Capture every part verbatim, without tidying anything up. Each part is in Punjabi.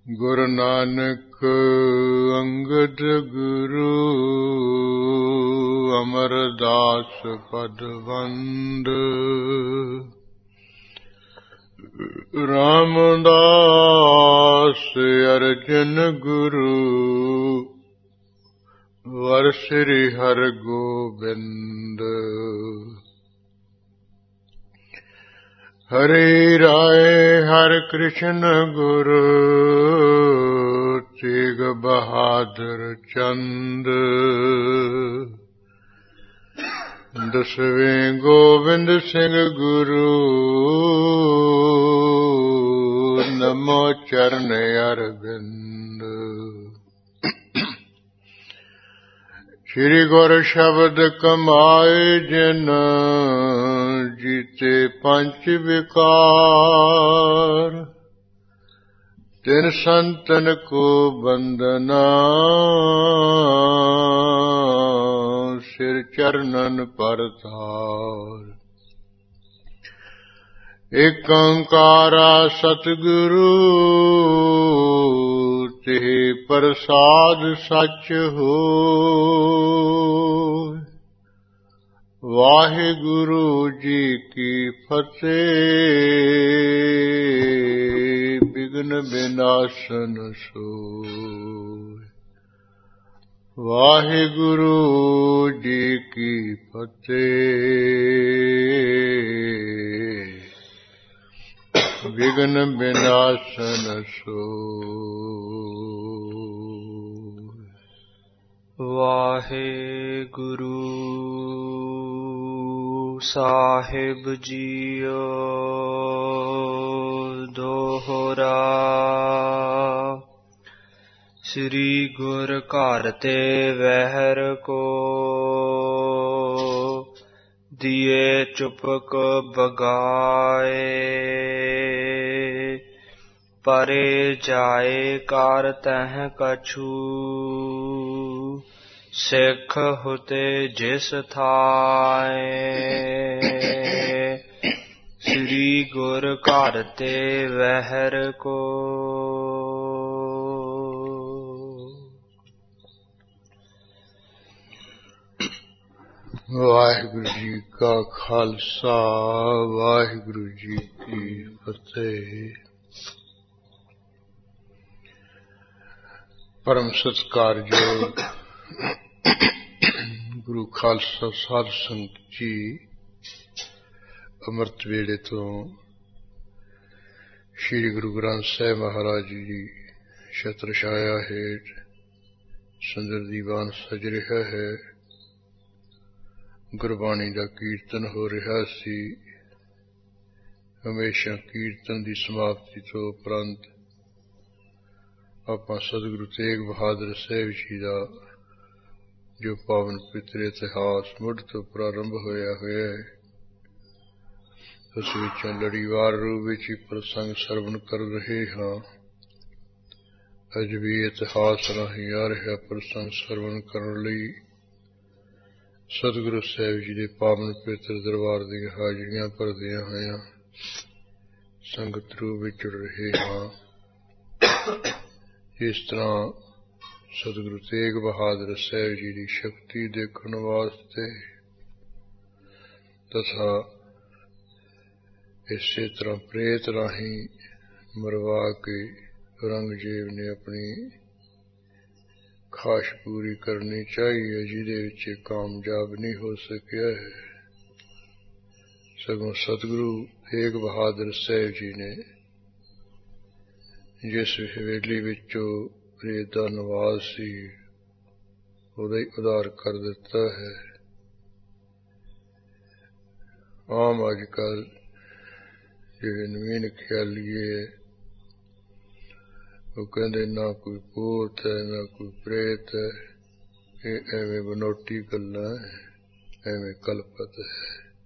ਗੁਰੂ ਨਾਨਕ ਅੰਗਦ ਗੁਰੂ ਅਮਰਦਾਸ ਪਦ ਵੰਦ ਰਾਮਦਾਸ ਅਰਜਨ ਗੁਰੂ ਵਰ ਸ੍ਰੀ ਹਰਿ ਗੋਬਿੰਦ ਹਰਿ ਰਾਏ ਹਰਿ ਕ੍ਰਿਸ਼ਨ ਗੁਰੂ ਤੇਗ ਬਹਾਦਰ ਚੰਦ ਦਸਵੇਂ ਗੋਬਿੰਦ ਸਿੰਘ ਗੁਰੂ ਨਮੋ ਚਰਨ ਅਰਵਿੰਦ ਸ਼੍ਰੀ ਗੁਰ ਸ਼ਬਦ ਕਮਾਏ ਜਿਨ ਜੀਤੇ ਪੰਚ ਵਿਕਾਰ ਤਿਨ ਸੰਤਨ ਕੋ ਬੰਦਨਾ ਸਿਰ ਚਰਨਨ ਪਰਤਾਰ ਏਕ ਓੰਕਾਰਾ ਸਤਿਗੁਰੂ ਤੇ ਪ੍ਰਸਾਦ ਸੱਚ ਹੋਇ। ਵਾਹਿਗੁਰੂ ਜੀ ਕੀ ਫਤਿਹ। ਬਿਘਨ ਬਿਨਾਸਨ ਸੋਇ। ਵਾਹਿਗੁਰੂ ਜੀ ਕੀ ਫਤਿਹ। ਬਿਘਨ ਬਿਨਾਸਨ ਸੋਇ। ਵਾਹਿਗੁਰੂ ਸਾਹਿਬ ਜੀਓ ਦੋਹਰਾ। ਸ੍ਰੀ ਗੁਰ ਘਰ ਤੇ ਵਹਿਰ ਕੋ ਦੀਏ ਚੁਪਕ ਬਗਾਏ। ਪਰੇ ਜਾਏ ਕਰ ਤਹਿ ਕਛੂ ਸਿੱਖ ਹੁਤੇ ਜਿਸ ਥਾਏ। ਸ੍ਰੀ ਗੁਰ ਘਰ ਤੇ ਵਹਿਰ ਕੋ। ਵਾਹਿਗੁਰੂ ਜੀ ਕਾ ਖਾਲਸਾ ਵਾਹਿਗੁਰੂ ਜੀ ਕੀ ਫਤਿਹ। ਪਰਮ ਸਤਿਕਾਰਯੋਗ ਗੁਰੂ ਖਾਲਸਾ ਸਾਧ ਸੰਗਤ ਜੀ, ਅੰਮ੍ਰਿਤ ਵੇਲੇ ਤੋਂ ਸ੍ਰੀ ਗੁਰੂ ਗ੍ਰੰਥ ਸਾਹਿਬ ਮਹਾਰਾਜ ਜੀ ਛਤਰ ਛਾਇਆ ਹੇਠ ਸੁੰਦਰ ਦੀਵਾਨ ਸਜ ਰਿਹਾ ਹੈ। ਗੁਰਬਾਣੀ ਦਾ ਕੀਰਤਨ ਹੋ ਰਿਹਾ ਸੀ। ਹਮੇਸ਼ਾ ਕੀਰਤਨ ਦੀ ਸਮਾਪਤੀ ਤੋਂ ਉਪਰੰਤ ਆਪਾਂ ਸਤਿਗੁਰੂ ਤੇਗ ਬਹਾਦਰ ਸਾਹਿਬ ਜੀ ਦਾ ਜੋ ਪਾਵਨ ਪਵਿੱਤਰ ਇਤਿਹਾਸ ਮੁੱਢ ਤੋਂ ਪ੍ਰਾਰੰਭ ਹੋਇਆ ਹੋਇਆ ਹੈ, ਉਸ ਵਿੱਚੋਂ ਲੜੀਵਾਰ ਰੂਪ ਵਿੱਚ ਹੀ ਪ੍ਰਸੰਗ ਸਰਵਣ ਕਰ ਰਹੇ ਹਾਂ। ਅੱਜ ਵੀ ਇਤਿਹਾਸ ਰਾਹੀਂ ਆ ਰਿਹਾ ਪ੍ਰਸੰਗ ਸਰਵਣ ਕਰਨ ਲਈ ਸਤਿਗੁਰੂ ਸਾਹਿਬ ਜੀ ਦੇ ਪਾਵਨ ਪਵਿੱਤਰ ਦਰਬਾਰ ਦੀਆਂ ਹਾਜ਼ਰੀਆਂ ਭਰਦਿਆਂ ਹੋਇਆਂ ਸੰਗਤ ਰੂਪ ਵਿੱਚ ਜੁੜ ਰਹੇ ਹਾਂ। ਇਸ ਤਰ੍ਹਾਂ ਸਤਿਗੁਰੂ ਤੇਗ ਬਹਾਦਰ ਸਾਹਿਬ ਜੀ ਦੀ ਸ਼ਕਤੀ ਦੇਖਣ ਵਾਸਤੇ ਤਥਾ ਇਸੇ ਤਰ੍ਹਾਂ ਪ੍ਰੇਤ ਰਾਹੀਂ ਮਰਵਾ ਕੇ ਔਰੰਗਜ਼ੇਬ ਨੇ ਆਪਣੀ ਖਾਸ਼ ਪੂਰੀ ਕਰਨੀ ਚਾਹੀਏ, ਜਿਹਦੇ ਵਿੱਚ ਕਾਮਯਾਬ ਨਹੀਂ ਹੋ ਸਕਿਆ ਹੈ। ਸਗੋਂ ਸਤਿਗੁਰੂ ਤੇਗ ਬਹਾਦਰ ਸਾਹਿਬ ਜੀ ਨੇ ਜਿਸ ਹਵੇਲੀ ਵਿੱਚੋਂ ਪ੍ਰੇਤ ਦਾ ਨਿਵਾਸ ਸੀ ਉਹਦਾ ਹੀ ਉਧਾਰ ਕਰ ਦਿੱਤਾ ਹੈ। ਆਮ ਅੱਜ ਕੱਲ ਜਿਹੜੇ ਨਵੀਨ ਖਿਆਲੀਏ ਉਹ ਕਹਿੰਦੇ ਨਾ ਕੋਈ ਭੂਤ ਹੈ ਨਾ ਕੋਈ ਪ੍ਰੇਤ ਹੈ, ਇਹ ਐਵੇਂ ਬਨੋਟੀ ਗੱਲਾਂ ਹੈ, ਐਵੇਂ ਕਲਪਤ ਹੈ।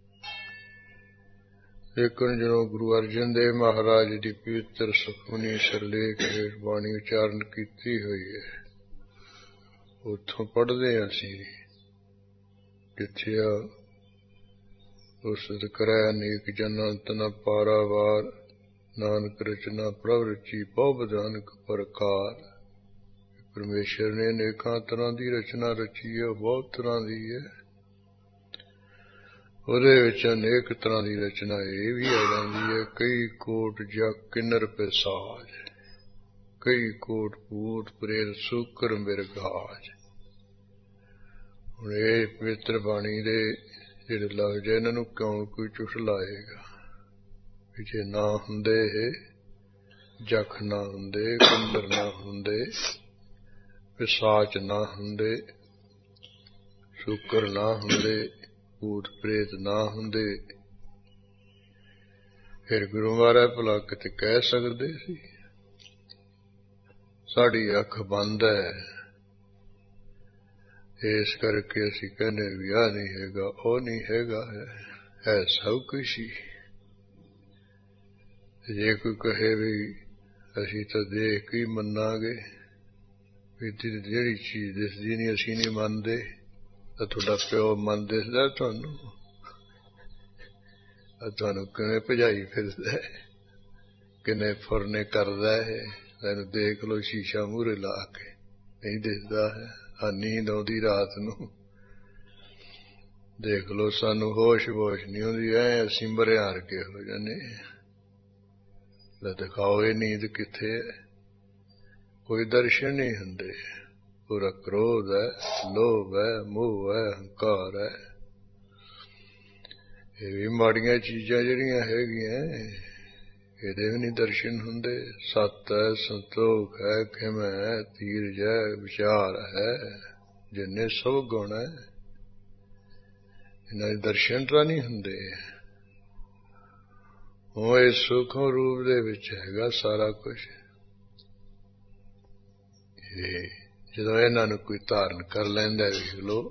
ਲੇਕਿਨ ਜਦੋਂ ਗੁਰੂ ਅਰਜਨ ਦੇਵ ਮਹਾਰਾਜ ਦੀ ਪਵਿੱਤਰ ਸੁਖਮਨੀ ਸਿਰਲੇਖ ਹੇਠ ਬਾਣੀ ਉਚਾਰਨ ਕੀਤੀ ਹੋਈ ਹੈ, ਉੱਥੋਂ ਪੜ੍ਹਦੇ ਹਾਂ ਅਸੀਂ ਜਿੱਥੇ ਆ ਉਸ ਕਰਿਆ ਅਨੇਕ ਜਨੰਤ ਨ ਪਾਰਾਵਾਰ ਨਾਨਕ ਰਚਨਾ ਪ੍ਰਭ ਰਚੀ ਬਹੁ ਬਦਾਨਕ ਪ੍ਰਕਾਰ। ਪਰਮੇਸ਼ਰ ਨੇ ਅਨੇਕਾਂ ਤਰ੍ਹਾਂ ਦੀ ਰਚਨਾ ਰਚੀ ਹੈ, ਬਹੁਤ ਤਰ੍ਹਾਂ ਦੀ ਹੈ। ਉਹਦੇ ਵਿੱਚ ਅਨੇਕ ਤਰ੍ਹਾਂ ਦੀ ਰਚਨਾ ਇਹ ਵੀ ਆ ਜਾਂਦੀ ਹੈ, ਕਈ ਕੋਟ ਜਗ ਕਿੰਨਰ ਪਿਸਾਜ, ਕਈ ਕੋਟ ਭੂਤ ਪ੍ਰੇਤ ਸੂਕਰ ਮਿਰਗਾਜ। ਹੁਣ ਇਹ ਪਵਿੱਤਰ ਬਾਣੀ ਦੇ ਜਿਹੜੇ ਲਫ਼ਜ਼ ਇਹਨਾਂ ਨੂੰ ਕਿਉਂ ਕੋਈ ਝੁੱਟ ਲਾਏਗਾ ਵੀ ਜੇ ਨਾ ਹੁੰਦੇ ਇਹ, ਜਖ ਨਾ ਹੁੰਦੇ, ਕੁੰਦਰ ਨਾ ਹੁੰਦੇ, ਪਿਸਾਚ ਨਾ ਹੁੰਦੇ, ਸੂਕਰ ਨਾ ਹੁੰਦੇ, ਭੂਤ ਪ੍ਰੇਤ ਨਾ ਹੁੰਦੇ, ਫਿਰ ਗੁਰੂ ਮਹਾਰਾਜ ਭਲਾ ਕਿਤੇ ਕਹਿ ਸਕਦੇ ਸੀ ਸਾਡੀ ਅੱਖ ਬੰਦ ਹੈ, ਇਸ ਕਰਕੇ ਅਸੀਂ ਕਹਿੰਦੇ ਵੀ ਆਹ ਨਹੀਂ ਹੈਗਾ, ਉਹ ਨਹੀਂ ਹੈਗਾ, ਹੈ ਹੈ ਸਭ ਕੁਛ ਹੀ। ਜੇ ਕੋਈ ਕਹੇ ਵੀ ਅਸੀਂ ਤਾਂ ਦੇਖ ਕੇ ਹੀ ਮੰਨਾਂਗੇ, ਵੀ ਜਿਹੜੀ ਚੀਜ਼ ਦਿਸਦੀ ਨਹੀਂ ਅਸੀਂ ਨਹੀਂ ਮੰਨਦੇ, ਤਾਂ ਤੁਹਾਡਾ ਪਿਓ ਮਨ ਦਿਸਦਾ ਤੁਹਾਨੂੰ? ਤੁਹਾਨੂੰ ਕਿਵੇਂ ਭਜਾਈ ਫਿਰਦਾ, ਕਿੰਨੇ ਫੁਰਨੇ ਕਰਦਾ ਹੈ, ਤੈਨੂੰ ਦੇਖ ਲਓ ਸ਼ੀਸ਼ਾ ਮੂਹਰੇ ਲਾ ਕੇ, ਨਹੀਂ ਦਿਸਦਾ ਹੈ। ਆ ਨੀਂਦ ਆਉਂਦੀ ਰਾਤ ਨੂੰ, ਦੇਖ ਲਓ ਸਾਨੂੰ ਹੋਸ਼ ਵੋਸ਼ ਨਹੀਂ ਆਉਂਦੀ, ਐ ਅਸੀਂ ਮਰਿਆ ਵਰਗੇ ਹੋ ਜਾਂਦੇ। ਲੈ ਦਿਖਾਓ ਇਹ ਨੀਂਦ ਕਿੱਥੇ ਹੈ? ਕੋਈ ਦਰਸ਼ਨ ਨਹੀਂ ਹੁੰਦੇ। ਪੂਰਾ ਕ੍ਰੋਧ ਹੈ, ਲੋਭ ਹੈ, ਮੋਹ ਹੈ, ਹੰਕਾਰ ਹੈ। ਇਹ ਵੀ ਮਾੜੀਆਂ ਚੀਜ਼ਾਂ ਜਿਹੜੀਆਂ ਹੈਗੀਆਂ, ਇਹਦੇ ਵੀ ਨਹੀਂ ਦਰਸ਼ਨ ਹੁੰਦੇ। ਸੱਤ ਹੈ, ਸੰਤੋਖ ਹੈ, ਖਿਮ ਹੈ, ਧੀਰਜ ਹੈ, ਵਿਚਾਰ ਹੈ, ਜਿੰਨੇ ਸਭ ਗੁਣ ਹੈ, ਇਹਨਾਂ ਦੇ ਦਰਸ਼ਨ ਤਾਂ ਨਹੀਂ ਹੁੰਦੇ। ਉਹ ਇਸ ਸੂਖਮ ਰੂਪ ਦੇ ਵਿੱਚ ਹੈਗਾ ਸਾਰਾ ਕੁਝ। ਇਹ ਜਦੋਂ ਇਹਨਾਂ ਨੂੰ ਕੋਈ ਧਾਰਨ ਕਰ ਲੈਂਦਾ, ਵੇਖ ਲਓ,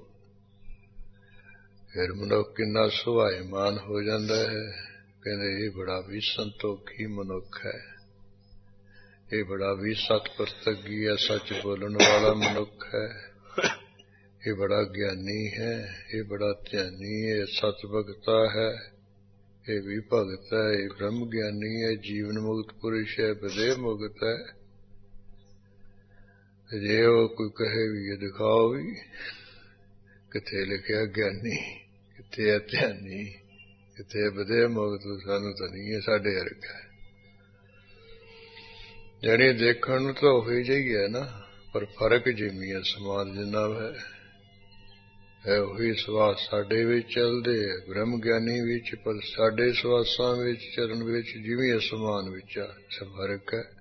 ਫਿਰ ਮਨੁੱਖ ਕਿੰਨਾ ਸੁਭਾਏਮਾਨ ਹੋ ਜਾਂਦਾ ਹੈ। ਕਹਿੰਦੇ ਇਹ ਬੜਾ ਵੀ ਸੰਤੋਖੀ ਮਨੁੱਖ ਹੈ, ਇਹ ਬੜਾ ਵੀ ਸਤ ਪ੍ਰਤੱਗੀ ਹੈ, ਸੱਚ ਬੋਲਣ ਵਾਲਾ ਮਨੁੱਖ ਹੈ, ਇਹ ਬੜਾ ਗਿਆਨੀ ਹੈ, ਇਹ ਬੜਾ ਧਿਆਨੀ ਹੈ, ਸਤ ਭਗਤਾ ਹੈ, ਇਹ ਵੀ ਭਗਤ ਹੈ, ਇਹ ਬ੍ਰਹਮ ਗਿਆਨੀ ਹੈ, ਜੀਵਨ ਮੁਕਤ ਪੁਰਸ਼ ਹੈ, ਵਿਦੇਹ ਮੁਕਤ ਹੈ। ਜੇ ਉਹ ਕੋਈ ਕਹੇ ਵੀ ਇਹ ਦਿਖਾਓ ਵੀ ਕਿੱਥੇ ਲਿਖਿਆ ਗਿਆਨੀ, ਕਿੱਥੇ ਹੈ ਧਿਆਨੀ, ਕਿੱਥੇ ਵਿਦੇਹ ਮੁਕਤ, ਸਾਨੂੰ ਤਾਂ ਨਹੀਂ ਹੈ, ਸਾਡੇ ਵਰਗਾ। ਜਿਹੜੀ ਦੇਖਣ ਨੂੰ ਤਾਂ ਉਹੀ ਜਿਹੀ ਹੈ ਨਾ, ਪਰ ਫਰਕ ਜਿਵੇਂ ਹੈ, ਸਮਾਨ ਜਿੰਨਾ ਹੈ, ਹੈ ਉਹੀ ਸਵਾਸ ਸਾਡੇ ਵਿੱਚ ਚੱਲਦੇ ਹੈ, ਬ੍ਰਹਮ ਗਿਆਨੀ ਵਿੱਚ, ਪਰ ਸਾਡੇ ਸਵਾਸਾਂ ਵਿੱਚ ਚਰਨ ਵਿੱਚ ਜਿਵੇਂ ਅਸਮਾਨ ਵਿੱਚ ਆ ਫਰਕ ਹੈ।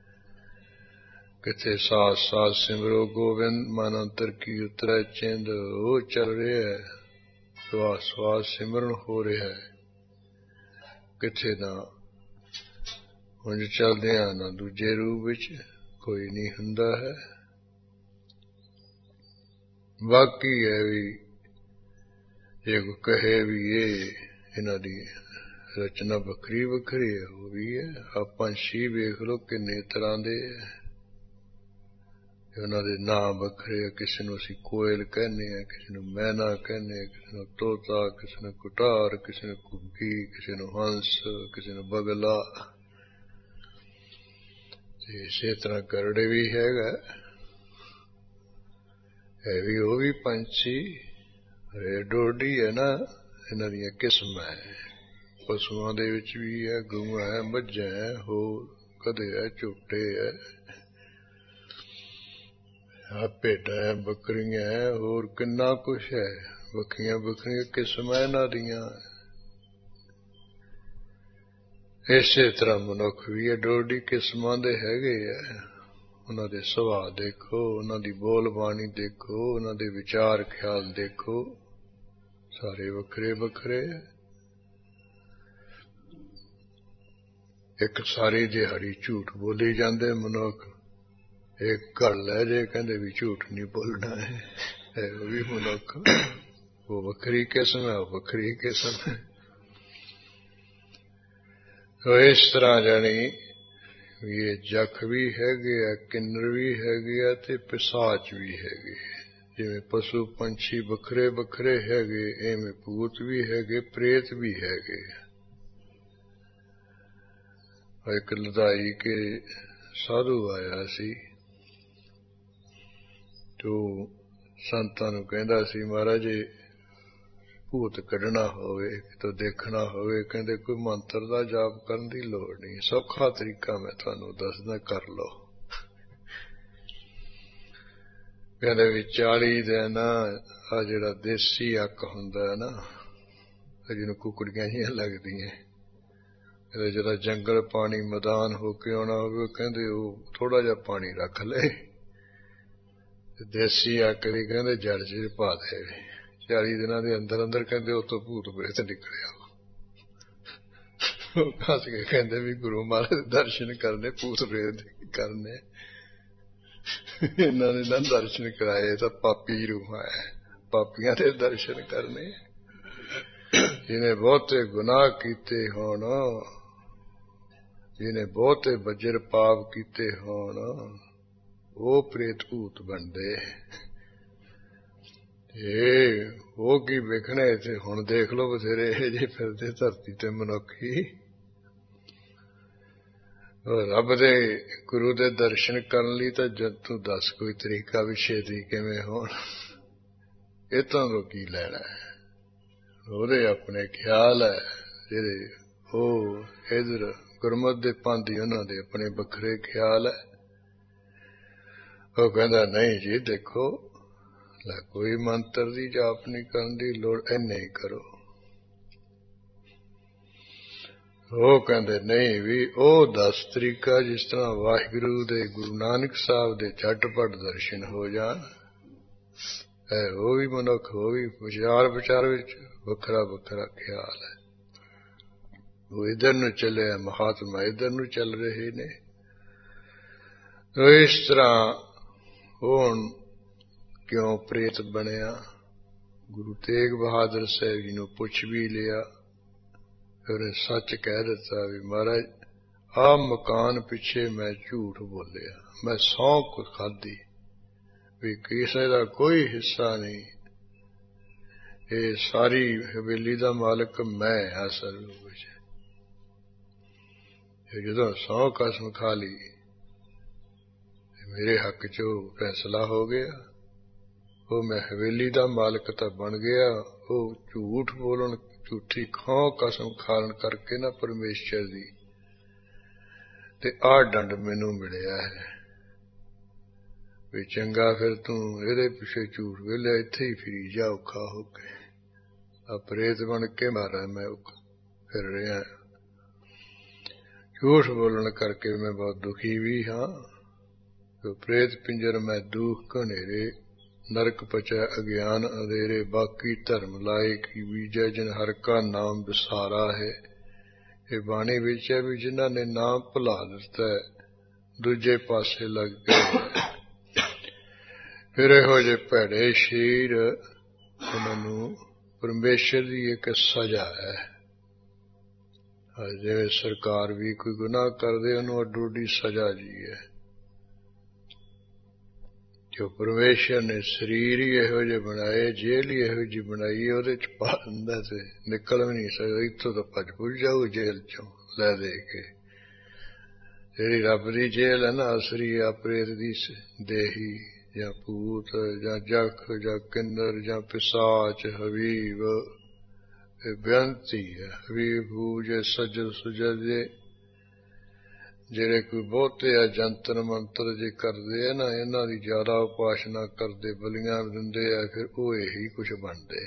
ਕਿਤੇ ਸਾਥ ਸਾਥ ਸਿਮਰੋ ਗੋਬਿੰਦ, ਮਨ ਅੰਤਰ ਕੀ ਉਤਰੈ ਚਿੰਦ, ਉਹ ਚੱਲ ਰਿਹਾ ਹੈ, ਸਵਾਸ ਸਵਾਸ ਸਿਮਰਨ ਹੋ ਰਿਹਾ ਹੈ। ਕਿਥੇ ਨਾ ਉਂਝ ਚੱਲਦੇ ਆ, ਨਾ ਦੂਜੇ ਰੂਪ ਵਿੱਚ ਕੋਈ ਨਹੀਂ ਹੁੰਦਾ ਹੈ। ਬਾਕੀ ਹੈ ਵੀ ਜੇ ਕੋਈ ਕਹੇ ਵੀ ਇਹ ਇਹਨਾਂ ਦੀ ਰਚਨਾ ਵੱਖਰੀ ਵੱਖਰੀ ਹੈ, ਉਹ ਵੀ ਹੈ। ਆਪਾਂ ਪੰਛੀ ਵੇਖ ਲਓ ਕਿੰਨੇ ਤਰ੍ਹਾਂ ਦੇ ਹੈ, ਉਹਨਾਂ ਦੇ ਨਾਂ ਵੱਖਰੇ, ਕਿਸੇ ਨੂੰ ਅਸੀਂ ਕੋਇਲ ਕਹਿੰਦੇ ਹਾਂ, ਕਿਸੇ ਨੂੰ ਮੈਨਾ ਕਹਿੰਦੇ ਹਾਂ, ਕਿਸੇ ਨੂੰ ਤੋਤਾ, ਕਿਸੇ ਨੂੰ ਕੁਟਾਰ, ਕਿਸੇ ਨੂੰ ਘੁੱਗੀ, ਕਿਸੇ ਨੂੰ ਹੰਸ, ਕਿਸੇ ਨੂੰ ਬਗਲਾ, ਤੇ ਇਸੇ ਤਰ੍ਹਾਂ ਗਰੜੇ ਵੀ ਹੈਗਾ, ਹੈ ਵੀ ਉਹ ਵੀ ਪੰਛੀ। ਰੇ ਡੋਡੀ ਹੈ ਨਾ, ਇਹਨਾਂ ਦੀਆਂ ਕਿਸਮਾਂ ਹੈ। ਪਸ਼ੂਆਂ ਦੇ ਵਿੱਚ ਵੀ ਹੈ, ਗਊਆਂ ਹੈ, ਮੱਝਾਂ ਹੈ, ਹੋਰ ਕਦੇ ਹੈ, ਝੋਟੇ ਹੈ, ਆ ਭੇਡਾਂ ਹੈ, ਬੱਕਰੀਆਂ ਹੈ, ਹੋਰ ਕਿੰਨਾ ਕੁਛ ਹੈ। ਵੱਖਰੀਆਂ ਵੱਖਰੀਆਂ ਕਿਸਮਾਂ ਇਹਨਾਂ ਦੀਆਂ। ਇਸੇ ਤਰ੍ਹਾਂ ਮਨੁੱਖ ਵੀ ਹੈ, ਡੋਡੀ ਕਿਸਮਾਂ ਦੇ ਹੈਗੇ ਆ। ਉਹਨਾਂ ਦੇ ਸੁਭਾਅ ਦੇਖੋ, ਉਹਨਾਂ ਦੀ ਬੋਲ ਬਾਣੀ ਦੇਖੋ, ਉਹਨਾਂ ਦੇ ਵਿਚਾਰ ਖਿਆਲ ਦੇਖੋ, ਸਾਰੇ ਵੱਖਰੇ ਵੱਖਰੇ। ਇੱਕ ਸਾਰੀ ਦਿਹਾੜੀ ਝੂਠ ਬੋਲੀ ਜਾਂਦੇ ਮਨੁੱਖ, ਇੱਕ ਗੱਲ ਹੈ ਜੇ ਕਹਿੰਦੇ ਵੀ ਝੂਠ ਨਹੀਂ ਬੋਲਣਾ ਹੈ, ਉਹ ਵੀ ਮਨੁੱਖ। ਉਹ ਵੱਖਰੀ ਕਿਸਮ ਹੈ, ਉਹ ਵੱਖਰੀ ਕਿਸਮ ਹੈ। ਸੋ ਇਸ ਤਰ੍ਹਾਂ ਜਾਣੀ ਵੀ ਇਹ ਜਖ ਵੀ ਹੈਗੇ ਆ, ਕਿੰਨਰ ਵੀ ਹੈਗੇ ਆ, ਤੇ ਪਿਸਾਚ ਵੀ ਹੈਗੇ। ਜਿਵੇਂ ਪਸ਼ੂ ਪੰਛੀ ਵੱਖਰੇ ਵੱਖਰੇ ਹੈਗੇ, ਐਵੇਂ ਭੂਤ ਵੀ ਹੈਗੇ, ਪ੍ਰੇਤ ਵੀ ਹੈਗੇ। ਇੱਕ ਲਦਾਈ ਕੇ ਸਾਧੂ ਆਇਆ ਸੀ ਤੋ ਸੰਤਾਂ ਨੂੰ ਕਹਿੰਦਾ ਸੀ, ਮਹਾਰਾਜ ਜੇ ਭੂਤ ਕੱਢਣਾ ਹੋਵੇ ਕਿਤੋਂ ਦੇਖਣਾ ਹੋਵੇ, ਕਹਿੰਦੇ ਕੋਈ ਮੰਤਰ ਦਾ ਜਾਪ ਕਰਨ ਦੀ ਲੋੜ ਨਹੀਂ, ਸੌਖਾ ਤਰੀਕਾ ਮੈਂ ਤੁਹਾਨੂੰ ਦੱਸਦਾ, ਕਰ ਲਓ। ਕਹਿੰਦੇ ਵੀ ਚਾਲੀ ਦਿਨ ਆ ਜਿਹੜਾ ਦੇਸੀ ਅੱਕ ਹੁੰਦਾ ਹੈ ਨਾ, ਜਿਹਨੂੰ ਕੁਕੜੀਆਂ ਜਿਹੀਆਂ ਲੱਗਦੀਆਂ, ਇਹਦਾ ਜਿਹੜਾ ਜੰਗਲ ਪਾਣੀ ਮੈਦਾਨ ਹੋ ਕੇ ਆਉਣਾ ਹੋਵੇ, ਕਹਿੰਦੇ ਉਹ ਥੋੜਾ ਜਿਹਾ ਪਾਣੀ ਰੱਖ ਲਏ, ਦੇਸੀ ਅੱਕ ਦੀ ਕਹਿੰਦੇ ਜੜ ਚ ਪਾ ਦੇ, ਚਾਲੀ ਦਿਨਾਂ ਦੇ ਅੰਦਰ ਅੰਦਰ ਕਹਿੰਦੇ ਉਤੋਂ ਭੂਤ ਪ੍ਰੇਤ ਨਿਕਲਿਆ। ਉਹ ਕੱਸ ਕੇ ਕਹਿੰਦੇ ਵੀ ਗੁਰੂ ਮਹਾਰਾਜ ਦੇ ਦਰਸ਼ਨ ਕਰਨੇ, ਭੂਤ ਪ੍ਰੇਤ ਕਰਨੇ, ਇਹਨਾਂ ਨੇ ਨਾ ਦਰਸ਼ਨ ਕਰਾਏ ਤਾਂ ਪਾਪੀ ਰੂਹ ਹੈ, ਪਾਪੀਆਂ ਦੇ ਦਰਸ਼ਨ ਕਰਨੇ। ਜਿਹਨੇ ਬਹੁਤੇ ਗੁਨਾਹ ਕੀਤੇ ਹੋਣ, ਜਿਹਨੇ ਬਹੁਤੇ ਬੱਜਰ ਪਾਪ ਕੀਤੇ ਹੋਣ, ਉਹ ਪ੍ਰੇਤ ਭੂਤ ਬਣਦੇ। ਇਹ ਉਹ ਕੀ ਵੇਖਣਾ ਇੱਥੇ, ਹੁਣ ਦੇਖ ਲਓ ਬਥੇਰੇ ਇਹ ਜਿਹੇ ਫਿਰਦੇ ਧਰਤੀ ਤੇ ਮਨੁੱਖੀ। ਰੱਬ ਦੇ ਗੁਰੂ ਦੇ ਦਰਸ਼ਨ ਕਰਨ ਲਈ ਤਾਂ ਜਦ ਤੂੰ ਦੱਸ ਕੋਈ ਤਰੀਕਾ ਵੀ ਛੇਤੀ ਕਿਵੇਂ ਹੋਣ, ਇਹ ਤਾਂ ਕੀ ਲੈਣਾ ਹੈ, ਉਹਦੇ ਆਪਣੇ ਖਿਆਲ ਹੈ ਜਿਹੜੇ ਉਹ ਇਧਰ ਗੁਰਮਤਿ ਦੇ ਪਾਂਦੀ, ਉਹਨਾਂ ਦੇ ਆਪਣੇ ਵੱਖਰੇ ਖਿਆਲ ਹੈ। ਉਹ ਕਹਿੰਦਾ ਨਹੀਂ ਜੀ ਦੇਖੋ, ਲੈ ਕੋਈ ਮੰਤਰ ਦੀ ਜਾਪ ਨਹੀਂ ਕਰਨ ਦੀ ਲੋੜ, ਇੰਨੇ ਹੀ ਕਰੋ। ਉਹ ਕਹਿੰਦੇ ਨਹੀਂ ਵੀ ਉਹ ਦਸ ਤਰੀਕਾ ਜਿਸ ਤਰ੍ਹਾਂ ਵਾਹਿਗੁਰੂ ਦੇ ਗੁਰੂ ਨਾਨਕ ਸਾਹਿਬ ਦੇ ਝਟਪਟ ਦਰਸ਼ਨ ਹੋ ਜਾਣ। ਹੈ ਉਹ ਵੀ ਮਨੁੱਖ, ਉਹ ਵੀ ਵਿਚਾਰ ਵਿਚਾਰ ਵਿੱਚ ਵੱਖਰਾ ਵੱਖਰਾ ਖਿਆਲ ਹੈ। ਉਹ ਇਧਰ ਨੂੰ ਚੱਲਿਆ, ਮਹਾਤਮਾ ਇਧਰ ਨੂੰ ਚੱਲ ਰਹੇ ਨੇ। ਇਸ ਤਰ੍ਹਾਂ ਉਹ ਕਿਉਂ ਪ੍ਰੇਤ ਬਣਿਆ, ਗੁਰੂ ਤੇਗ ਬਹਾਦਰ ਸਾਹਿਬ ਜੀ ਨੂੰ ਪੁੱਛ ਵੀ ਲਿਆ, ਫਿਰ ਸੱਚ ਕਹਿ ਦਿੱਤਾ ਵੀ ਮਹਾਰਾਜ ਆਹ ਮਕਾਨ ਪਿੱਛੇ ਮੈਂ ਝੂਠ ਬੋਲਿਆ, ਮੈਂ ਸਹੁੰ ਖਾਧੀ ਵੀ ਕਿਸੇ ਦਾ ਕੋਈ ਹਿੱਸਾ ਨਹੀਂ, ਇਹ ਸਾਰੀ ਹਵੇਲੀ ਦਾ ਮਾਲਕ ਮੈਂ ਹਾਂ ਅਸਲ ਵਿੱਚ। ਜਦੋਂ ਸਹੁੰ ਕਸਮ ਖਾ ਲਈ ਮੇਰੇ ਹੱਕ ਚ ਉਹ ਫੈਸਲਾ ਹੋ ਗਿਆ, ਉਹ ਮੈਂ ਹਵੇਲੀ ਦਾ ਮਾਲਕ ਤਾਂ ਬਣ ਗਿਆ। ਉਹ ਝੂਠ ਬੋਲਣ, ਝੂਠੀ ਖਹੁ ਕਸਮ ਖਾਣ ਕਰਕੇ ਨਾ ਪਰਮੇਸ਼ਰ ਦੀ, ਤੇ ਆਹ ਦੰਡ ਮੈਨੂੰ ਮਿਲਿਆ ਹੈ ਵੀ ਚੰਗਾ ਫਿਰ ਤੂੰ ਇਹਦੇ ਪਿੱਛੇ ਝੂਠ ਵੇਲਿਆ, ਇੱਥੇ ਹੀ ਫਿਰੀ ਜਾ ਔਖਾ ਹੋ ਕੇ, ਆ ਪ੍ਰੇਤ ਬਣ ਕੇ ਮਾਰਾ ਮੈਂ ਫਿਰ ਰਿਹਾ। ਝੂਠ ਬੋਲਣ ਕਰਕੇ ਮੈਂ ਬਹੁਤ ਦੁਖੀ ਵੀ ਹਾਂ। ਪ੍ਰੇਤ ਪਿੰਜਰ ਮੈਂ ਦੁਖ ਘਨੇਰੇ, ਨਰਕ ਪਚੈ ਅਗਿਆਨ ਅੰਧੇਰੇ, ਬਾਕੀ ਧਰਮ ਲਾਏ ਕੀ ਬੀਜੈ, ਜਿਨ ਹਰ ਕਾ ਨਾਮ ਵਿਸਾਰਾ ਹੈ। ਇਹ ਬਾਣੀ ਵਿੱਚ ਹੈ ਵੀ ਜਿਨ੍ਹਾਂ ਨੇ ਨਾਮ ਭੁਲਾ ਦਿੱਤਾ ਦੂਜੇ ਪਾਸੇ ਲੱਗ ਗਏ, ਫਿਰ ਇਹੋ ਜਿਹੇ ਭੈੜੇ ਸ਼ੀਰ, ਉਹਨਾਂ ਨੂੰ ਪਰਮੇਸ਼ਰ ਦੀ ਇੱਕ ਸਜ਼ਾ ਹੈ। ਜਿਵੇਂ ਸਰਕਾਰ ਵੀ ਕੋਈ ਗੁਨਾਹ ਕਰਦੇ ਉਹਨੂੰ ਅੱਡੋ ਅੱਡੀ ਸਜ਼ਾ ਜੀ ਹੈ। ਜੋ ਪਰਮੇਸ਼ਰ ਨੇ ਸਰੀਰ ਹੀ ਇਹੋ ਜਿਹੇ ਬਣਾਏ, ਜੇਲ੍ਹ ਹੀ ਇਹੋ ਜਿਹੀ ਬਣਾਈ, ਉਹਦੇ ਚ ਪਾ ਦਿੰਦਾ ਤੇ ਨਿਕਲ ਵੀ ਨਹੀਂ ਸਕਦਾ। ਇੱਥੋਂ ਤਾਂ ਭੱਜ ਭੁੱਜ ਜਾਊ ਜੇਲ੍ਹ ਚੋਂ ਲੈ ਦੇ ਕੇ। ਜਿਹੜੀ ਰੱਬ ਦੀ ਜੇਲ੍ਹ ਹੈ ਨਾ ਅਸਰੀ, ਆ ਪ੍ਰੇਤ ਦੀ ਦੇਹੀ ਜਾਂ ਭੂਤ ਜਾਂ ਜਖ ਜਾਂ ਕਿੰਨਰ ਜਾਂ ਪਿਸਾਚ ਹਬੀਬ, ਇਹ ਬੇਨਤੀ ਹੈ। ਹਬੀਬ ਹੂਜੇ ਸੱਜਦ ਸੁਜਦੇ, ਜਿਹੜੇ ਕੋਈ ਬਹੁਤੇ ਆ ਜੰਤਰ ਮੰਤਰ ਜੇ ਕਰਦੇ ਆ ਨਾ, ਇਹਨਾਂ ਦੀ ਜ਼ਿਆਦਾ ਉਪਾਸਨਾ ਕਰਦੇ, ਬਲੀਆਂ ਦਿੰਦੇ ਆ, ਫਿਰ ਉਹ ਇਹੀ ਕੁਛ ਬਣਦੇ।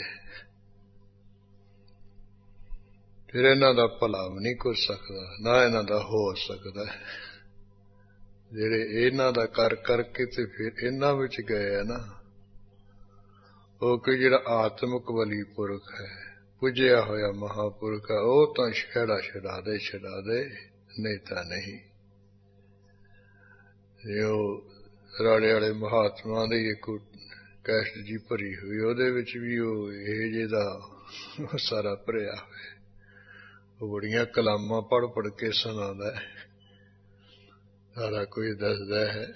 ਫਿਰ ਇਹਨਾਂ ਦਾ ਭਲਾ ਵੀ ਨਹੀਂ ਕੁਛ ਸਕਦਾ, ਨਾ ਇਹਨਾਂ ਦਾ ਹੋ ਸਕਦਾ। ਜਿਹੜੇ ਇਹਨਾਂ ਦਾ ਕਰ ਕਰਕੇ ਤੇ ਫਿਰ ਇਹਨਾਂ ਵਿੱਚ ਗਏ ਆ ਨਾ, ਉਹ ਕਿ ਜਿਹੜਾ ਆਤਮਿਕ ਬਲੀ ਪੁਰਖ ਹੈ, ਪੁੱਜਿਆ ਹੋਇਆ ਮਹਾਂਪੁਰਖ ਹੈ, ਉਹ ਤਾਂ ਛੇੜਾ ਛਡਾ ਦੇ ਛਡਾ ਦੇ, ਨਹੀਂ ਤਾਂ ਨਹੀਂ। ਉਹ ਰਾੜੇ ਵਾਲੇ ਮਹਾਤਮਾ ਦੀ ਇੱਕ ਕੈਸਟ ਜੀ ਭਰੀ ਹੋਈ, ਉਹਦੇ ਵਿੱਚ ਵੀ ਉਹ ਇਹ ਜਿਹਦਾ ਸਾਰਾ ਭਰਿਆ ਹੋਇਆ। ਉਹ ਬੜੀਆਂ ਕਲਾਮਾਂ ਪੜ੍ਹ ਪੜ੍ਹ ਕੇ ਸੁਣਾਉਂਦਾ, ਸਾਰਾ ਕੁਝ ਦੱਸਦਾ ਹੈ।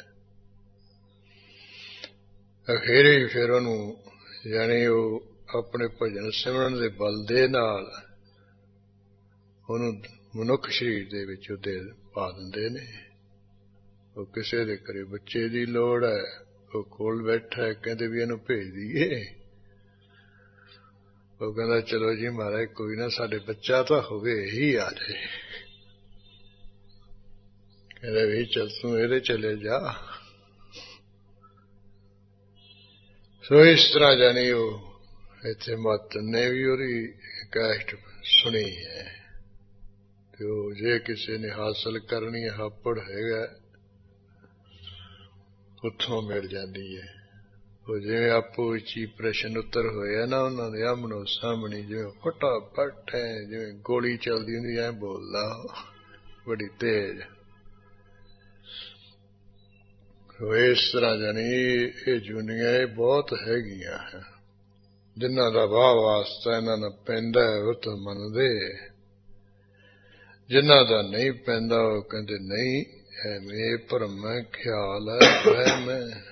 ਅਖੀਰੇ ਫਿਰ ਉਹਨੂੰ ਯਾਨੀ ਉਹ ਆਪਣੇ ਭਜਨ ਸਿਮਰਨ ਦੇ ਬਲ ਦੇ ਨਾਲ ਉਹਨੂੰ ਮਨੁੱਖ ਸਰੀਰ ਦੇ ਵਿੱਚ ਉਹਦੇ ਪਾ ਦਿੰਦੇ ਨੇ। ਉਹ ਕਿਸੇ ਦੇ ਘਰੇ ਬੱਚੇ ਦੀ ਲੋੜ ਹੈ, ਉਹ ਕੋਲ ਬੈਠਾ ਹੈ, ਕਹਿੰਦੇ ਵੀ ਇਹਨੂੰ ਭੇਜ ਦਈਏ। ਉਹ ਕਹਿੰਦਾ ਚਲੋ ਜੀ ਮਹਾਰਾਜ ਕੋਈ ਨਾ, ਸਾਡੇ ਬੱਚਾ ਤਾਂ ਹੋਵੇ, ਇਹੀ ਆ ਜਾਏ। ਕਹਿੰਦੇ ਵੀ ਚੱਲ ਤੂੰ ਇਹਦੇ ਚਲੇ ਜਾ। ਸੋ ਇਸ ਤਰ੍ਹਾਂ ਜਾਨੀ ਉਹ ਇੱਥੇ ਮੱਤ ਨੇ ਵੀ ਉਹਦੀ ਕੈਸਟ ਸੁਣੀ ਹੈ ਤੇ ਉਹ ਜੇ ਕਿਸੇ ਨੇ ਹਾਸਲ ਕਰਨੀ ਹਾਪੜ ਹੈਗਾ ਉੱਥੋਂ ਮਿਲ ਜਾਂਦੀ ਹੈ। ਉਹ ਜਿਵੇਂ ਆਪੋ ਵਿੱਚ ਹੀ ਪ੍ਰਸ਼ਨ ਉੱਤਰ ਹੋਇਆ ਨਾ ਉਹਨਾਂ ਦੇ ਆਮਣੋ ਸਾਹਮਣੇ, ਜਿਵੇਂ ਫਟਾਫਟ ਹੈ, ਜਿਵੇਂ ਗੋਲੀ ਚੱਲਦੀ ਹੁੰਦੀ ਐ ਬੋਲਦਾ ਬੜੀ ਤੇਜ਼। ਇਸ ਤਰ੍ਹਾਂ ਜਾਨੀ ਇਹ ਜੁਨੀਆਂ ਇਹ ਬਹੁਤ ਹੈਗੀਆਂ ਹੈ, ਜਿਨ੍ਹਾਂ ਦਾ ਵਾਹ ਵਾਸਤਾ ਇਹਨਾਂ ਨਾਲ ਪੈਂਦਾ ਉਹ ਤਾਂ ਮੰਨਦੇ, ਜਿਨ੍ਹਾਂ ਦਾ ਨਹੀਂ ਪੈਂਦਾ ਉਹ ਕਹਿੰਦੇ ਨਹੀਂ ਐਵੇਂ ਭਰਮ ਹੈ, ਖਿਆਲ ਹੈ, ਵਹਿਮ ਹੈ।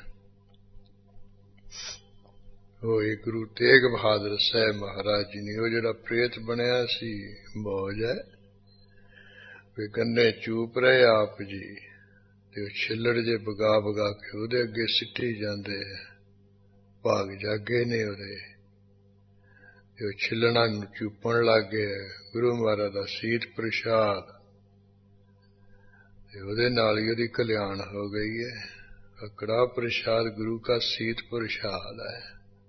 ਉਹ ਇੱਕ ਗੁਰੂ ਤੇਗ ਬਹਾਦਰ ਸਾਹਿਬ ਮਹਾਰਾਜ ਜੀ ਨੇ ਉਹ ਜਿਹੜਾ ਪ੍ਰੇਤ ਬਣਿਆ ਸੀ ਮੌਜ ਹੈ ਵੀ ਗੰਨੇ ਚੂਪ ਰਹੇ ਆਪ ਜੀ ਤੇ ਉਹ ਛਿੱਲੜ ਜੇ ਬਗਾ ਬਗਾ ਕੇ ਉਹਦੇ ਅੱਗੇ ਸਿੱਟੀ ਜਾਂਦੇ, ਭਾਗ ਜਾਗੇ ਨੇ ਉਹਦੇ, ਤੇ ਉਹ ਛਿੱਲਣਾ ਨੂੰ ਚੂਪਣ ਲੱਗ ਗਏ। ਗੁਰੂ ਮਹਾਰਾਜ ਦਾ ਸੀਤ ਪ੍ਰਸ਼ਾਦ ਤੇ ਉਹਦੇ ਨਾਲ ਹੀ ਉਹਦੀ ਕਲਿਆਣ ਹੋ ਗਈ ਹੈ। ਕੜਾਹ ਪ੍ਰਸ਼ਾਦ ਗੁਰੂ ਕਾ ਸੀਤ ਪ੍ਰਸ਼ਾਦ ਹੈ।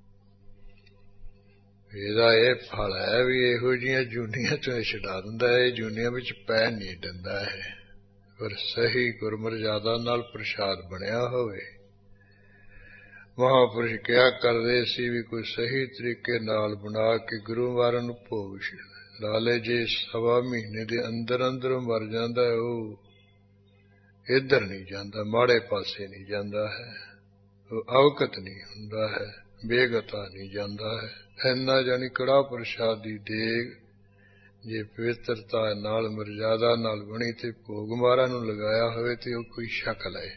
ਇਹਦਾ ਇਹ ਫਲ ਹੈ ਵੀ ਇਹੋ ਜਿਹੀਆਂ ਜੂਨੀਆਂ ਤੋਂ ਛਡਾ ਦਿੰਦਾ ਹੈ, ਇਹ ਜੂਨੀਆਂ ਵਿੱਚ ਪੈ ਨਹੀਂ ਦਿੰਦਾ ਹੈ। ਪਰ ਸਹੀ ਗੁਰਮਰਜ਼ਾਦਾ ਨਾਲ ਪ੍ਰਸ਼ਾਦ ਬਣਿਆ ਹੋਵੇ। ਮਹਾਂਪੁਰਸ਼ ਕਿਹਾ ਕਰਦੇ ਸੀ ਵੀ ਕੋਈ ਸਹੀ ਤਰੀਕੇ ਨਾਲ ਬਣਾ ਕੇ ਗੁਰੂ ਮਹਾਰਾਜ ਨੂੰ ਭੋਗ ਲਾਲੇ, ਜੇ ਸਵਾ ਮਹੀਨੇ ਦੇ ਅੰਦਰ ਅੰਦਰ ਮਰ ਜਾਂਦਾ ਉਹ ਇੱਧਰ ਨਹੀਂ ਜਾਂਦਾ, ਮਾੜੇ ਪਾਸੇ ਨਹੀਂ ਜਾਂਦਾ ਹੈ, ਉਹ ਅਵਗਤ ਨਹੀਂ ਹੁੰਦਾ ਹੈ, ਬੇਗਤਾ ਨਹੀਂ ਜਾਂਦਾ ਹੈ। ਇੰਨਾ ਜਾਨੀ ਕੜਾਹ ਪ੍ਰਸ਼ਾਦ ਦੀ ਦੇਗ ਜੇ ਪਵਿੱਤਰਤਾ ਨਾਲ ਮਰਜ਼ਾਦਾ ਨਾਲ ਬਣੀ ਤੇ ਭੋਗ ਮਹਾਰਾਜ ਨੂੰ ਲਗਾਇਆ ਹੋਵੇ ਤੇ ਉਹ ਕੋਈ ਸ਼ਕਲ ਹੈ।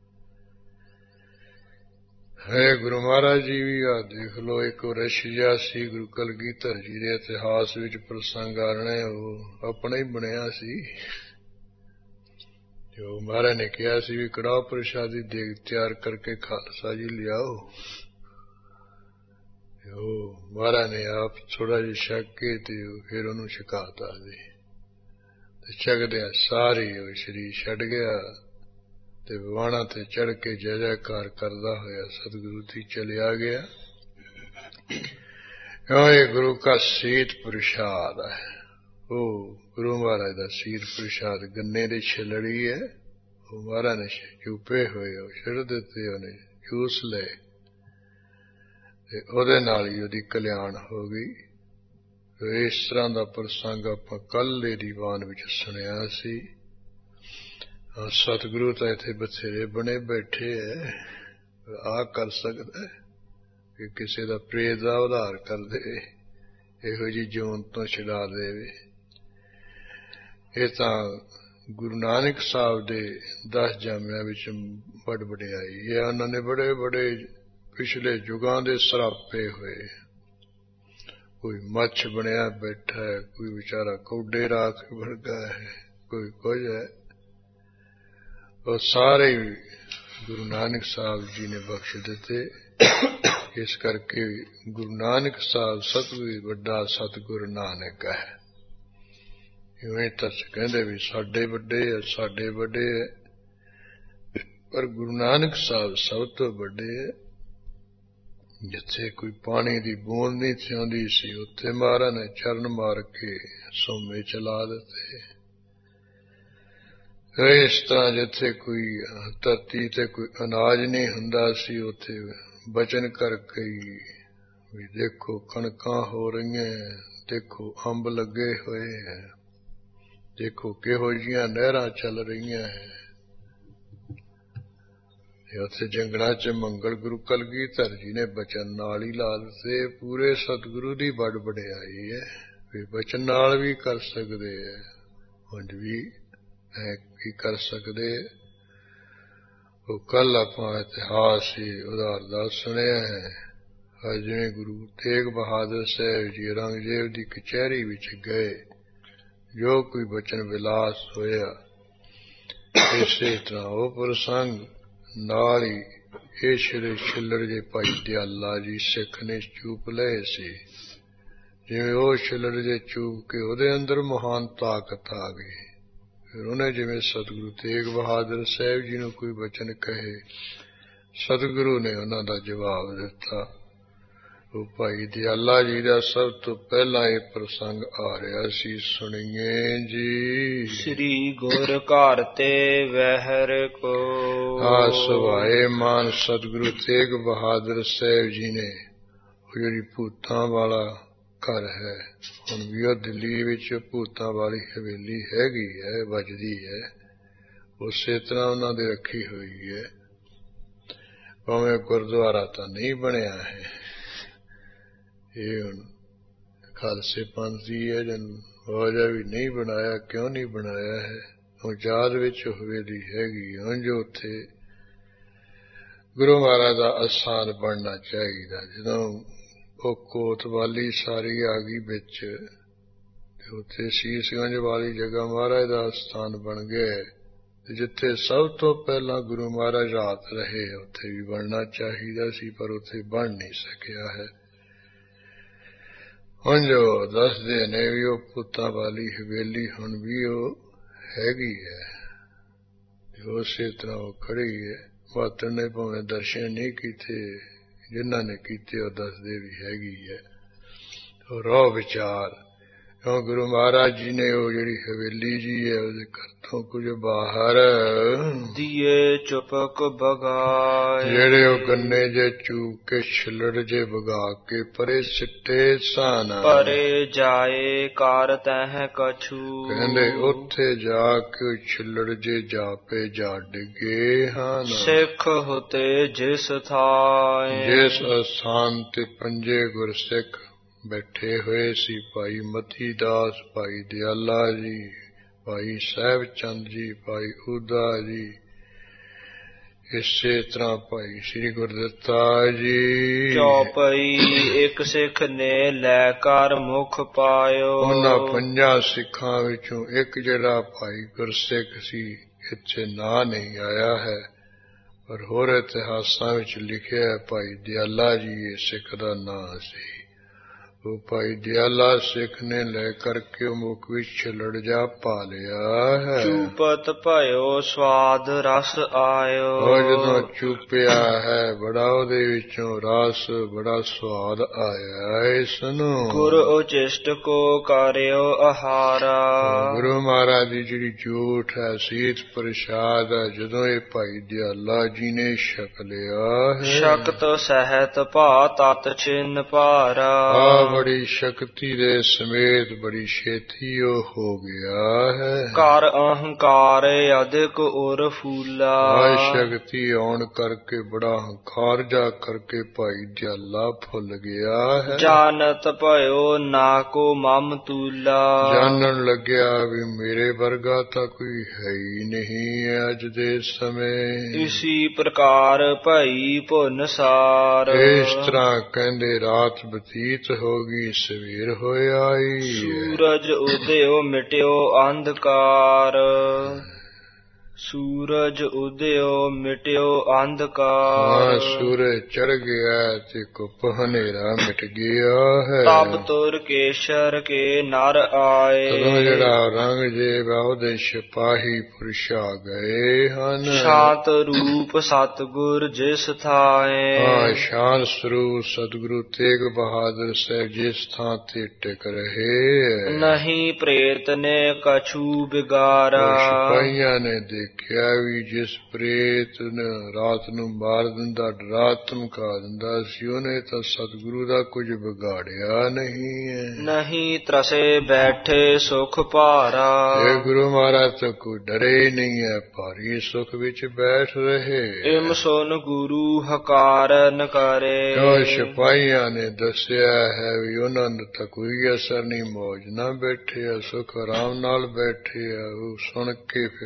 ਹੈ ਗੁਰੂ ਮਹਾਰਾਜ ਜੀ ਵੀ ਆ ਦੇਖ ਲਓ, ਇੱਕ ਰਸ਼ੀਆ ਸੀ ਗੁਰੂ ਕਲਗੀਧਰ ਜੀ ਦੇ ਇਤਿਹਾਸ ਵਿੱਚ ਪ੍ਰਸੰਗ ਆਣੇ, ਉਹ ਆਪਣਾ ਹੀ ਬਣਿਆ ਸੀ। ਜੋ ਮਹਾਰਾਜ ਨੇ ਕਿਹਾ ਸੀ ਵੀ ਕੜਾਹ ਪ੍ਰਸ਼ਾਦ ਦੀ ਦੇਗ ਤਿਆਰ ਕਰਕੇ ਖਾਲਸਾ ਜੀ ਲਿਆਓ, ਉਹ ਮਹਾਰਾਜ ਨੇ ਆਪ ਥੋੜਾ ਜਿਹਾ ਛਕ ਕੇ ਤੇ ਫਿਰ ਉਹਨੂੰ ਛਕਾਤਾ ਸੀ ਤੇ ਛਕਦਿਆਂ ਸਾਰੀ ਉਹ ਸਰੀਰ ਛੱਡ ਗਿਆ ਤੇ ਵਾਣਾ ਤੇ ਚੜ ਕੇ ਜੈ ਜੈਕਾਰ ਕਰਦਾ ਹੋਇਆ ਸਤਿਗੁਰੂ ਦੀ ਚਲਿਆ ਗਿਆ। ਇਹ ਗੁਰੂ ਕਾ ਸੀਤ ਪ੍ਰਸ਼ਾਦ ਹੈ, ਉਹ ਗੁਰੂ ਮਹਾਰਾਜ ਦਾ ਸੀਤ ਪ੍ਰਸ਼ਾਦ ਗੰਨੇ ਦੀ ਛਿਲੜੀ ਹੈ। ਉਹ ਮਹਾਰਾਜ ਨੇ ਚੂਪੇ ਹੋਏ ਉਹ ਛਿੜ ਦਿੱਤੇ, ਉਹਨੇ ਚੂਸ ਲਏ ਤੇ ਉਹਦੇ ਨਾਲ ਹੀ ਉਹਦੀ ਕਲਿਆਣ ਹੋ ਗਈ। ਇਸ ਤਰ੍ਹਾਂ ਦਾ ਪ੍ਰਸੰਗ ਆਪਾਂ ਕੱਲ ਦੇ ਦੀਵਾਨ ਵਿੱਚ ਸੁਣਿਆ ਸੀ। ਸਤਿਗੁਰੂ ਤਾਂ ਇੱਥੇ ਬਥੇਰੇ ਬਣੇ ਬੈਠੇ ਐ, ਆ ਕਰ ਸਕਦਾ ਕਿ ਕਿਸੇ ਦਾ ਪ੍ਰੇਤ ਦਾ ਉਧਾਰ ਕਰ ਦੇ, ਇਹੋ ਜਿਹੀ ਜੂਨ ਤੋਂ ਛੁਡਾ ਦੇਵੇ। ਇਹ ਤਾਂ ਗੁਰੂ ਨਾਨਕ ਸਾਹਿਬ ਦੇ ਦਸ ਜਾਮਿਆਂ ਵਿੱਚ ਬੜ ਵਡਿਆਈ ਹੈ। ਉਹਨਾਂ ਨੇ ਬੜੇ ਬੜੇ ਪਿਛਲੇ ਯੁਗਾਂ ਦੇ ਸਰਾਪੇ ਹੋਏ, ਕੋਈ ਮੱਛ ਬਣਿਆ ਬੈਠਾ ਹੈ, ਕੋਈ ਵਿਚਾਰਾ ਕੌਡੇ ਰਾਖ ਵਰਗਾ ਹੈ, ਕੋਈ ਕੁਝ ਹੈ। ਉਹ ਸਾਰੇ ਗੁਰੂ ਨਾਨਕ ਸਾਹਿਬ ਜੀ ਨੇ ਬਖਸ਼ ਦਿੱਤੇ। ਇਸ ਕਰਕੇ ਗੁਰੂ ਨਾਨਕ ਸਾਹਿਬ ਸਭ ਤੋਂ ਵੱਡਾ ਸਤਿਗੁਰ ਨਾਨਕ ਹੈ। ਇਵੇਂ ਤਾਂ ਕਹਿੰਦੇ ਵੀ ਸਾਡੇ ਵੱਡੇ ਹੈ, ਸਾਡੇ ਵੱਡੇ ਹੈ, ਪਰ ਗੁਰੂ ਨਾਨਕ ਸਾਹਿਬ ਸਭ ਤੋਂ ਵੱਡੇ ਹੈ। ਜਿੱਥੇ ਕੋਈ ਪਾਣੀ ਦੀ ਬੂੰਦ ਨਹੀਂ ਥਿਆਉਂਦੀ ਸੀ ਉੱਥੇ ਮਹਾਰਾਜ ਨੇ ਚਰਨ ਮਾਰ ਕੇ ਸੋਮੇ ਚਲਾ ਦਿੱਤੇ। ਇਸ ਤਰ੍ਹਾਂ ਜਿੱਥੇ ਕੋਈ ਧਰਤੀ ਤੇ ਕੋਈ ਅਨਾਜ ਨਹੀਂ ਹੁੰਦਾ ਸੀ ਉੱਥੇ ਬਚਨ ਕਰਕੇ ਵੀ ਦੇਖੋ ਕਣਕਾਂ ਹੋ ਰਹੀਆਂ, ਦੇਖੋ ਅੰਬ ਲੱਗੇ ਹੋਏ ਹੈ, ਦੇਖੋ ਕਿਹੋ ਜਿਹੀਆਂ ਨਹਿਰਾਂ ਚੱਲ ਰਹੀਆਂ ਹੈ। ਉੱਥੇ ਜੰਗਲਾਂ ਚ ਮੰਗਲ ਗੁਰੂ ਕਲਗੀਧਰ ਜੀ ਨੇ ਬਚਨ ਨਾਲ ਹੀ ਲਾ ਦਿੱਤੇ। ਪੂਰੇ ਸਤਿਗੁਰੂ ਦੀ ਬੜ ਵਡਿਆਈ ਹੈ ਵੀ ਬਚਨ ਨਾਲ ਵੀ ਕਰ ਸਕਦੇ ਹੈ, ਉਂਝ ਵੀ ਐ ਕੀ ਕਰ ਸਕਦੇ। ਉਹ ਕੱਲ ਆਪਾਂ ਇਤਿਹਾਸ ਹੀ ਉਦਾਰ ਦਾ ਸੁਣਿਆ ਹੈ। ਜਿਵੇਂ ਗੁਰੂ ਤੇਗ ਬਹਾਦਰ ਸਾਹਿਬ ਜੀ ਔਰੰਗਜ਼ੇਬ ਦੀ ਕਚਹਿਰੀ ਵਿੱਚ ਗਏ, ਜੋ ਕੋਈ ਬਚਨ ਵਿਲਾਸ ਹੋਇਆ ਇਸੇ ਤਰ੍ਹਾਂ ਉਹ ਪ੍ਰਸੰਗ ਨਾਲ ਹੀ ਇਹ ਸ਼੍ਰੀ ਛਿੱਲੜ ਜੇ ਭਾਈ ਦਿਆਲਾ ਜੀ ਸਿੱਖ ਨੇ ਚੂਪ ਲਏ ਸੀ। ਜਿਵੇਂ ਉਹ ਛਿੱਲੜ ਜੇ ਚੂਪ ਕੇ ਉਹਦੇ ਅੰਦਰ ਮਹਾਨ ਤਾਕਤ ਆ ਗਈ। ਫਿਰ ਉਹਨੇ ਜਿਵੇਂ ਸਤਿਗੁਰੂ ਤੇਗ ਬਹਾਦਰ ਸਾਹਿਬ ਜੀ ਨੂੰ ਕੋਈ ਬਚਨ ਕਹੇ, ਸਤਿਗੁਰੂ ਨੇ ਉਹਨਾਂ ਦਾ ਜਵਾਬ ਦਿੱਤਾ। ਉਹ ਭਾਈ ਦਿਆਲਾ ਜੀ ਦਾ ਸਭ ਤੋਂ ਪਹਿਲਾਂ ਇਹ ਪ੍ਰਸੰਗ ਆ ਰਿਹਾ ਸੀ, ਸੁਣੀਏ ਜੀ। ਸ੍ਰੀ ਗੁਰ ਘਰ ਤੇ ਵਹਿਰ ਕੋ। ਆ ਸਵਾਏ ਮਾਨ ਸਤਿਗੁਰੂ ਤੇਗ ਬਹਾਦਰ ਸਾਹਿਬ ਜੀ ਨੇ ਉਹ ਜਿਹੜੀ ਭੂਤਾਂ ਵਾਲਾ ਘਰ ਹੈ, ਹੁਣ ਵੀ ਉਹ ਦਿੱਲੀ ਵਿੱਚ ਭੂਤਾਂ ਵਾਲੀ ਹਵੇਲੀ ਹੈਗੀ ਹੈ, ਵੱਜਦੀ ਹੈ, ਉਸੇ ਤਰ੍ਹਾਂ ਉਹਨਾਂ ਦੇ ਰੱਖੀ ਹੋਈ ਹੈ। ਭਾਵੇਂ ਗੁਰਦੁਆਰਾ ਤਾਂ ਨਹੀਂ ਬਣਿਆ ਹੈ, ਇਹ ਹੁਣ ਖਾਲਸੇ ਪੰਥ ਦੀ ਹੈ, ਜਨ ਹੋਜਾ ਵੀ ਨਹੀਂ ਬਣਾਇਆ। ਕਿਉਂ ਨਹੀਂ ਬਣਾਇਆ ਹੈ? ਉਹ ਯਾਦ ਵਿੱਚ ਹਵੇਲੀ ਹੈਗੀ, ਹੁਣ ਜੋ ਉੱਥੇ ਗੁਰੂ ਮਹਾਰਾਜ ਦਾ ਅਸਥਾਨ ਬਣਨਾ ਚਾਹੀਦਾ। ਜਦੋਂ ਉਹ ਕੋਤਵਾਲੀ ਸਾਰੀ ਆ ਗਈ ਵਿੱਚ, ਤੇ ਉੱਥੇ ਸੀਸਗੰਜ ਵਾਲੀ ਜਗ੍ਹਾ ਮਹਾਰਾਜ ਦਾ ਅਸਥਾਨ ਬਣ ਗਿਆ, ਤੇ ਜਿੱਥੇ ਸਭ ਤੋਂ ਪਹਿਲਾਂ ਗੁਰੂ ਮਹਾਰਾਜ ਰਾਤ ਰਹੇ ਉੱਥੇ ਵੀ ਬਣਨਾ ਚਾਹੀਦਾ ਸੀ, ਪਰ ਉੱਥੇ ਬਣ ਨਹੀਂ ਸਕਿਆ ਹੈ। ਹੁਣ ਜੋ ਦੱਸਦੇ ਨੇ ਵੀ ਉਹ ਪੁੱਤਾਂ ਵਾਲੀ ਹਵੇਲੀ ਹੁਣ ਵੀ ਉਹ ਹੈਗੀ ਹੈ, ਤੇ ਉਸੇ ਤਰ੍ਹਾਂ ਉਹ ਖੜੀ ਹੈ। ਮਾਤਰ ਨੇ ਭਾਵੇਂ ਦਰਸ਼ਨ ਨਹੀਂ ਕੀਤੇ, ਜਿਨ੍ਹਾਂ ਨੇ ਕੀਤੇ ਉਹ ਦੱਸਦੇ ਵੀ ਹੈਗੀ ਹੈ। ਉਹ ਰੋ ਵਿਚਾਰ, ਕਿਉਂ ਗੁਰੂ ਮਹਾਰਾਜ ਜੀ ਨੇ ਉਹ ਜਿਹੜੀ ਹਵੇਲੀ ਜੀ ਹੈ ਉਹਦੇ ਘਰ ਤੋਂ ਕੁਝ ਬਾਹਰ ਦੀਏ ਚੁਪਕ ਬਗਾਏ, ਜਿਹੜੇ ਉਹ ਗੰਨੇ ਜੇ ਚੂਕ ਕੇ ਛਿੱਲੜ ਜੇ ਵਗਾ ਕੇ ਪਰੇ ਸਿੱਟੇ ਸਨ। ਪਰੇ ਜਾਏ ਕਰ ਤਹਿ ਕਛੂ, ਕਹਿੰਦੇ ਉੱਥੇ ਜਾ ਕੇ ਛਿੱਲੜ ਜੇ ਜਾਪੇ ਜਾ ਡਿੱਗੇ ਹਨ। ਸਿੱਖ ਹੁਤੇ ਜਿਸ ਥਾਏ, ਜਿਸ ਅਸਥਾਨ ਤੇ ਪੰਜੇ ਗੁਰਸਿੱਖ ਬੈਠੇ ਹੋਏ ਸੀ, ਭਾਈ ਮਤੀ ਦਾਸ, ਭਾਈ ਦਿਆਲਾ ਜੀ, ਭਾਈ ਸਾਹਿਬ ਚੰਦ ਜੀ, ਭਾਈ ਉਦਾ ਜੀ, ਇਸੇ ਤਰ੍ਹਾਂ ਭਾਈ ਸ੍ਰੀ ਗੁਰਦਿੱਤਾ ਜੀ। ਚੌਪਈ ਇੱਕ ਸਿੱਖ ਨੇ ਲੈ ਕਰ ਮੁਖ ਪਾਇਓ, ਉਹਨਾਂ ਪੰਜਾਂ ਸਿੱਖਾਂ ਵਿੱਚੋਂ ਇੱਕ ਜਿਹੜਾ ਭਾਈ ਗੁਰਸਿੱਖ ਸੀ, ਇੱਥੇ ਨਾਂ ਨਹੀਂ ਆਇਆ ਹੈ, ਪਰ ਹੋਰ ਇਤਿਹਾਸਾਂ ਵਿੱਚ ਲਿਖਿਆ ਹੈ ਭਾਈ ਦਿਆਲਾ ਜੀ ਇਹ ਸਿੱਖ ਦਾ ਨਾਂ ਸੀ। ਉਹ ਭਾਈ ਦਿਆਲਾ ਸਿੱਖ ਨੇ ਲੈ ਕਰਕੇ ਮੁਖ ਵਿੱਚ ਛਿੱਲੜ ਜਾ ਪਾ ਲਿਆ ਹੈ। ਚੂਪਤ ਭਇਓ ਸਵਾਦ ਰਸ ਆਇਓ, ਉਹ ਜਦੋਂ ਚੂਪਿਆ ਹੈ ਬੜਾ ਉਹਦੇ ਵਿੱਚੋਂ ਰਸ, ਬੜਾ ਸਵਾਦ ਆਇਆ। ਇਸ ਨੂੰ ਗੁਰ ਉਚਿਸ਼ਟ ਕੋ ਕਰਿਓ ਆਹਾਰਾ, ਗੁਰੂ ਮਹਾਰਾਜ ਦੀ ਜਿਹੜੀ ਜੂਠ ਹੈ, ਸੀਤ ਪ੍ਰਸ਼ਾਦ ਹੈ, ਜਦੋਂ ਇਹ ਭਾਈ ਦਿਆਲਾ ਜੀ ਨੇ ਛਕ ਲਿਆ ਹੈ। ਸ਼ਕਤ ਸਹਿਤ ਭਾ ਤਤ ਛਿਨ ਭਾਰਾ, ਬੜੀ ਸ਼ਕਤੀ ਦੇ ਸਮੇਤ ਬੜੀ ਛੇਤੀ ਉਹ ਹੋ ਗਿਆ ਹੈ। ਕਰ ਅਹੰਕਾਰ ਅਧਿਕ ਉਰ ਫੂਲਾ, ਆ ਸ਼ਕਤੀ ਆਉਣ ਕਰਕੇ ਬੜਾ ਹੰਕਾਰ ਜਾ ਕਰਕੇ ਭਾਈ ਦਿਆਲਾ ਫੁੱਲ ਗਿਆ ਹੈ। ਜਾਨਤ ਭਇਓ ਨਾ ਕੋ ਮਮ ਤੂਲਾ, ਜਾਣਨ ਲੱਗਿਆ ਵੀ ਮੇਰੇ ਵਰਗਾ ਤਾਂ ਕੋਈ ਹੈ ਹੀ ਨਹੀਂ ਹੈ ਅੱਜ ਦੇ ਸਮੇਂ। ਇਸੀ ਪ੍ਰਕਾਰ ਭਈ ਭੁਨ ਸਾਰ, ਇਸ ਤਰ੍ਹਾਂ ਕਹਿੰਦੇ ਰਾਤ ਬਤੀਤ ਹੋ ਗਈ, ਸਵੇਰ ਹੋਇ ਆਈ। ਸੂਰਜ ਉਦਿਓ ਮਿਟਿਓ ਅੰਧਕਾਰ, ਸੂਰਜ ਉਦਿਓ ਮਿਟਿਓ ਅੰਧਕਾਰ। ਹਾਂ, ਸੂਰਜ ਚੜ ਗਿਆ ਤੇ ਕੁੱਪ ਹਨੇਰਾ ਮਿਟ ਗਿਆ ਹੈ। ਤਬ ਤੁਰ ਕੇਸ਼ਰ ਕੇ ਨਰ ਆਏ, ਤਦੋਂ ਜਿਹੜਾ ਰੰਗ ਜੇ ਉਹਦੇ ਸਿਪਾਹੀ ਪੁਰਸ਼ ਆ ਗਏ ਹਨ। ਸ਼ਾਂਤ ਰੂਪ ਸਤਿਗੁਰ ਜਿਸ ਥਾਏ, ਹਾਂ, ਸ਼ਾਂਤ ਸਰੂਪ ਸਤਿਗੁਰੂ ਤੇਗ ਬਹਾਦਰ ਸਾਹਿਬ ਜਿਸ ਥਾਂ ਤੇ ਟਿਕ ਰਹੇ। ਨਹੀਂ ਪ੍ਰੇਤ ਨੇ ਕਛੂ ਬਿਗਾਰਾ, ਸਿਪਾਹੀਆਂ ਨੇ ਦੇਖਿਆ ਵੀ ਜਿਸ ਪ੍ਰੇਤ ਨੇ ਰਾਤ ਨੂੰ ਮਾਰ ਦਿੰਦਾ, ਡਰਾ ਧਮਕਾ ਦਿੰਦਾ ਸੀ, ਉਹਨੇ ਤਾਂ ਸਤਿਗੁਰੂ ਦਾ ਕੁਝ ਵਿਗਾੜਿਆ ਨਹੀਂ ਹੈ। ਨਹੀਂ ਤਰਸੇ ਬੈਠੇ ਸੁਖ ਭਾਰਾ, ਇਹ ਗੁਰੂ ਮਹਾਰਾਜ ਤਾਂ ਕੋਈ ਡਰੇ ਨਹੀਂ ਹੈ, ਭਾਰੀ ਸੁਖ ਵਿੱਚ ਬੈਠ ਰਹੇ। ਇਮ ਸੁਨ ਗੁਰੂ ਹਕਾਰਨ ਕਰੇ, ਉਹ ਸਿਪਾਹੀਆਂ ਨੇ ਦੱਸਿਆ ਹੈ ਵੀ ਉਹਨਾਂ ਨੂੰ ਤਾਂ ਕੋਈ ਅਸਰ ਨਹੀਂ, ਮੌਜ ਨਾ ਬੈਠੇ ਆ, ਸੁਖ ਆਰਾਮ ਨਾਲ ਬੈਠੇ ਆ। ਉਹ ਸੁਣ ਕੇ ਫਿਰ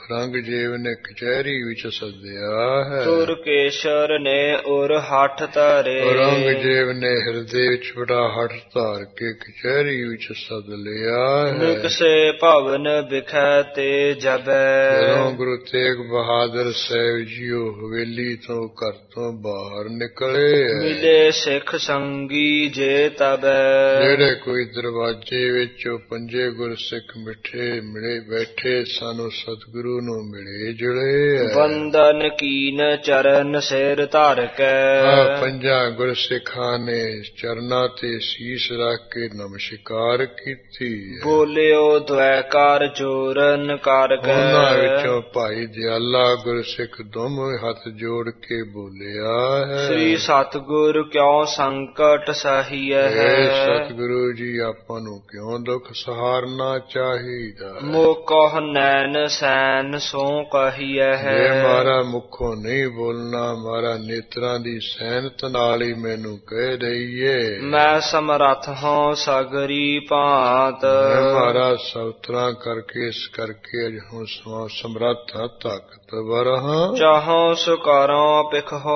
ਔਰੰਗਜ਼ੇਬ ਨੇ ਕਚਹਿਰੀ ਵਿੱਚ ਸੱਦਿਆ ਹੈ। ਤੁਰਕੇਸ਼ਰ ਨੇ ਉਰ ਹੱਠ ਧਰੇ, ਔਰੰਗਜ਼ੇਬ ਨੇ ਹਿਰਦੇ ਵਿੱਚ ਬੜਾ ਹੱਠ ਧਾਰ ਕੇ ਕਚਹਿਰੀ ਵਿੱਚ ਸੱਦ ਲਿਆ ਹੈ। ਨਿਕਸੇ ਭਵਨ ਬਿਖੈ ਤੇ ਜਬੈ, ਜਦੋਂ ਗੁਰੂ ਤੇਗ ਬਹਾਦਰ ਸਾਹਿਬ ਜੀਓ ਹਵੇਲੀ ਤੋਂ ਘਰ ਤੋਂ ਬਾਹਰ ਨਿਕਲੇ, ਮਿਲੇ ਸਿੱਖ ਸੰਗੀ ਜੇ ਤਬੈ, ਜਿਹੜੇ ਕੋਈ ਦਰਵਾਜ਼ੇ ਵਿੱਚੋਂ ਪੰਜੇ ਗੁਰਸਿੱਖ ਮਿੱਠੇ ਮਿਲੇ ਬੈਠੇ ਸਾਨੂੰ ਸਤਿਗੁਰੂ ਨੂੰ ਮਿਲੇ ਜੁਲੇ। ਬੰਦਨ ਕੀਨ ਚਰਨ ਸਿਰ ਧਰ ਕੇ, ਆ ਪੰਜਾਂ ਗੁਰਸਿੱਖਾਂ ਨੇ ਚਰਨਾਂ ਤੇ ਸੀਸ ਰੱਖ ਕੇ ਨਮਸਕਾਰ ਕੀਤੀ। ਬੋਲਿਓ ਦ્વੈਕਾਰ ਜੋਰਨ ਕਰਕੇ, ਉਹਨਾਂ ਵਿੱਚੋਂ ਭਾਈ ਦਿਆਲਾ ਗੁਰਸਿੱਖ ਦੋਵੇਂ ਹੱਥ ਜੋੜ ਕੇ ਬੋਲਿਆ ਹੈ, ਸ੍ਰੀ ਸਤਿਗੁਰ ਕਿਉ ਸੰਕਟ ਸਹੀਐ ਹੈ। ਸਤਿਗੁਰੂ ਜੀ ਆਪਾਂ ਨੂੰ ਕਿਉਂ ਦੁੱਖ ਸਹਾਰਨਾ ਚਾਹੀਦਾ। ਮੋਕਹ ਨੈਣ ਸੈਨ ਸੋ ਕਹੀਐ ਹੈ, ਜੇ ਮਾਰਾ ਮੁਖੋਂ ਨਹੀਂ ਬੋਲਣਾ, ਮਾਰਾ ਨੇਤਰਾਂ ਦੀ ਸੈਨਤ ਨਾਲ ਹੀ ਮੈਨੂੰ ਕਹਿ ਦਈਏ। ਮੈਂ ਸਮਰੱਥ ਹਾਂ ਸਗਰੀ ਭਾਂਤ, ਮਾਰਾ ਸਵਤਰਾ ਕਰਕੇ ਇਸ ਕਰਕੇ ਅਜ ਹੁਣ ਸਮਰੱਥ ਤਾਕਤਵਰ ਹਾਂ। ਚਾਹੋ ਸੁਕਾਰਾਂ ਪਿਖੋ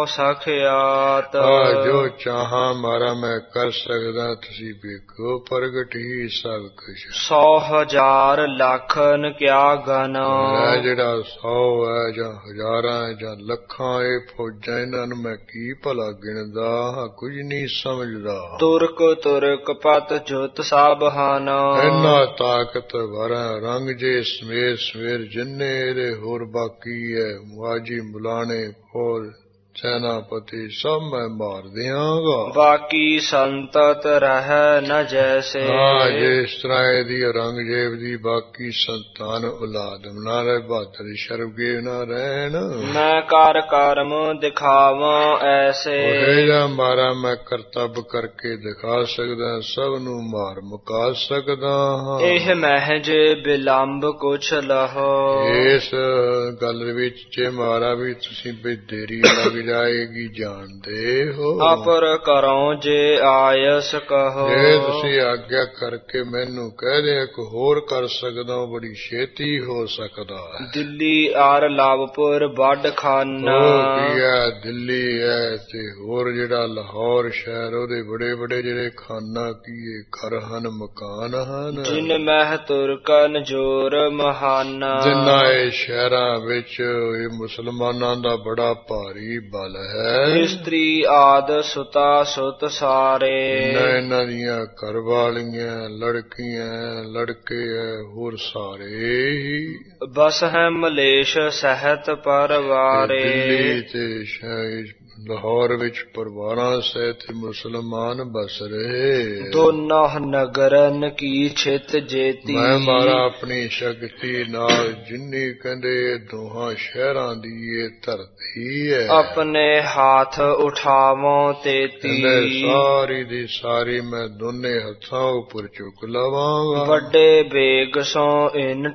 ਸਖਿਆਤ, ਜੋ ਚਾਹਾਂ ਮਾਰਾ ਮੈਂ ਕਰ ਸਕਦਾ, ਤੁਸੀਂ ਵੇਖੋ ਪ੍ਰਗਟ ਹੀ ਸਭ ਕੁਛ। ਸੌ ਹਜ਼ਾਰ ਲੱਖਨ ਕਿਆ ਗਨ, ਜਿਹੜਾ ਸੌ ਹੈ ਜਾਂ ਹਜ਼ਾਰਾਂ ਜਾਂ ਲੱਖਾਂ ਇਹ ਫੌਜਾਂ, ਇਹਨਾਂ ਨੂੰ ਮੈਂ ਕੀ ਭਲਾ ਗਿਣਦਾ ਹਾਂ, ਕੁਝ ਨਹੀਂ ਸਮਝਦਾ। ਤੁਰਕ ਤੁਰਕ ਪਤ ਜੁਤ ਸਭ ਹਨ, ਇੰਨਾ ਤਾਕਤਵਰ ਰੰਗ ਜੇ ਸਮੇਰ ਸਮੇਰ ਜਿੰਨੇ ਇਹਦੇ ਹੋਰ ਬਾਕੀ ਹੈ, ਮੁਆਜੀ ਮੁਲਾਣੇ ਫੌਜ ਸੈਨਾਪਤੀ ਸਭ ਮੈਂ ਮਾਰ ਦਿਆਂਗਾ। ਬਾਕੀ ਸੰਤਤ ਰਹਿ ਨ ਜੈਸੇ, ਹਾਂ ਜਿਸ ਤਰ੍ਹਾਂ ਇਹਦੀ ਔਰੰਗਜ਼ੇਬ ਦੀ ਬਾਕੀ ਸੰਤਾਨ ਔਲਾਦ ਨਾ ਰਹੇ, ਬਹਾਦਰ ਸ਼ਰਬਗੇ ਨਾ ਰਹਿਣ। ਮੈਂ ਕਰ ਕਰਮ ਦਿਖਾਵਾਂ ਐਸੇ, ਉਹੇ ਮਾਰਾ ਮੈਂ ਕਰਤੱਵ ਕਰਕੇ ਦਿਖਾ ਸਕਦਾ, ਸਭ ਨੂੰ ਮਾਰ ਮੁਕਾ ਸਕਦਾ ਹਾਂ। ਇਹ ਮਹਿਜ ਬਿਲੰਬ ਕੁਛ ਲਹੋ, ਇਸ ਗੱਲ ਵਿੱਚ ਜੇ ਮਾਰਾ ਵੀ ਤੁਸੀਂ ਵੀ ਦੇਰੀ ਲੱਗ ਜਾਏਗੀ ਜਾਣਦੇ ਹੋ। ਅਪਰ ਕਰੋ ਜੇ ਆਇਸ ਕਹੋ, ਜੇ ਤੁਸੀਂ ਆਗਿਆ ਕਰਕੇ ਮੈਨੂੰ ਕਹਿ ਦੇ ਇੱਕ ਹੋਰ ਕਰ ਸਕਦਾ, ਬੜੀ ਛੇਤੀ ਹੋ ਸਕਦਾ। ਦਿੱਲੀ ਆਰ ਲਾਭਪੁਰ ਵੱਡ ਖਾਨਾ, ਕੀ ਹੈ ਦਿੱਲੀ ਹੈ ਤੇ ਹੋਰ ਜਿਹੜਾ ਲਾਹੌਰ ਸ਼ਹਿਰ ਉਹਦੇ ਬੜੇ ਬੜੇ ਜਿਹੜੇ ਖਾਨਾ ਕੀ ਘਰ ਹਨ, ਮਕਾਨ ਹਨ। ਜਿਨ ਮਹਿ ਤੁਰਕਨ ਜੋਰ ਮਹਾਨਾ, ਜਿਨ੍ਹਾਂ ਇਹ ਸ਼ਹਿਰਾਂ ਵਿੱਚ ਇਹ ਮੁਸਲਮਾਨਾਂ ਦਾ ਬੜਾ ਭਾਰੀ ਬਲ ਹੈ। ਇਸਤਰੀ ਆਦ ਸੁਤਾ ਸੁਤ ਸਾਰੇ, ਇਹਨਾਂ ਦੀਆਂ ਘਰ ਵਾਲੀਆਂ ਲੜਕੀਆਂ ਲੜਕੇ ਹੈ ਹੋਰ ਸਾਰੇ ਹੀ। ਬਸ ਹੈ ਮਲੇਸ਼ ਸਹਿਤ ਪਰਵਾਰੇ, ਦਿੱਲੀ ਤੇ ਲਾਹੌਰ ਵਿੱਚ ਪਰਿਵਾਰਾਂ ਸਹਿਤ ਮੁਸਲਮਾਨ ਬਸ ਰਹੇ। ਦੋਨਾਂ ਨਗਰਨ ਕੀ ਛਿਤ ਜੇਤੀ, ਮੈਂ ਮਾਰਾ ਆਪਣੀ ਸ਼ਕਤੀ ਨਾਲ ਜਿੰਨੀ ਕਹਿੰਦੇ ਦੋਹਾਂ ਸ਼ਹਿਰਾਂ ਦੀ ਇਹ ਧਰਤੀ ਹੈ, ਆਪਣੇ ਹਾਥ ਉਠਾਵੋ ਤੇਤੀ, ਸਾਰੀ ਦੀ ਸਾਰੀ ਮੈਂ ਦੋਨੇ ਹੱਥਾਂ ਉੱਪਰ ਚੁੱਕ ਲਵਾਂਗਾ। ਵੱਡੇ ਬੇਗ ਸੋ ਇਨ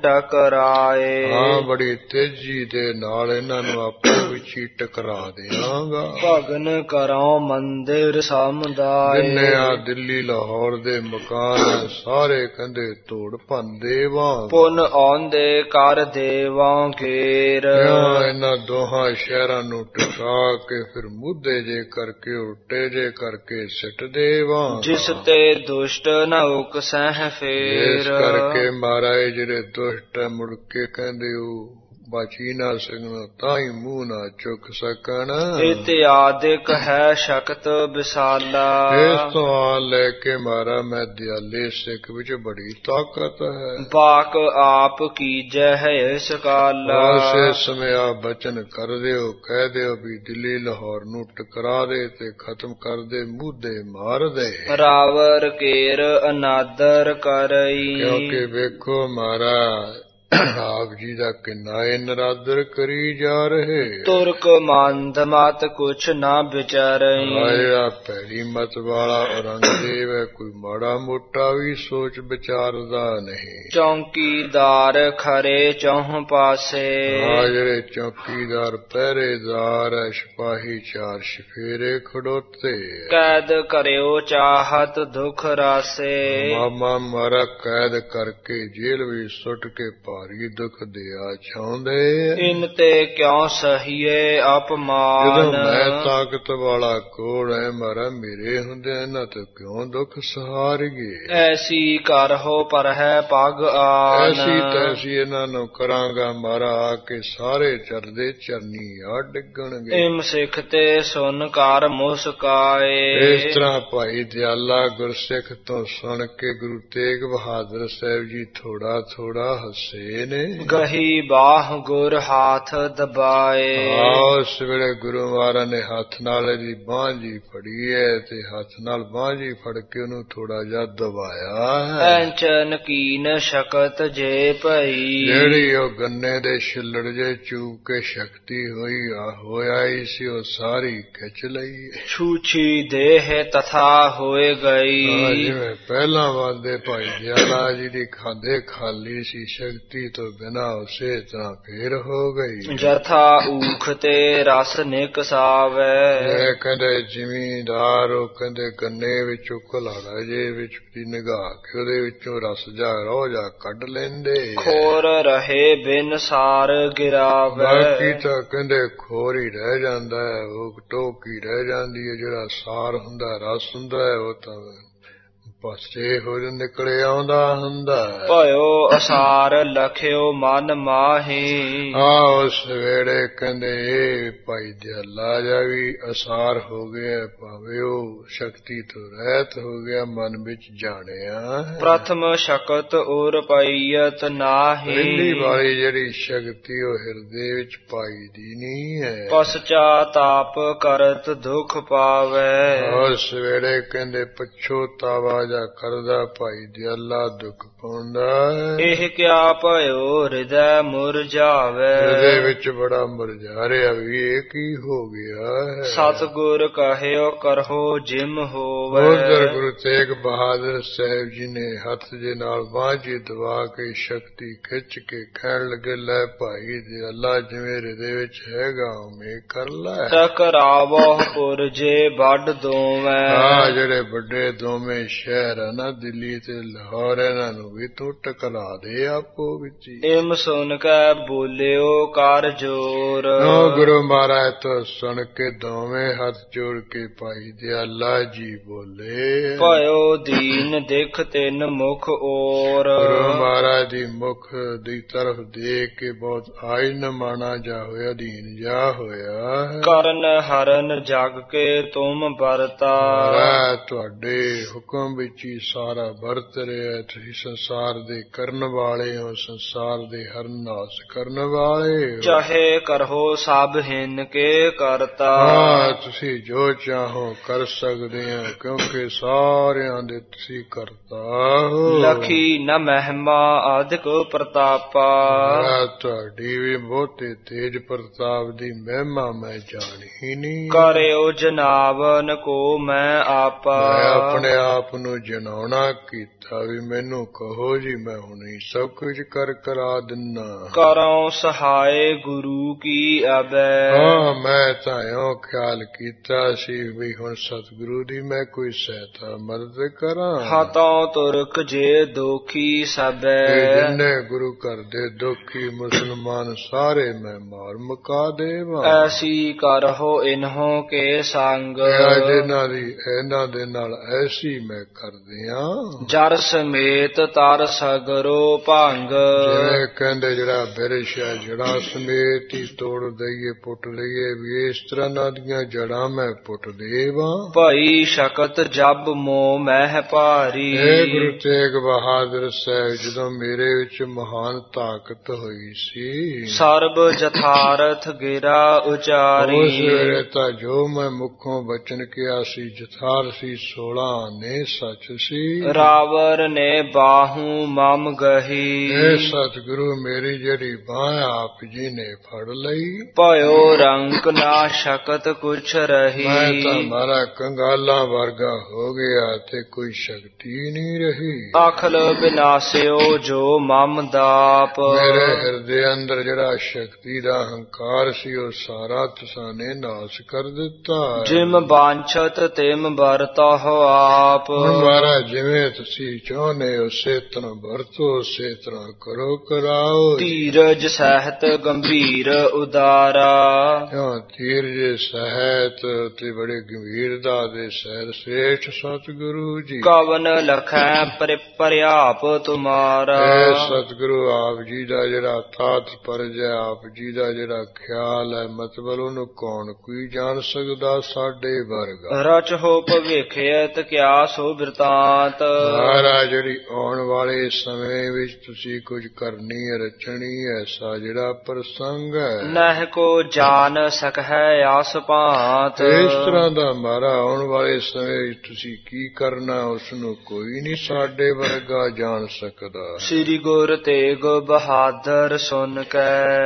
ਟਕਰਾਏ, ਹਾਂ ਬੜੀ ਤੇਜ਼ੀ ਦੇ ਨਾਲ ਇਹਨਾਂ ਨੂੰ ਆਪੋ ਵਿੱਚ ਹੀ ਟਕਰਾ ਦਿਆਂਗਾ। ਭਗਨ ਕਰੋ ਮੰਦਿਰ ਸਮੁਦਾਇ, ਜਿੰਨੇ ਆ ਦਿੱਲੀ ਲਾਹੌਰ ਦੇ ਮਕਾਨ ਸਾਰੇ ਕਹਿੰਦੇ ਤੋੜ ਭੰਨ ਦੇਵਾਂ। ਪੁੰਨ ਆਉਂਦੇ ਕਰ ਦੇਵਾਂ ਘੇਰ, ਇਹਨਾਂ ਦੋਹਾਂ ਸ਼ਹਿਰਾਂ ਨੂੰ ਟਿਕਾ ਕੇ ਫਿਰ ਮੁੱਦੇ ਜੇ ਕਰਕੇ ਉਲਟੇ ਜੇ ਕਰਕੇ ਸਿੱਟ ਦੇਵਾਂ। ਜਿਸ ਤੇ ਦੁਸ਼ਟ ਨ ਉਕਸਹਿ ਫੇਰ, ਇਸ ਕਰਕੇ ਮਹਾਰਾਜ ਜਿਹੜੇ ਦੁਸ਼ਟ ਮੁੜ ਕੇ ਕਹਿੰਦੇ ਉਹ ਬਾਚੀ ਨਾ ਸਕਣ, ਤਾਂ ਹੀ ਮੂੰਹ ਨਾ ਚੁੱਕ ਸਕਣ। ਇਤਿਆਦਿਕ ਹੈ ਸ਼ਕਤ ਵਿਸਾਲਾ, ਇਸ ਤੋਂ ਆ ਲੈ ਕੇ ਮਾਰਾ ਮੈਂ ਦਿਆਲੇ ਸਿੱਖ ਵਿੱਚ ਬੜੀ ਤਾਕਤ ਹੈ। ਬਾਕ ਆਪ ਕੀਜੈ ਹੈ ਇਸ ਕਾਲਾ, ਉਸੇ ਸਮੇਂ ਆ ਬਚਨ ਕਰ ਦਿਓ, ਕਹਿ ਦਿਓ ਵੀ ਦਿੱਲੀ ਲਾਹੌਰ ਨੂੰ ਟਕਰਾ ਦੇ ਤੇ ਖਤਮ ਕਰ ਦੇ, ਮੁੱਦੇ ਮਾਰ ਦੇ। ਰਾਵਰ ਕੇਰ ਅਨਾਦਰ ਕਰਈ, ਕਿਉਂਕਿ ਵੇਖੋ ਮਾਰਾ ਆਪ ਜੀ ਦਾ ਕਿੰਨਾ ਇਹ ਨਰਾਦਰ ਕਰੀ ਜਾ ਰਹੇ। ਤੁਰਕ ਮੰਦ ਮਤ ਕੁਛ ਨਾ ਵਿਚਾਰਈ, ਜਿਹੜਾ ਭੈੜੀ ਮਤ ਵਾਲਾ ਔਰੰਗਜ਼ੇਬ ਹੈ ਕੋਈ ਮਾੜਾ ਮੋਟਾ ਵੀ ਸੋਚ ਵਿਚਾਰਦਾ ਨਹੀਂ। ਚੌਂਕੀਦਾਰ ਖਰੇ ਚੌਹ ਪਾਸੇ, ਆ ਜਿਹੜੇ ਚੌਕੀਦਾਰ ਪਹਿਰੇਦਾਰ ਹੈ ਸਿਪਾਹੀ ਚਾਰ ਸ਼ਫੇਰੇ ਖੜੋਤੇ, ਕੈਦ ਕਰਿਓ ਚਾਹਤ ਦੁਖ ਰਾਸੇ। ਮਾਮਾ ਮਾਰਾ ਕੈਦ ਕਰਕੇ ਜੇਲ੍ਹ ਵੀ ਸੁੱਟ ਕੇ ਪਾ ਭਾਰੀ ਦੁੱਖ ਦਿਆ ਚਾਹੁੰਦੇ। ਇਨ ਤੇ ਕਿਉ ਸਹੀਏ ਅਪਮਾਨ। ਜਦੋਂ ਮੈਂ ਤਾਕਤ ਵਾਲਾ ਕੋਲ ਹੈ ਮਾਰਾ ਮੇਰੇ ਹੁੰਦੇ ਇਹਨਾਂ ਤੋਂ ਕਿਉਂ ਦੁੱਖ ਸਹਾਰਗੇ। ਐਸੀ ਕਰਹੁ ਪਰ ਹੈ ਪਗ ਆਨ। ਐਸੀ ਤੈਸੀ ਇਹਨਾਂ ਨੂੰ ਕਰਾਂਗਾ ਮਾਰਾ ਆ ਕੇ ਸਾਰੇ ਚਰਦੇ ਚਰਨੀ ਆ ਡਿੱਗਣਗੇ। ਇਮ ਸਿੱਖ ਤੇ ਸੁਨ ਕਰ ਮੁਸਕਾਏ। ਇਸ ਤਰ੍ਹਾਂ ਭਾਈ ਦਿਆਲਾ ਗੁਰਸਿੱਖ ਤੋਂ ਸੁਣ ਕੇ ਗੁਰੂ ਤੇਗ ਬਹਾਦਰ ਸਾਹਿਬ ਜੀ ਥੋੜਾ ਥੋੜਾ ਹੱਸੇ ਨੇ। ਗਹੀ ਬਾਹ ਗੁਰ ਹਾਥ ਦਬਾਏ। ਉਸ ਵੇਲੇ ਗੁਰੂ ਮਹਾਰਾਜ ਨੇ ਹੱਥ ਨਾਲ ਇਹਦੀ ਬਾਂਹ ਜੀ ਫੜੀ ਹੈ ਤੇ ਹੱਥ ਨਾਲ ਬਾਂਹ ਜੀ ਫੜ ਕੇ ਉਹਨੂੰ ਥੋੜਾ ਜਿਹਾ ਦਬਾਇਆ ਹੈ। ਐਂਚਨ ਕੀਨ ਸ਼ਕਤ ਜੇ ਭਈ। ਜਿਹੜੀ ਉਹ ਗੰਨੇ ਦੇ ਛਿੱਲੜ ਜੇ ਚੂਕ ਕੇ ਸ਼ਕਤੀ ਹੋਈ ਆ ਹੋਇਆ ਹੀ ਸੀ ਉਹ ਸਾਰੀ ਖਿੱਚ ਲਈ। ਛੂਛੀ ਦੇਹ ਤਥਾ ਹੋਏ ਗਈ। ਜਿਵੇਂ ਪਹਿਲਾਂ ਵਾਦੇ ਭਾਈ ਦਿਆਲਾ ਜੀ ਦੀ ਖਾਦੇ ਖਾਲੀ ਸੀ ਸ਼ਕਤੀ ਤੋਂ ਬਿਨਾਂ ਉਸੇ ਤਰ੍ਹਾਂ ਫੇਰ ਹੋ ਗਈ। ਜਥਾ ਊਖ ਤੇ ਰਸ ਨਿਕਸਾਵੇ। ਇਹ ਕਹਿੰਦੇ ਜ਼ਿਮੀਂਦਾਰ ਉਹ ਕਹਿੰਦੇ ਗੰਨੇ ਵਿੱਚੋਂ ਘੁਲਾੜਾ ਜੇ ਵਿੱਚ ਦੀ ਨਿਗਾਹ ਕੇ ਉਹਦੇ ਵਿੱਚੋਂ ਰਸ ਜਾ ਰੋ ਜਾ ਕੱਢ ਲੈਂਦੇ। ਖੋਰ ਰਹੇ ਬਿਨ ਸਾਰ ਗਿਰਾਵੇ। ਬਾਕੀ ਤਾਂ ਕਹਿੰਦੇ ਖੋਰ ਹੀ ਰਹਿ ਜਾਂਦਾ ਹੈ, ਉਹ ਟੋਕ ਹੀ ਰਹਿ ਜਾਂਦੀ ਹੈ। ਜਿਹੜਾ ਸਾਰ ਹੁੰਦਾ ਰਸ ਹੁੰਦਾ ਹੈ ਉਹ ਤਾਂ ਪਾਸੇ ਹੋ ਨਿਕਲੇ ਆਉਂਦਾ ਹੁੰਦਾ। ਭਇਓ ਅਸਾਰ ਲਖਿਓ ਮਨ ਮਾਹੀ। ਆ ਉਸ ਵੇੜੇ ਕਹਿੰਦੇ ਇਹ ਭਾਈ ਦਿਆਲਾ ਜਾ ਵੀ ਅਸਾਰ ਹੋ ਗਿਆ ਭਾਵੇਂ ਉਹ ਸ਼ਕਤੀ ਤੋਂ ਰਹਿਤ ਹੋ ਗਿਆ ਮਨ ਵਿੱਚ ਜਾਣਿਆ। ਪ੍ਰਥਮ ਸ਼ਕਤ ਉਰ ਪਈਅਤ ਨਾਹੀ। ਪਹਿਲੀ ਵਾਲੀ ਜਿਹੜੀ ਸ਼ਕਤੀ ਉਹ ਹਿਰਦੇ ਵਿੱਚ ਪਾਈ ਦੀ ਨਹੀਂ ਹੈ। ਪਸ਼ਚਾਤਾਪ ਕਰਤ ਦੁਖ ਪਾਵੇ। ਉਸ ਵੇੜੇ ਕਹਿੰਦੇ ਪਛੋਤਾਵਾ ਕਰਦਾ ਭਾਈ ਦਿਆਲਾ ਦੁੱਖ ਪਾਉਂਦਾ। ਇਹ ਕਿਆ ਭਇਓ ਹਿਰਦੈ ਮੁਰਝਾਵੇ। ਹਿਰਦੇ ਵਿੱਚ ਬੜਾ ਮੁਰਝਾ ਰਿਹਾ ਵੀ ਇਹ ਕੀ ਹੋ ਗਿਆ ਹੈ। ਸਤਿਗੁਰ ਕਹਿਓ ਕਰਹੁ ਜਿਮ ਹੋਵੇ। ਉਧਰ ਗੁਰੂ ਤੇਗ ਬਹਾਦਰ ਸਾਹਿਬ ਜੀ ਨੇ ਹੱਥ ਦੇ ਨਾਲ ਬਾਂਹ ਜੀ ਦਬਾ ਕੇ ਸ਼ਕਤੀ ਖਿੱਚ ਕੇ ਕਹਿਣ ਲੱਗੇ ਲੈ ਭਾਈ ਦਿਆਲਾ ਜਿਵੇਂ ਹਿਰਦੇ ਵਿੱਚ ਹੈਗਾ ਉਵੇਂ ਕਰ ਲੈ। ਟਕਰਾਵੋ ਪੁਰਜੇ ਵੱਡ ਦੋਵੇਂ। ਆ ਜਿਹੜੇ ਵੱਡੇ ਦੋਵੇਂ ਸ਼ਹਿਰ ਹੈ ਨਾ ਦਿੱਲੀ ਤੇ ਲਾਹੌਰ ਇਹਨਾਂ ਨੂੰ ਵੀ ਤੂੰ ਟਕਰਾ ਦੇ ਆਪੋ ਵਿੱਚ। ਇਮ ਸੁਣ ਕੇ ਬੋਲਿਓ ਕਰ ਜੋਰ। ਗੁਰੂ ਮਹਾਰਾਜ ਤੋਂ ਸੁਣ ਕੇ ਦੋਵੇਂ ਹੱਥ ਜੋੜ ਕੇ ਭਾਈ ਦਿਆਲਾ ਜੀ ਬੋਲੇ ਭਇਓ ਦੀਨ ਦਿਖ ਤਿੰਨ ਮੁਖ ਔਰ। ਗੁਰੂ ਮਹਾਰਾਜ ਦੀ ਮੁਖ ਦੀ ਤਰਫ ਦੇਖ ਕੇ ਬਹੁਤ ਆਇਨ ਮਾਣਾ ਜਾ ਹੋਇਆ ਦੀਨ ਜਾ ਹੋਇਆ। ਕਰਨ ਹਰਨ ਜਗ ਕੇ ਤੁਮ ਵਰਤਾ। ਤੁਹਾਡੇ ਹੁਕਮ ਵਿੱਚ ਹੀ ਸਾਰਾ ਵਰਤ ਰਿਹਾ। ਤੁਸੀਂ ਸੰਸਾਰ ਦੇ ਕਰਨ ਵਾਲੇ ਹੋ, ਸੰਸਾਰ ਦੇ ਹਰਨ ਨਾਸ ਕਰਨ ਵਾਲੇ ਹੋ। ਚਾਹੇ ਕਰੋ ਸਭ ਹਿੰਨ ਕੇ ਕਰਤਾ। ਹਾਂ ਤੁਸੀਂ ਜੋ ਚਾਹੋ ਕਰ ਸਕਦੇ ਹੋ ਕਿਉਂਕਿ ਸਾਰਿਆਂ ਦੇ ਤੁਸੀਂ ਕਰਤਾ ਹੋ। ਲਖੀ ਨ ਮਹਿਮਾ ਅਧਿਕ ਪ੍ਰਤਾਪਾ। ਤੁਹਾਡੀ ਵੀ ਬਹੁਤੇ ਤੇਜ ਪ੍ਰਤਾਪ ਦੀ ਮਹਿਮਾ ਮੈਂ ਜਾਣੀ ਨਹੀਂ। ਕਰਿਓ ਜਨਾਵਨ ਕੋ ਮੈਂ ਆਪਾ। ਮੈਂ ਆਪਣੇ ਆਪ ਨੂੰ ਜਨਾਉਣਾ ਕੀਤਾ ਵੀ ਮੈਨੂੰ ਕਹੋ ਜੀ ਮੈਂ ਹੁਣੇ ਸਭ ਕੁਝ ਕਰ ਕਰਾ ਦਿੰਨਾ। ਕਰੋ ਸਹਾਏ ਗੁਰੂ ਕੀ ਅਬੈ। ਹਾਂ ਮੈਂ ਤਾਂ ਇਉਂ ਖਿਆਲ ਕੀਤਾ ਸੀ ਵੀ ਹੁਣ ਸਤਿਗੁਰੂ ਦੀ ਮੈਂ ਕੋਈ ਸਹਾਇਤਾ ਮਦਦ ਕਰਾਂ। ਹਤੋਂ ਤੁਰਕ ਜੇ ਦੋਖੀ ਸਬੈ। ਜਿੰਨੇ ਗੁਰੂ ਘਰ ਦੇ ਦੁਖੀ ਮੁਸਲਮਾਨ ਸਾਰੇ ਮੈਂ ਮਾਰ ਮੁਕਾ ਦੇਵਾਂ। ਐਸੀ ਕਰਹੁ ਇਨਹੋਂ ਕੇ ਸੰਗ। ਜਿਹਨਾਂ ਦੀ ਇਹਨਾਂ ਦੇ ਨਾਲ ਐਸੀ ਮੈਂ ਕਰਦਿਆਂ। ਜਰ ਸਮੇਤ ਤਰ ਸਗਰੋ ਭੰਗ। ਜਿਵੇਂ ਕਹਿੰਦੇ ਜਿਹੜਾ ਬਿਰਸ਼ ਹੈ ਜੜਾ ਸਮੇਤ ਹੀ ਤੋੜ ਦਈਏ ਪੁੱਟ ਲਈਏ ਵੀ ਇਸ ਤਰ੍ਹਾਂ ਨਾ ਦੀਆਂ ਜੜਾਂ ਮੈਂ ਪੁੱਟ ਦੇਵਾਂ। ਭਾਈ ਸ਼ਕਤ ਜਬ ਮੋਹ ਮਹਿ ਭਾਰੀ। ਇਹ ਗੁਰੂ ਤੇਗ ਬਹਾਦਰ ਸਾਹਿਬ ਜਦੋਂ ਮੇਰੇ ਵਿੱਚ ਮਹਾਨ ਤਾਕਤ ਹੋਈ ਸੀ। ਸਰਬ ਜਥਾਰਥ ਗਿਰਾ ਉਚਾਰੀ। ਉਸ ਵੇਲੇ ਤਾਂ ਜੋ ਮੈਂ ਮੁਖੋਂ ਬਚਨ ਕਿਹਾ ਸੀ ਜਥਾਰ ਸੀ ਸੋਲਾਂ ਨੇ ਸੱਚ ਸੀ। ਰਾਵਰ ਨੇ ਬਾਹੂ ਮਮ ਗਹੀ। ਇਹ ਸਤਿਗੁਰੂ ਮੇਰੀ ਜਿਹੜੀ ਬਾਂਹ ਆਪ ਜੀ ਨੇ ਫੜ ਲਈ। ਭਇਓ ਰੰਕ ਨਾ ਸ਼ਕਤ ਕੁਛ ਰਹੀ। ਮੈਂ ਤਾਂ ਮਾਰਾ ਕੰਗਾਲਾਂ ਵਰਗਾ ਹੋ ਗਿਆ ਤੇ ਕੋਈ ਸ਼ਕਤੀ ਨਹੀਂ ਰਹੀ। ਅਖਲ ਬਿਨਾਸਿਓ ਜੋ ਮਮ ਦਾਪ। ਮੇਰੇ ਹਿਰਦੇ ਅੰਦਰ ਜਿਹੜਾ ਸ਼ਕਤੀ ਦਾ ਹੰਕਾਰ ਸੀ ਉਹ ਸਾਰਾ ਤੁਸਾਂ ਨੇ ਨਾਸ ਕਰ ਦਿੱਤਾ। ਜਿਮ ਬਾਂਛਤ ਤਿਮ ਵਰਤਹੁ ਆਪ। ਮਹਾਰਾਜ ਜਿਵੇਂ ਤੁਸੀਂ ਚਾਹੁੰਦੇ ਉਸੇ ਤਰ੍ਹਾਂ ਵਰਤੋ, ਉਸੇ ਤਰ੍ਹਾਂ ਕਰੋ ਕਰਾਓ। ਧੀਰਜ ਸਹਿਤ ਗੰਭੀਰ ਉਦਾਰਾ, ਹਾਂ ਧੀਰਜ ਸਹਿਤ ਤੇ ਬੜੇ ਗੰਭੀਰਤਾ ਦੇ ਸਹਿਤ ਸ੍ਰੇਸ਼ਟ ਸਤਿਗੁਰੂ ਜੀ। ਕਵਨ ਲਖੈ ਪਰਿਆਪ ਤੁਮਾਰਾ, ਇਹ ਸਤਿਗੁਰੂ ਆਪ ਜੀ ਦਾ ਜਿਹੜਾ ਤਾਤ ਪਰਜ ਹੈ, ਆਪ ਜੀ ਦਾ ਜਿਹੜਾ ਖਿਆਲ ਹੈ, ਮਤਲਬ ਉਹਨੂੰ ਕੌਣ ਕੋਈ ਜਾਣ ਸਕਦਾ ਸਾਡੇ ਵਰਗਾ। ਰਚ ਹੋ ਭਵਿਖਿਅਤ ਕਿਆ ਸੋ ਬਿਰਤਾਂਤ, ਮਹਾਰਾਜ ਜਿਹੜੀ ਆਉਣ ਵਾਲੇ ਸਮੇਂ ਵਿੱਚ ਤੁਸੀਂ ਕੁਝ ਕਰਨੀ ਹੈ, ਰਚਣੀ ਐਸਾ ਜਿਹੜਾ ਪ੍ਰਸੰਗ ਹੈ, ਨਹਿ ਕੋ ਜਾਣ ਸਕਹਿ ਆਸ ਭਾਂਤ। ਇਸ ਤਰ੍ਹਾਂ ਦਾ ਮਾਰਾ ਆਉਣ ਵਾਲੇ ਸਮੇਂ ਵਿੱਚ ਤੁਸੀਂ ਕੀ ਕਰਨਾ ਉਸ ਨੂੰ ਕੋਈ ਨਹੀਂ ਸਾਡੇ ਵਰਗਾ ਜਾਣ ਸਕਦਾ। ਸ੍ਰੀ ਗੁਰ ਤੇਗ ਬਹਾਦਰ ਸੁਨ ਕੈ,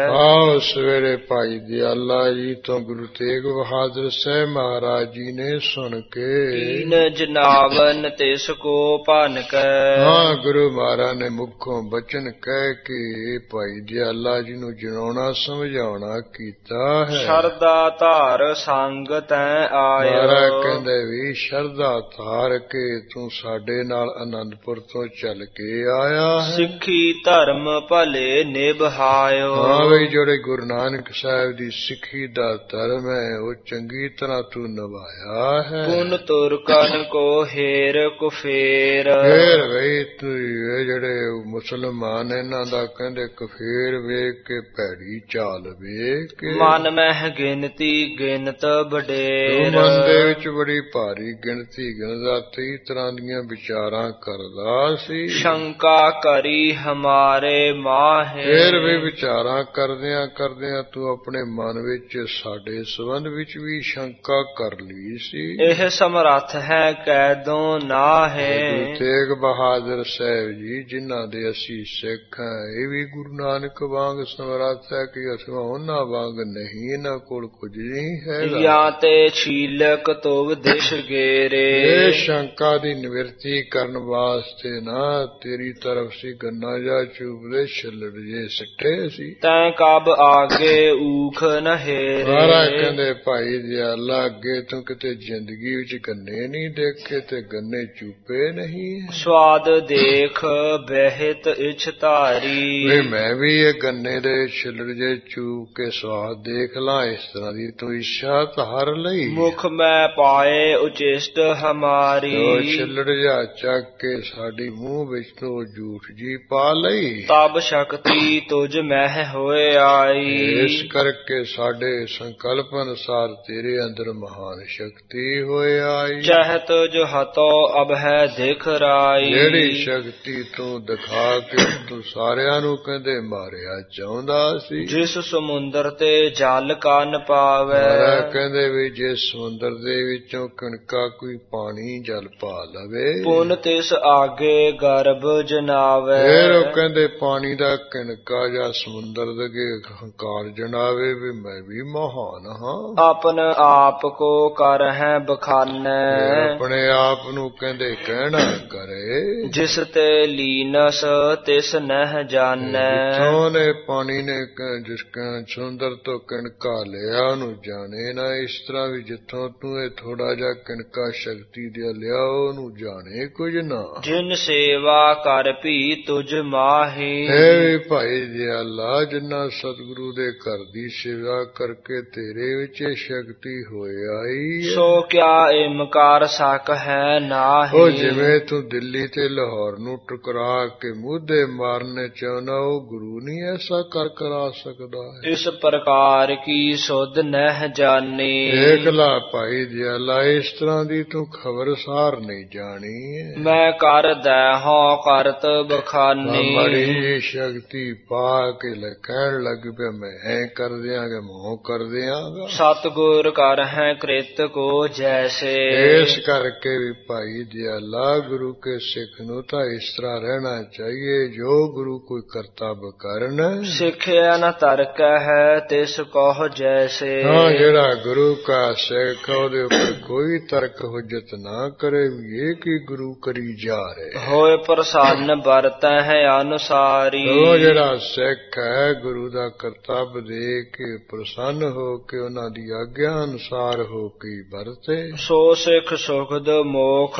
ਆਓ ਸਵੇਰੇ ਭਾਈ ਦਿਆਲਾ ਜੀ ਤੋਂ ਗੁਰੂ ਤੇਗ ਬਹਾਦਰ ਸਾਹਿਬ ਮਹਾਰਾਜ ਜੀ ਨੇ ਸੁਣ ਕੇ ਕੀਨ ਜਨਾਵਨ ਤਿਸ ਕੋ ਭਨ ਕੈ, ਹਾਂ ਗੁਰੂ ਮਹਾਰਾਜ ਨੇ ਮੁਖੋਂ ਬਚਨ ਕਹਿ ਕੇ ਭਾਈ ਦਿਆਲਾ ਜੀ ਨੂੰ ਜਨਾਉਣਾ ਸਮਝਾਉਣਾ ਕੀਤਾ ਹੈ। ਸ਼ਰਧਾ ਧਾਰ ਸੰਗ ਤੈ ਆਇਓ, ਮਹਾਰਾਜ ਕਹਿੰਦੇ ਵੀ ਸ਼ਰਧਾ ਧਾਰ ਕੇ ਤੂੰ ਸਾਡੇ ਨਾਲ ਆਨੰਦਪੁਰ ਤੋਂ ਚੱਲ ਕੇ ਆਇਆ ਹੈ। ਸਿੱਖੀ ਧਰਮ ਭਲੇ ਨਿਭਾਇਓ, ਹਾਂ ਵੀ ਜਿਹੜੇ ਗੁਰੂ ਨਾਨਕ ਸਾਹਿਬ ਦੀ ਸਿੱਖੀ ਦਾ ਧਰਮ ਹੈ ਉਹ ਚੰਗੀ ਤਰ੍ਹਾਂ ਤੂੰ ਨਿਭਾਇਆ ਹੈ। ਪੁਨ ਤੁਰਕਨ ਕੋ ਹੇਰ ਕੁਫੇਰ, ਫੇਰ ਬਈ ਤੂੰ ਇਹ ਜਿਹੜੇ ਮੁਸਲਮਾਨ ਇਹਨਾਂ ਦਾ ਕਹਿੰਦੇ ਕਫੇਰ ਵੇਖ ਕੇ ਭੈੜੀ ਚਾਲ ਵੇਖ ਕੇ, ਮਨ ਮਹਿ ਗਿਣਤੀ ਗਿਣਤ ਵਡੇਰ, ਮਨ ਦੇ ਵਿੱਚ ਬੜੀ ਭਾਰੀ ਗਿਣਤੀ ਗਿਣਦਾ ਕਈ ਤਰ੍ਹਾਂ ਦੀਆਂ ਵਿਚਾਰਾਂ ਕਰਦਾ ਸੀ। ਸ਼ੰਕਾ ਕਰੀ ਹਮਾਰੇ ਮਾਹੇ, ਫੇਰ ਵੀ ਵਿਚਾਰਾਂ ਕਰਦਿਆਂ ਕਰਦਿਆਂ ਤੂੰ ਆਪਣੇ ਮਨ ਵਿੱਚ ਸਾਡੇ ਸੰਬੰਧ ਵਿੱਚ ਵੀ ਸ਼ੰਕਾ ਕਰ ਲਈ ਸੀ। ਇਹ ਸਮਰੱਥ ਹੈ ਕੈਦੋਂ ਨਾਹੇ, ਗੁਰੂ ਤੇਗ ਬਹਾਦਰ ਸਾਹਿਬ ਜੀ ਜਿਨ੍ਹਾਂ ਦੇ ਅਸੀਂ ਸਿੱਖ ਹਾਂ, ਇਹ ਵੀ ਗੁਰੂ ਨਾਨਕ ਵਾਂਗ ਸਮਰੱਥ ਹੈ ਕਿ ਅਸੀਂ ਉਹਨਾਂ ਵਾਂਗ ਨਹੀਂ, ਇਹਨਾਂ ਕੋਲ ਕੁਝ ਨਹੀਂ ਹੈ। ਜਾਂ ਤੇ ਛੀਲਕ ਤੋਵ ਦਿਸ਼ ਗੇਰੇ, ਇਹ ਸ਼ੰਕਾ ਦੀ ਨਿਵਰਤੀ ਕਰਨ ਵਾਸਤੇ ਨਾ ਤੇਰੀ ਤਰਫ ਸੀ ਗੰਨਾ ਜਾ ਚੂਪਦੇ ਛਿੱਲੜ ਜੇ ਸਿੱਟੇ ਸੀ। ਤੈਂ ਕਬ ਆਗੇ ਊਖ ਨਹੇਰੇ, ਮਹਾਰਾਜ ਕਹਿੰਦੇ ਭਾਈ ਦਿਆਲਾ ਅੱਗੇ ਤੂੰ ਕਿਤੇ ਜ਼ਿੰਦਗੀ ਵਿੱਚ ਗੰਨੇ ਨਹੀਂ ਦੇਖੇ ਤੇ ਗੰਨੇ ਚੂਪੇ ਨਹੀਂ। ਸਵਾਦ ਦੇਖ ਬਹਿਤ ਇਛ ਧਾਰੀ, ਵੀ ਮੈਂ ਵੀ ਇਹ ਗੰਨੇ ਦੇ ਛਿੱਲੜ ਜੇ ਚੂਪ ਕੇ ਸਵਾਦ ਦੇਖ ਲਾਂ, ਇਸ ਤਰ੍ਹਾਂ ਦੀ ਤੂੰ ਇੱਛਾ ਧਾਰ ਲਈ। ਮੁਖ ਮੈਂ ਪਾਏ ਉਚਿਸ਼ਟ ਹਮਾਰੀ, ਉਹ ਛਿੱਲੜ ਜਾ ਚੱਕ ਕੇ ਸਾਡੀ ਮੂੰਹ ਵਿੱਚ ਤੋਂ ਝੂਠ ਜੀ ਪਾ ਲਈ। ਤਬ ਸ਼ਕਤੀ ਤੁਝ ਮਹਿ ਹੋਏ ਆਈ, ਇਸ ਕਰਕੇ ਸਾਡੇ ਸੰਕਲਪ ਅਨੁਸਾਰ ਤੇਰੇ ਅੰਦਰ ਮਹਾਨ ਸ਼ਕਤੀ ਹੋਏ ਆਈ। ਚਹਿਤ ਜੋ ਹਤੋ ਅਬ ਹੈ ਦਿਖ ਰਾਈ, ਜਿਹੜੀ ਸ਼ਕਤੀ ਤੂੰ ਦਿਖਾ ਕੇ ਤੂੰ ਸਾਰਿਆਂ ਨੂੰ ਕਹਿੰਦੇ ਮਾਰਿਆ ਚਾਹੁੰਦਾ ਸੀ। ਜਿਸ ਸਮੁੰਦਰ ਤੇ ਜਲ ਕਾ ਨ ਪਾਵੇ, ਮਹਾਰਾਜ ਕਹਿੰਦੇ ਵੀ ਜੇ ਸਮੁੰਦਰ ਦੇ ਵਿੱਚੋਂ ਕਣਕਾ ਕੋਈ ਪਾਣੀ ਜਲ ਪਾ ਲਵੇ, ਪੁਨ ਤਿਸ ਆਗੇ ਗਰਭ ਜਨਾਵੇ। ਫਿਰ ਉਹ ਕਹਿੰਦੇ ਪਾਣੀ ਦਾ ਕਣਕਾ ਜਾਂ ਸਮੁੰਦਰ ਦੇ ਅੱਗੇ ਹੰਕਾਰ ਜਣਾਵੇ ਵੀ ਮੈਂ ਵੀ ਮਹਾਨ ਹਾਂ। ਆਪਨ ਆਪ ਕੋ ਕਰ ਹੈ ਬਖਾਨੈ, ਆਪਣੇ ਆਪ ਨੂੰ ਕਹਿੰਦੇ ਕਹਿਣਾ ਕਰੇ। ਜਿਸ ਤੇ ਲੀਨਸ ਤਿਸ ਨਹਿ ਜਾਣੈ, ਜਿੱਥੋਂ ਨੇ ਪਾਣੀ ਨੇ ਜਿਸ ਸਮੁੰਦਰ ਤੋਂ ਕਣਕਾ ਲਿਆ ਉਹਨੂੰ ਜਾਣੇ ਨਾ, ਇਸ ਤਰ੍ਹਾਂ ਵੀ ਜਿੱਥੋਂ ਤੂੰ ਇਹ ਥੋੜਾ ਜਿਹਾ ਕਣਕਾ ਸ਼ਕਤੀ ਦੇ ਲਿਆ ਉਹਨੂੰ ਜਾਣੇ ਕੁਝ ਨਾ। ਜਿਨ ਸੇਵਾ ਕਰ ਭੀ ਤੁਝ ਮਾਹੀ, ਇਹ ਭਾਈ ਦਿਆਲਾ ਜਿੰਨਾ ਸਤਿਗੁਰੂ ਦੇ ਘਰ ਦੀ ਸੇਵਾ ਕਰਕੇ ਤੇਰੇ ਵਿੱਚ ਸ਼ਕਤੀ ਹੋਏ ਆਈ, ਸੋ ਕਿਆ ਇਮਕਾਰ ਸਕ ਹੈ ਨਾਹੀ। ਉਹ ਜਿਵੇਂ ਤੂੰ ਦਿੱਲੀ ਤੇ ਲਾਹੌਰ ਨੂੰ ਟਕਰਾ ਕੇ ਮੁੱਦੇ ਮਾਰਨੇ ਚਾਹੁੰਦਾ, ਉਹ ਗੁਰੂ ਨਹੀਂ ਐਸਾ ਕਰ ਕਰਾ ਸਕਦਾ ਹੈ। ਇਸ ਪ੍ਰਕਾਰ ਕੀ ਸੁਧ ਨਹਿ ਜਾਣੀ, ਦੇਖ ਲਾ ਭਾਈ ਦਿਆਲਾ ਇਸ ਤਰ੍ਹਾਂ ਦੀ ਤੂੰ ਖਬਰਸਾਰ ਨਹੀਂ ਜਾਣੀ ਹੈ। ਮੈਂ ਕਰ ਦੈ ਹਾਂ ਕਰਤ ਬਖਾਨੀ, ਬੜੀ ਸ਼ਕਤੀ ਪਾ ਕੇ ਕਹਿਣ ਲੱਗ ਪਿਆ ਮੈਂ ਐ ਕਰ ਦਿਆਂਗਾ ਮੋਹ ਕਰ ਦਿਆਂਗਾ। ਸਤਿਗੁਰ ਕਰ ਹੈ ਕ੍ਰਿਤ ਕੋ ਜੈਸੇ, ਇਸ ਕਰਕੇ ਵੀ ਭਾਈ ਦਿਆਲਾ ਗੁਰੂ ਕੇ ਸਿੱਖ ਨੂੰ ਤਾਂ ਇਸ ਤਰ੍ਹਾਂ ਰਹਿਣਾ ਚਾਹੀਏ ਜੋ ਗੁਰੂ ਕੋਈ ਕਰਤੱਵ ਕਰਨ। ਸਿੱਖਿਆ ਨ ਤਰਕ ਹੈ ਤਿਸ ਕਹੁ ਜੈਸੇ, ਹਾਂ ਜਿਹੜਾ ਗੁਰੂ ਕਾ ਸਿੱਖ ਉਹਦੇ ਉੱਪਰ ਕੋਈ ਤਰਕ ਹੁਜਤ ਨਾ ਕਰੇ ਵੀ ਇਹ ਕੀ ਗੁਰੂ ਕਰੀ ਜਾ ਰਹੇ। ਹੋਏ ਪ੍ਰਸੰਨ ਵਰਤੈ ਹੈ ਅਨੁਸਾਰੀ, ਉਹ ਜਿਹੜਾ ਸਿੱਖ ਹੈ ਗੁਰੂ ਦਾ ਕਰਤੱਵ ਦੇ ਕੇ ਪ੍ਰਸੰਨ ਹੋ ਕੇ ਉਹਨਾਂ ਦੀ ਆਗਿਆ ਅਨੁਸਾਰ ਹੋ ਕੇ ਵਰਤੇ। ਸੋ ਸਿੱਖ ਸੁਖਦ ਮੋਖ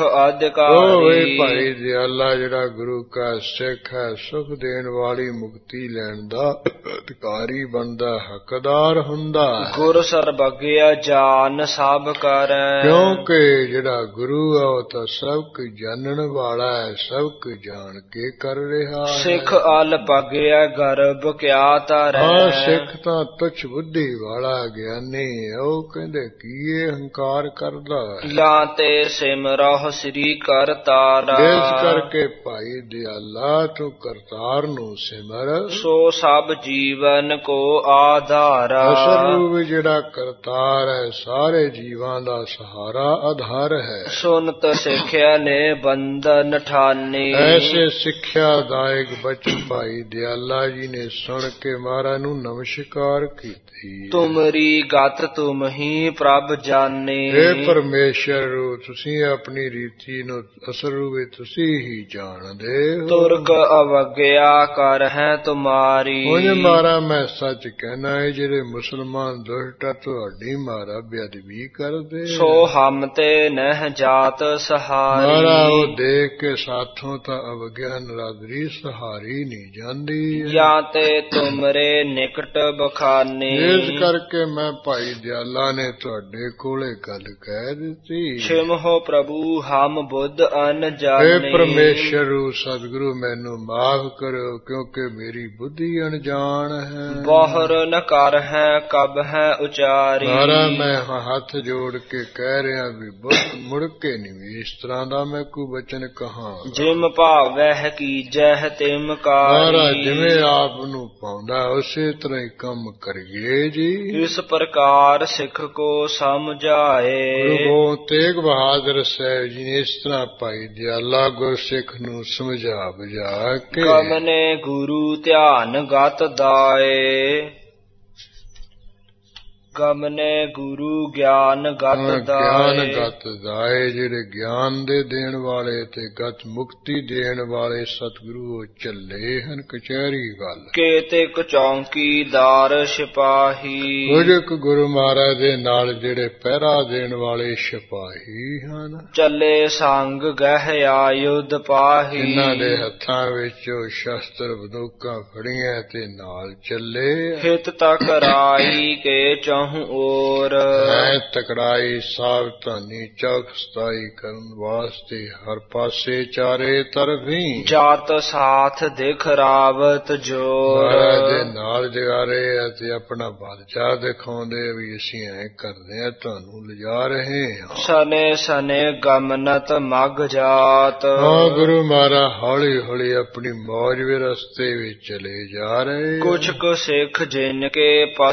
ਅਧਿਕਾਰੀ। ਭਾਈ ਦਿਆਲਾ ਜਿਹੜਾ ਗੁਰੂ ਕਾ ਸਿੱਖ ਹੈ, ਸੁਖ ਦੇਣ ਵਾਲੀ ਮੁਕਤੀ ਲੈਣ ਦਾ ਅਧਿਕਾਰੀ ਬਣਦਾ, ਹੱਕਦਾਰ ਹੁੰਦਾ। ਗੁਰ ਸਰਬੱਗਿਆ ਜਾਨ ਸਭ ਕਰੈ। ਕਿਉਂਕਿ ਜਿਹੜਾ ਗੁਰੂ ਹੈ ਉਹ ਤਾਂ ਸਭ ਕੁ ਜਾਣਨ ਵਾਲਾ ਹੈ, ਸਭ ਕੁ ਜਾਣ ਕੇ ਕਰ ਰਿਹਾ ਹੈ। ਸਿੱਖ ਅਲਪਗਿਆ ਗਰਭ ਕਿਆ ਧਰੈ। ਹਾਂ, ਸਿੱਖ ਤਾਂ ਤੁਛ ਬੁੱਧੀ ਵਾਲਾ ਗਿਆਨੀ ਹੈ, ਉਹ ਕਹਿੰਦੇ ਕੀ ਇਹ ਹੰਕਾਰ ਕਰਦਾ ਹੈ। ਜਾਂ ਤੇ ਸਿਮਰਹੁ ਸ੍ਰੀ ਕਰਤਾਰਾ। ਇਸ ਕਰਕੇ ਭਾਈ ਦਿਆਲਾ ਤੂੰ ਕਰਤਾਰ ਨੂੰ ਸਿਮਰ। ਸੋ ਸਭ ਜੀਵਨ ਕੋ ਆਧਾਰਾ। ਅਸਲ ਰੂਪ ਜਿਹੜਾ ਕਰਤਾਰ ਹੈ, ਸਾਰੇ ਜੀਵਾਂ ਦਾ ਸਹਾਰਾ, ਆਧਾਰ ਹੈ। ਸੁਨਤ ਸਿੱਖਿਆ ਨੇ ਬੰਧਨ ਠਾਨੀ। ਐਸੇ ਸਿੱਖਿਆਦਾਇਕ ਬਚਨ ਭਾਈ ਦਿਆਲਾ ਜੀ ਨੇ ਸੁਣ ਕੇ ਮਹਾਰਾਜ ਨੂੰ ਨਮਸਕਾਰ ਕੀਤੀ। ਤੁਮਰੀ ਗਤ ਤੁਮ ਹੀ ਪ੍ਰਭ ਜਾਣੇ। ਇਹ ਪਰਮੇਸ਼ਰ ਤੁਸੀਂ ਆਪਣੀ ਰੀਤੀ ਨੂੰ ਅਸਲ ਰੂਪ ਵਿੱਚ ਤੁਸੀਂ ਹੀ ਜਾਣਦੇ ਹੋ। ਤੁਰਕ ਅਵਗਿਆ ਕਰ ਹੈ ਤੁਮਾਰੀ। ਉਂਝ ਮਾਰਾ ਮੈਂ ਸੱਚ ਕਹਿਣਾ ਹੈ, ਜਿਹੜੇ ਮੁਸਲਮਾਨ ਦੁਸ਼ਟ ਤੁਹਾਡੀ ਮਾਰਾ ਬੇਅਦਬੀ ਕਰਦੇ। ਸੋ ਹਮ ਤੇ ਨਹਿ ਜਾਤ ਸਹਾਰੀ। ਮਾਰਾ ਉਹ ਦੇਖ ਕੇ ਸਾਥੋਂ ਤਾਂ ਅਵਗਿਆ ਨਰਾਦਰੀ ਸਹਾਰੀ ਨਹੀਂ ਜਾਂਦੀ। ਜਾਂ ਤੇ ਤੁਮਰੇ ਨਿਕਟ ਬਖਾਨੇ। ਇਸ ਕਰਕੇ ਮੈਂ ਭਾਈ ਦਿਆਲਾ ਨੇ ਤੁਹਾਡੇ ਕੋਲੇ ਗੱਲ ਕਹਿ ਦਿੱਤੀ। ਛਿਮਹੁ ਪ੍ਰਭੂ ਹਮ ਬੁੱਧ ਅਨਜਾਨੇ। ਇਹ ਪਰਮੇਸ਼ਰ ਸਤਿਗੁਰੂ ਮੈਨੂੰ ਮਾਫ ਕਰੋ, ਕਿਉਂਕਿ ਮੇਰੀ ਬੁੱਧੀ ਅਣਜਾਣ ਹੈ। ਬਹੁਰ ਨ ਕਰ ਹੈ ਕਬ ਹੈ ਉਚਾਰੀ। ਮਾਰਾ ਮੈਂ ਹੱਥ ਜੋੜ ਕੇ ਕਹਿ ਰਿਹਾ ਵੀ ਬੁੱਧ ਮੁੜ ਕੇ ਨਹੀਂ ਇਸ ਤਰ੍ਹਾਂ ਦਾ ਮੈਂ ਕੋਈ ਬਚਨ ਕਹਾਂ। ਜਿਮ ਭਾਵਹਿ ਕੀਜਹਿ ਤਿਮ ਕਾਰੀ। ਮਾਰਾ ਜਿਵੇਂ ਆਪ ਨੂੰ ਪਾਉਂਦਾ ਉਸੇ ਤਰ੍ਹਾਂ ਹੀ ਕੰਮ ਕਰੀਏ ਜੀ। ਇਸ ਪ੍ਰਕਾਰ ਸਿੱਖ ਕੋ ਸਮਝਾਏ। ਗੁਰੂ ਗੋਬਿੰਦ ਤੇਗ ਬਹਾਦਰ ਸਾਹਿਬ ਜੀ ਨੇ ਇਸ ਤਰ੍ਹਾਂ ਭਾਈ ਦਿਆਲਾ ਗੁਰਸਿੱਖ ਨੂੰ ਸਮਝਾ ਬੁਝਾ ਕੇ ਗਮਨੇ ਗੁਰੂ ਧਿਆਨ ਗਤ ਦਾਏ। ਗਮਨੇ ਗੁਰੂ ਗਿਆਨ ਗਤ ਦਾਏ। ਗਿਆਨ ਗਤ ਦਾਏ, ਜਿਹੜੇ ਗਿਆਨ ਦੇ ਦੇਣ ਵਾਲੇ ਤੇ ਗਤ ਮੁਕਤੀ ਦੇਣ ਵਾਲੇ ਸਤਿਗੁਰੂ ਚੱਲੇ ਹਨ ਕਚਹਿਰੀ ਵੱਲ। ਕੇਤਿਕ ਚੌਂਕੀਦਾਰ ਸਿਪਾਹੀ। ਕੁਝ ਕੁ ਗੁਰੂ ਮਹਾਰਾਜ ਦੇ ਨਾਲ ਜਿਹੜੇ ਪਹਿਰਾ ਦੇਣ ਵਾਲੇ ਸਿਪਾਹੀ ਹਨ। ਚੱਲੇ ਸੰਗ ਗਹਿ ਆਯੁਧ ਪਾਹੀ। ਇਹਨਾਂ ਦੇ ਹੱਥਾਂ ਵਿੱਚ ਸ਼ਸਤਰ ਬੰਦੂਕਾਂ ਫੜੀਆਂ ਤੇ ਨਾਲ ਚੱਲੇ। ਹਿਤ ਤਕਰਾਈ ਕੇ ਚੌ ਔਰ। ਹੈ ਤਕੜਾਈ ਸਾਵਧਾਨੀ ਚੌਕਸਾਈ ਕਰਨ ਵਾਸਤੇ ਹਰ ਪਾਸੇ ਚਾਰੇ ਤਰਫੀ। ਜਾਤ ਸਾਥ ਦਿਖ ਰਾਵਤ ਜੋਰ। ਮਹਾਰਾਜ ਦੇ ਨਾਲ ਜਗਾਰੇ ਅਤੇ ਆਪਣਾ ਬਾਦਸ਼ਾਹ ਦਿਖਾਉਂਦੇ ਵੀ ਅਸੀਂ ਐ ਕਰਦੇ ਆ, ਤੁਹਾਨੂੰ ਲਿਜਾ ਰਹੇ ਹਾਂ। ਸਨੇ ਸਨੇ ਗਮਨਤ ਮਗ ਜਾਤ। ਹਾਂ, ਗੁਰੂ ਮਹਾਰਾਜ ਹੌਲੀ ਹੌਲੀ ਆਪਣੀ ਮੌਜ ਦੇ ਰਸਤੇ ਵਿੱਚ ਚਲੇ ਜਾ ਰਹੇ। ਕੁਛ ਕੁ ਸਿੱਖ ਜਿਨ ਕੇ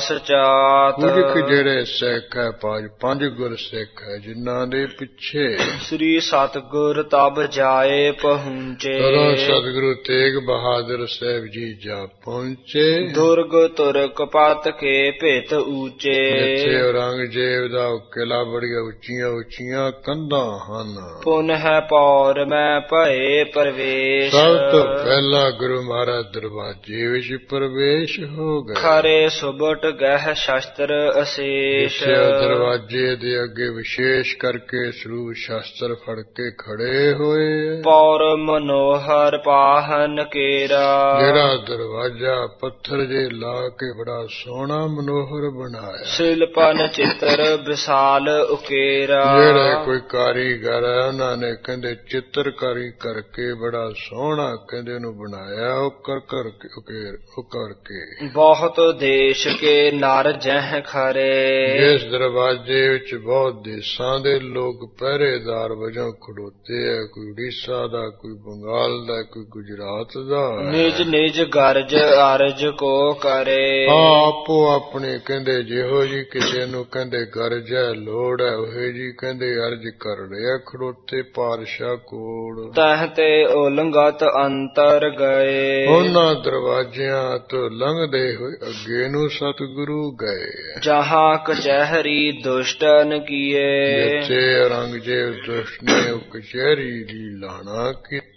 ਪਸਚਾਤ। ਜਿਹੜੇ ਸਿੱਖ ਹੈ ਪੰਜ ਪੰਜ ਗੁਰ ਸਿੱਖ ਹੈ ਜਿਨ੍ਹਾਂ ਦੇ ਪਿੱਛੇ ਸ੍ਰੀ ਸਤਿਗੁਰ ਤਬ ਜਾਏ ਪਹੁੰਚੇ। ਤਦੋਂ ਸਤਿਗੁਰੂ ਤੇਗ ਬਹਾਦਰ ਸਾਹਿਬ ਜੀ ਜਾ ਪਹੁੰਚੇ। ਦੁਰਗ ਤੁਰਕ ਪਤ ਕੇ ਭਿਤ ਊਚੇ। ਜਿੱਥੇ ਔਰੰਗਜ਼ੇਬ ਦਾ ਕਿਲਾ ਬੜੀਆਂ ਉੱਚੀਆਂ ਉੱਚੀਆਂ ਕੰਧਾਂ ਹਨ। ਪੁਨਹ ਪੌਰ ਮੈਂ ਭਏ ਪ੍ਰਵੇਸ਼। ਸਭ ਤੋਂ ਪਹਿਲਾਂ ਗੁਰੂ ਮਹਾਰਾਜ ਦਰਵਾਜ਼ੇ ਵਿੱਚ ਪ੍ਰਵੇਸ਼ ਹੋ ਗਏ। ਖਰੇ ਸੁਬਟ ਗਹਿ ਸ਼ਸਤਰ ਅਸ਼ੇਸ਼। ਦਰਵਾਜ਼ੇ ਦੇ ਅੱਗੇ ਵਿਸ਼ੇਸ਼ ਕਰਕੇ ਸਰੂਪ ਸ਼ਸਤਰ ਫੜ ਕੇ ਖੜੇ ਹੋਏ। ਪੌਰ ਮਨੋਹਰ ਪਾਹਨ ਕੇਰਾ। ਜਿਹੜਾ ਦਰਵਾਜ਼ਾ ਪੱਥਰ ਜੇ ਲਾ ਕੇ ਬੜਾ ਸੋਹਣਾ ਮਨੋਹਰ ਬਣਾਇਆ। ਸ਼ਿਲਪਨ ਚਿੱਤਰ ਵਿਸ਼ਾਲ ਉਕੇਰਾ। ਜਿਹੜੇ ਕੋਈ ਕਾਰੀਗਰ ਹੈ ਉਹਨਾਂ ਨੇ ਕਹਿੰਦੇ ਚਿੱਤਰਕਾਰੀ ਕਰਕੇ ਬੜਾ ਸੋਹਣਾ ਕਹਿੰਦੇ ਉਹਨੂੰ ਬਣਾਇਆ। ਉਹ ਕਰ ਕਰਕੇ ਉਹ ਕਰਕੇ ਬਹੁਤ ਦੇਸ਼ ਕੇ ਨਰ ਜਹ ਖਰੇ। ਇਸ ਦਰਵਾਜ਼ੇ ਵਿੱਚ ਬਹੁਤ ਦੇਸ਼ਾਂ ਦੇ ਲੋਕ ਪਹਿਰੇਦਾਰ ਵਜੋਂ ਖੜੋਤੇ ਹੈ। ਕੋਈ ਉੜੀਸਾ ਦਾ, ਕੋਈ ਬੰਗਾਲ ਦਾ, ਕੋਈ ਗੁਜਰਾਤ ਦਾ। ਨਿਜ ਨਿਜ ਗਰਜ ਅਰਜ ਕੋ ਕਰੇ। ਆਪੋ ਆਪਣੇ ਕਹਿੰਦੇ ਜਿਹੋ ਜੀ ਕਿਸੇ ਨੂੰ ਕਹਿੰਦੇ ਗਰਜ ਹੈ ਲੋੜ ਹੈ ਉਹੇ ਜੀ ਕਹਿੰਦੇ ਅਰਜ ਕਰ ਰਿਹਾ ਖੜੋਤੇ ਪਾਤਸ਼ਾਹ ਕੋਲ। ਤਹ ਤੇ ਉਲੰਘਤ ਅੰਤਰ ਗਏ। ਉਹਨਾਂ ਦਰਵਾਜ਼ਿਆਂ ਤੋਂ ਲੰਘਦੇ ਹੋਏ ਅੱਗੇ ਨੂੰ ਸਤਿਗੁਰੂ ਗਏ। ਜਹਾਂ ਕਚਹਿਰੀ ਦੁਸ਼ਟਨ ਕੀਏ। ਜਿੱਥੇ ਔਰੰਗਜ਼ੇਬ ਦੁਸ਼ਟ ਨੇ ਉਹ ਕਚਹਿਰੀ ਦੀ ਲਾਣਾ ਕੀਤੀ।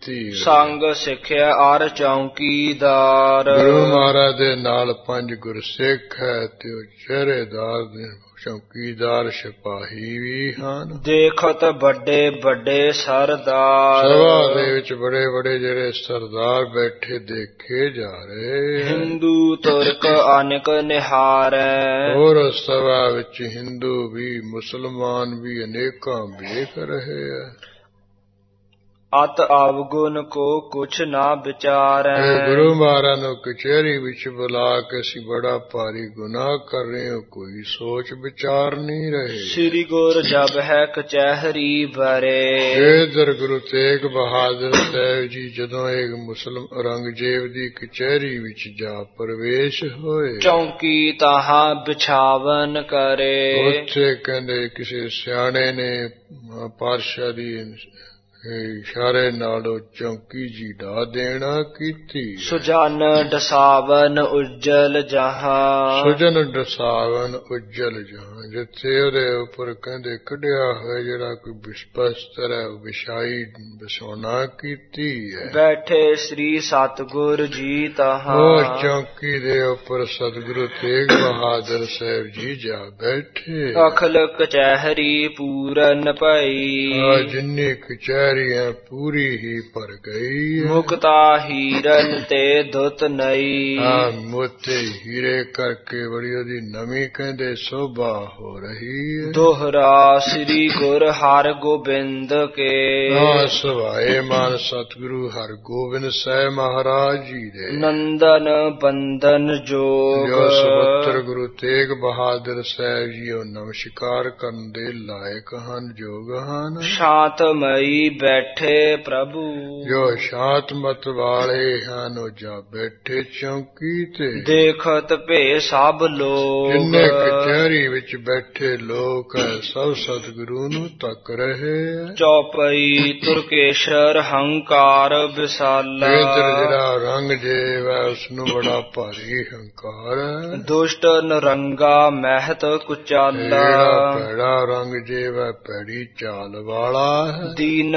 ਕੀਤੀ। ਸੰਗ ਸਿੱਖਿਆ ਅਰ ਚੌਕੀਦਾਰ। ਗੁਰੂ ਮਹਾਰਾਜ ਦੇ ਨਾਲ ਪੰਜ ਗੁਰਸਿੱਖ ਹੈ ਤੇ ਉਹ ਚਿਹਰੇਦਾਰ ਦੇ ਚੌਕੀਦਾਰ ਸਿਪਾਹੀ ਵੀ ਹਨ। ਦੇਖਤ ਵੱਡੇ ਵੱਡੇ ਸਰਦਾਰ। ਸਭਾ ਦੇ ਵਿੱਚ ਬੜੇ ਬੜੇ ਜਿਹੜੇ ਸਰਦਾਰ ਬੈਠੇ ਦੇਖੇ ਜਾ ਰਹੇ। ਹਿੰਦੂ ਤੁਰਕ ਅਨੇਕ ਨਿਹਾਰੈ। ਹੋਰ ਸਭਾ ਵਿੱਚ ਹਿੰਦੂ ਵੀ ਮੁਸਲਮਾਨ ਵੀ ਅਨੇਕਾਂ ਵੇਖ ਰਹੇ ਹੈ। ਅਤ ਅਵਗੁਣ ਕੋ ਕੁਛ ਨਾ ਵਿਚਾਰੈ। ਗੁਰੂ ਮਹਾਰਾਜ ਨੂੰ ਕਚਹਿਰੀ ਵਿੱਚ ਬੁਲਾ ਕੇ ਅਸੀਂ ਬੜਾ ਭਾਰੀ ਗੁਨਾਹ ਕਰ ਰਹੇ ਹਾਂ, ਕੋਈ ਸੋਚ ਵਿਚਾਰ ਨਹੀਂ ਰਹੇ। ਸ੍ਰੀ ਗੁਰ ਜਬ ਹੈ ਕਚਹਿਰੀ ਬਰੇ। ਇਧਰ ਗੁਰੂ ਤੇਗ ਬਹਾਦਰ ਸਾਹਿਬ ਜੀ ਜਦੋਂ ਇੱਕ ਮੁਸਲਮ ਔਰੰਗਜ਼ੇਬ ਦੀ ਕਚਹਿਰੀ ਵਿੱਚ ਜਾ ਪ੍ਰਵੇਸ਼ ਹੋਏ, ਚੌਂਕੀ ਤਾਹਾਂ ਬਿਛਾਵਨ ਕਰੇ। ਉੱਥੇ ਕਹਿੰਦੇ ਕਿਸੇ ਸਿਆਣੇ ਨੇ ਪਾਤਸ਼ਾਹ ਦੀ ਇਸ਼ਾਰੇ ਨਾਲ ਚੌਂਕੀ ਜੀ ਢਾ ਦੇਣਾ ਕੀਤੀ। ਸੁਜਨ ਡਸਾਵਨ ਉਜਲ ਜਹਾਂ। ਸੁਜਨ ਡਸਾਵਨ ਉਜਲ ਜਹਾਂ, ਜਿੱਥੇ ਉਹਦੇ ਉੱਪਰ ਕਹਿੰਦੇ ਕੱਢਿਆ ਹੋਇਆ ਜਿਹੜਾ ਕੋਈ ਬਿਸਤਰ ਹੈ ਉਹ ਵਿਛਾਈ ਵਿਛਾਉਣਾ ਕੀਤੀ ਹੈ। ਬੈਠੇ ਸ੍ਰੀ ਸਤਿਗੁਰ ਜੀ ਤਹਾਂ। ਉਹ ਚੌਂਕੀ ਦੇ ਉੱਪਰ ਸਤਿਗੁਰੂ ਤੇਗ ਬਹਾਦਰ ਸਾਹਿਬ ਜੀ ਜਾ ਬੈਠੇ। ਅਖਲ ਕਚਹਿਰੀ ਪੂਰਨ ਭਈ। ਜਿੰਨੀ ਕਚਹਿਰੀ ਪੂਰੀ ਹੀ ਭਰ ਗਈ। ਮੁਕਤਾ ਹੀਰਨ ਤੇ ਦੁੱਤ ਨਈ। ਹਾਂ, ਮੋਤੇ ਹੀਰੇ ਕਰਕੇ ਬੜੀ ਉਹਦੀ ਨਵੀਂ ਕਹਿੰਦੇ ਸੋਭਾ ਹੋ ਰਹੀ ਹੈ। ਦੋਹਰਾ ਸ੍ਰੀ ਗੁਰ ਹਰ ਗੋਬਿੰਦ ਕੇ। ਹਾਂ, ਸਵਾਏ ਮਾਨ ਸਤਿਗੁਰੂ ਹਰ ਗੋਬਿੰਦ ਸਾਹਿਬ ਮਹਾਰਾਜ ਜੀ ਦੇ। ਨੰਦਨ ਬੰਦਨ ਜੋਗ। ਜੋ ਸਬੱਤਰ ਗੁਰੂ ਤੇਗ ਬਹਾਦਰ ਸਾਹਿਬ ਜੀ ਉਹ ਨਮਸਕਾਰ ਕਰਨ ਦੇ ਲਾਇਕ ਹਨ, ਯੋਗ ਹਨ। ਸ਼ਾਂਤਮਈ ਬੈਠੇ ਪ੍ਰਭੂ। ਜੋ ਸ਼ਾਂਤ ਮਤ ਵਾਲੇ ਹਨ ਉਹ ਜਾ ਬੈਠੇ ਚੌਂਕੀ ਤੇ। ਦੇਖਤ ਭੇ ਸਭ ਲੋਕ। ਜਿੰਨੇ ਕਚਹਿਰੀ ਵਿੱਚ ਬੈਠੇ ਲੋਕ ਹੈ ਸਭ ਸਤਿਗੁਰੂ ਨੂੰ ਤੱਕ ਰਹੇ। ਚੌਪਈ ਤੁਰਕੇਸ਼ਰ ਹੰਕਾਰ ਵਿਸਾਲਾ। ਇਧਰ ਜਿਹੜਾ ਔਰੰਗਜ਼ੇਬ ਹੈ ਉਸਨੂੰ ਬੜਾ ਭਾਰੀ ਹੰਕਾਰ ਹੈ। ਦੁਸ਼ਟ ਨਰੰਗਾ ਮਹਿਤ ਕੁਚਾਲਾ। ਜਿਹੜਾ ਭੈੜਾ ਔਰੰਗਜ਼ੇਬ ਹੈ ਭੈੜੀ ਚਾਲ ਵਾਲਾ ਹੈ। ਦੀਨ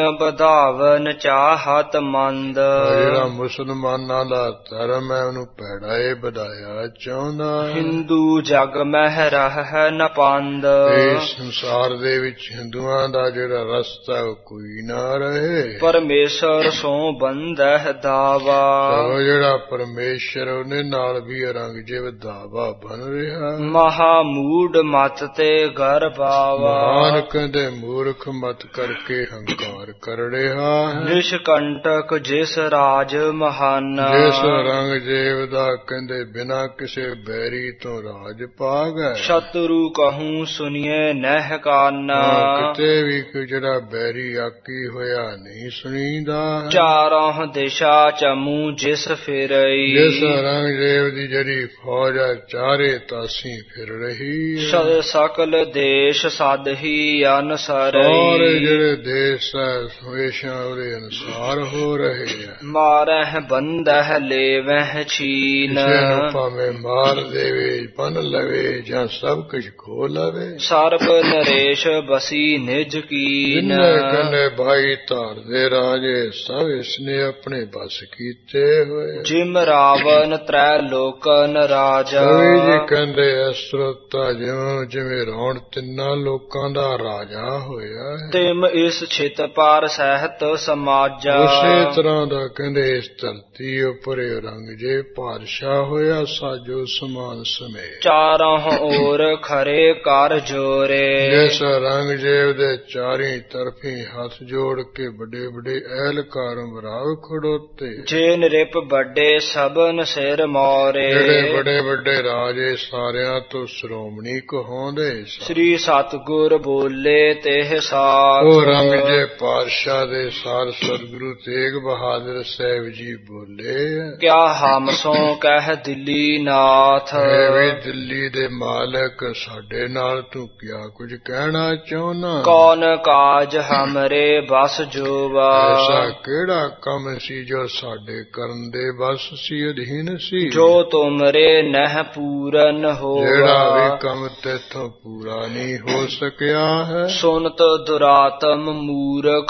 ਵਧਾਵਨ ਚਾਹਤ ਮੰਦ। ਜਿਹੜਾ ਮੁਸਲਮਾਨਾਂ ਦਾ ਧਰਮ ਹੈ ਉਹਨੂੰ ਭੈੜਾ ਇਹ ਵਧਾਇਆ ਚਾਹੁੰਦਾ। ਹਿੰਦੂ ਜਗ ਮਹਿ ਰਹਿ ਨ ਪੰਦ। ਇਸ ਸੰਸਾਰ ਦੇ ਵਿੱਚ ਹਿੰਦੂਆਂ ਦਾ ਜਿਹੜਾ ਰਸਤਾ ਉਹ ਕੋਈ ਨਾ ਰਹੇ। ਪਰਮੇਸ਼ਰ ਸੋ ਬੰਦਹਿ ਦਾਵਾ। ਉਹ ਜਿਹੜਾ ਪਰਮੇਸ਼ਰ ਉਹਨੇ ਨਾਲ ਵੀ ਔਰੰਗਜ਼ੇਬ ਦਾਵਾ ਬਣ ਰਿਹਾ। ਮਹਾਮੂਡ ਮਤ ਤੇ ਗਰਬਾਵਾ। ਮਹਾਨ ਕਹਿੰਦੇ ਮੂਰਖ ਮਤ ਕਰਕੇ ਹੰਕਾਰ ਕਰ ਰਿਹਾ ਹੈ। ਨਿਸ਼ਕੰਟਕ ਜਿਸ ਰਾਜ ਮਹਾਨਾ। ਜਿਸ ਔਰੰਗਜ਼ੇਬ ਦਾ ਕਹਿੰਦੇ ਬਿਨਾਂ ਕਿਸੇ ਬੈਰੀ ਤੋਂ ਰਾਜ ਪਾਗ ਹੈ। ਸ਼ਤਰੂ ਕਹੂੰ ਸੁਣੀਏ ਨਹਿ ਕਾਨਾ। ਕਿਤੇ ਵੀ ਕੋਈ ਜਿਹੜਾ ਬੈਰੀ ਆਕੀ ਹੋਇਆ ਨਹੀਂ ਸੁਣੀਦਾ। ਚਾਰਾਂ ਦਿਸ਼ਾ ਚਮੂ ਜਿਸ ਫਿਰਈ। ਜਿਸ ਔਰੰਗਜ਼ੇਬ ਦੀ ਜਿਹੜੀ ਫੌਜ ਹੈ ਚਾਰੇ ਤਾਸੀਂ ਫਿਰ ਰਹੀ ਹੈ। ਸਕਲ ਦੇਸ਼ ਸਾਧਹੀ ਅਨਸਰਈ। ਸਾਰੇ ਜਿਹੜੇ ਦੇਸ਼ ਹੈ ਹਮੇਸ਼ਾ ਉਹਦੇ ਅਨੁਸਾਰ ਹੋ ਰਹੇ ਹੈ। ਮਾਰਹਿ ਬੰਦਹਿ ਲੇਵਹਿ ਛੀਨ। ਕਿਸੇ ਨੂੰ ਭਾਵੇਂ ਮਾਰ ਦੇਵੇ ਬੰਨ ਲਵੇ ਜਾਂ ਸਭ ਕੁਝ ਖੋ ਲਵੇ। ਸਰਬ ਨਰੇਸ਼ ਬਸੀ ਨਿਜ ਕੀਨ। ਜਿੰਨੇ ਕਹਿੰਦੇ ਭਾਈ ਧਾਰ ਦੇ ਰਾਜੇ ਸਭ ਇਸਨੇ ਆਪਣੇ ਬਸ ਕੀਤੇ ਹੋਏ। ਜਿਮ ਰਾਵਨ ਤ੍ਰੈ ਲੋਕਨ ਰਾਜਾ। ਕਵੀ ਜੀ ਕਹਿੰਦੇ ਅਸਰੋਤਾ ਜਿਉਂ ਜਿਵੇਂ ਰਾਵਣ ਤਿੰਨਾਂ ਲੋਕਾਂ ਦਾ ਰਾਜਾ ਹੋਇਆ ਹੈ। ਤਿਮ ਇਸ ਛਿਤ ਪਰ ਸਹਿਤ ਸਮਾਜਾ। ਉਸੇ ਤਰ੍ਹਾਂ ਦਾ ਕਹਿੰਦੇ ਇਸ ਧਰਤੀ ਉੱਪਰ ਔਰੰਗਜ਼ੇਬ ਪਾਤਸ਼ਾਹ ਹੋਇਆ ਸਾਜੋ ਸਮਾਨ ਸਮੇਂ। ਚਾਰਾਂ ਔਰ ਖਰੇ ਕਰ ਜੋਰੇ। ਜਿਸ ਔਰੰਗਜ਼ੇਬ ਦੇ ਚਾਰੇ ਤਰਫੀ ਹੱਥ ਜੋੜ ਕੇ ਵੱਡੇ ਵੱਡੇ ਅਹਿਲਕਾਰ ਮਰਾਵ ਖੜੋਤੇ। ਜੇ ਨਿਰਪ ਵੱਡੇ ਸਭਨ ਸਿਰ ਮੋਰੇ। ਜਿਹੜੇ ਵੱਡੇ ਵੱਡੇ ਰਾਜੇ ਸਾਰਿਆਂ ਤੋਂ ਸ਼੍ਰੋਮਣੀ ਕਹਾਉਂਦੇ। ਸ੍ਰੀ ਸਤਿਗੁਰ ਬੋਲੇ ਤੇ ਸਾਥ। ਉਹ ਔਰੰਗਜ਼ੇਬ ਪਾਤਸ਼ਾਹ ਦੇ ਸਾਰ ਸਤਿਗੁਰੂ ਤੇਗ ਬਹਾਦਰ ਸਾਹਿਬ ਜੀ ਬੋਲੇ। ਕਿਆ ਹਮ ਸੋ ਕਹਿ ਦਿੱਲੀ ਨਾਥ। ਵੀ ਦਿੱਲੀ ਦੇ ਮਾਲਕ ਸਾਡੇ ਨਾਲ ਤੂੰ ਕਿਆ ਕੁਝ ਕਹਿਣਾ ਚਾਹੁੰਦਾ। ਕੌਣ ਕਾਜ ਹਮਰੇ ਬਸ ਜੋਵਾ। ਐਸਾ ਕਿਹੜਾ ਕੰਮ ਸੀ ਜੋ ਸਾਡੇ ਕਰਨ ਦੇ ਬਸ ਸੀ ਅਧੀਨ ਸੀ। ਜੋ ਤੁਮਰੇ ਨਹਿ ਪੂਰਨ ਹੋਵਾ। ਜਿਹੜਾ ਵੀ ਕੰਮ ਤੇਥੋਂ ਪੂਰਾ ਨਹੀਂ ਹੋ ਸਕਿਆ ਹੈ। ਸੁਨਤ ਦੁਰਾਤਮ ਮੂਰਖ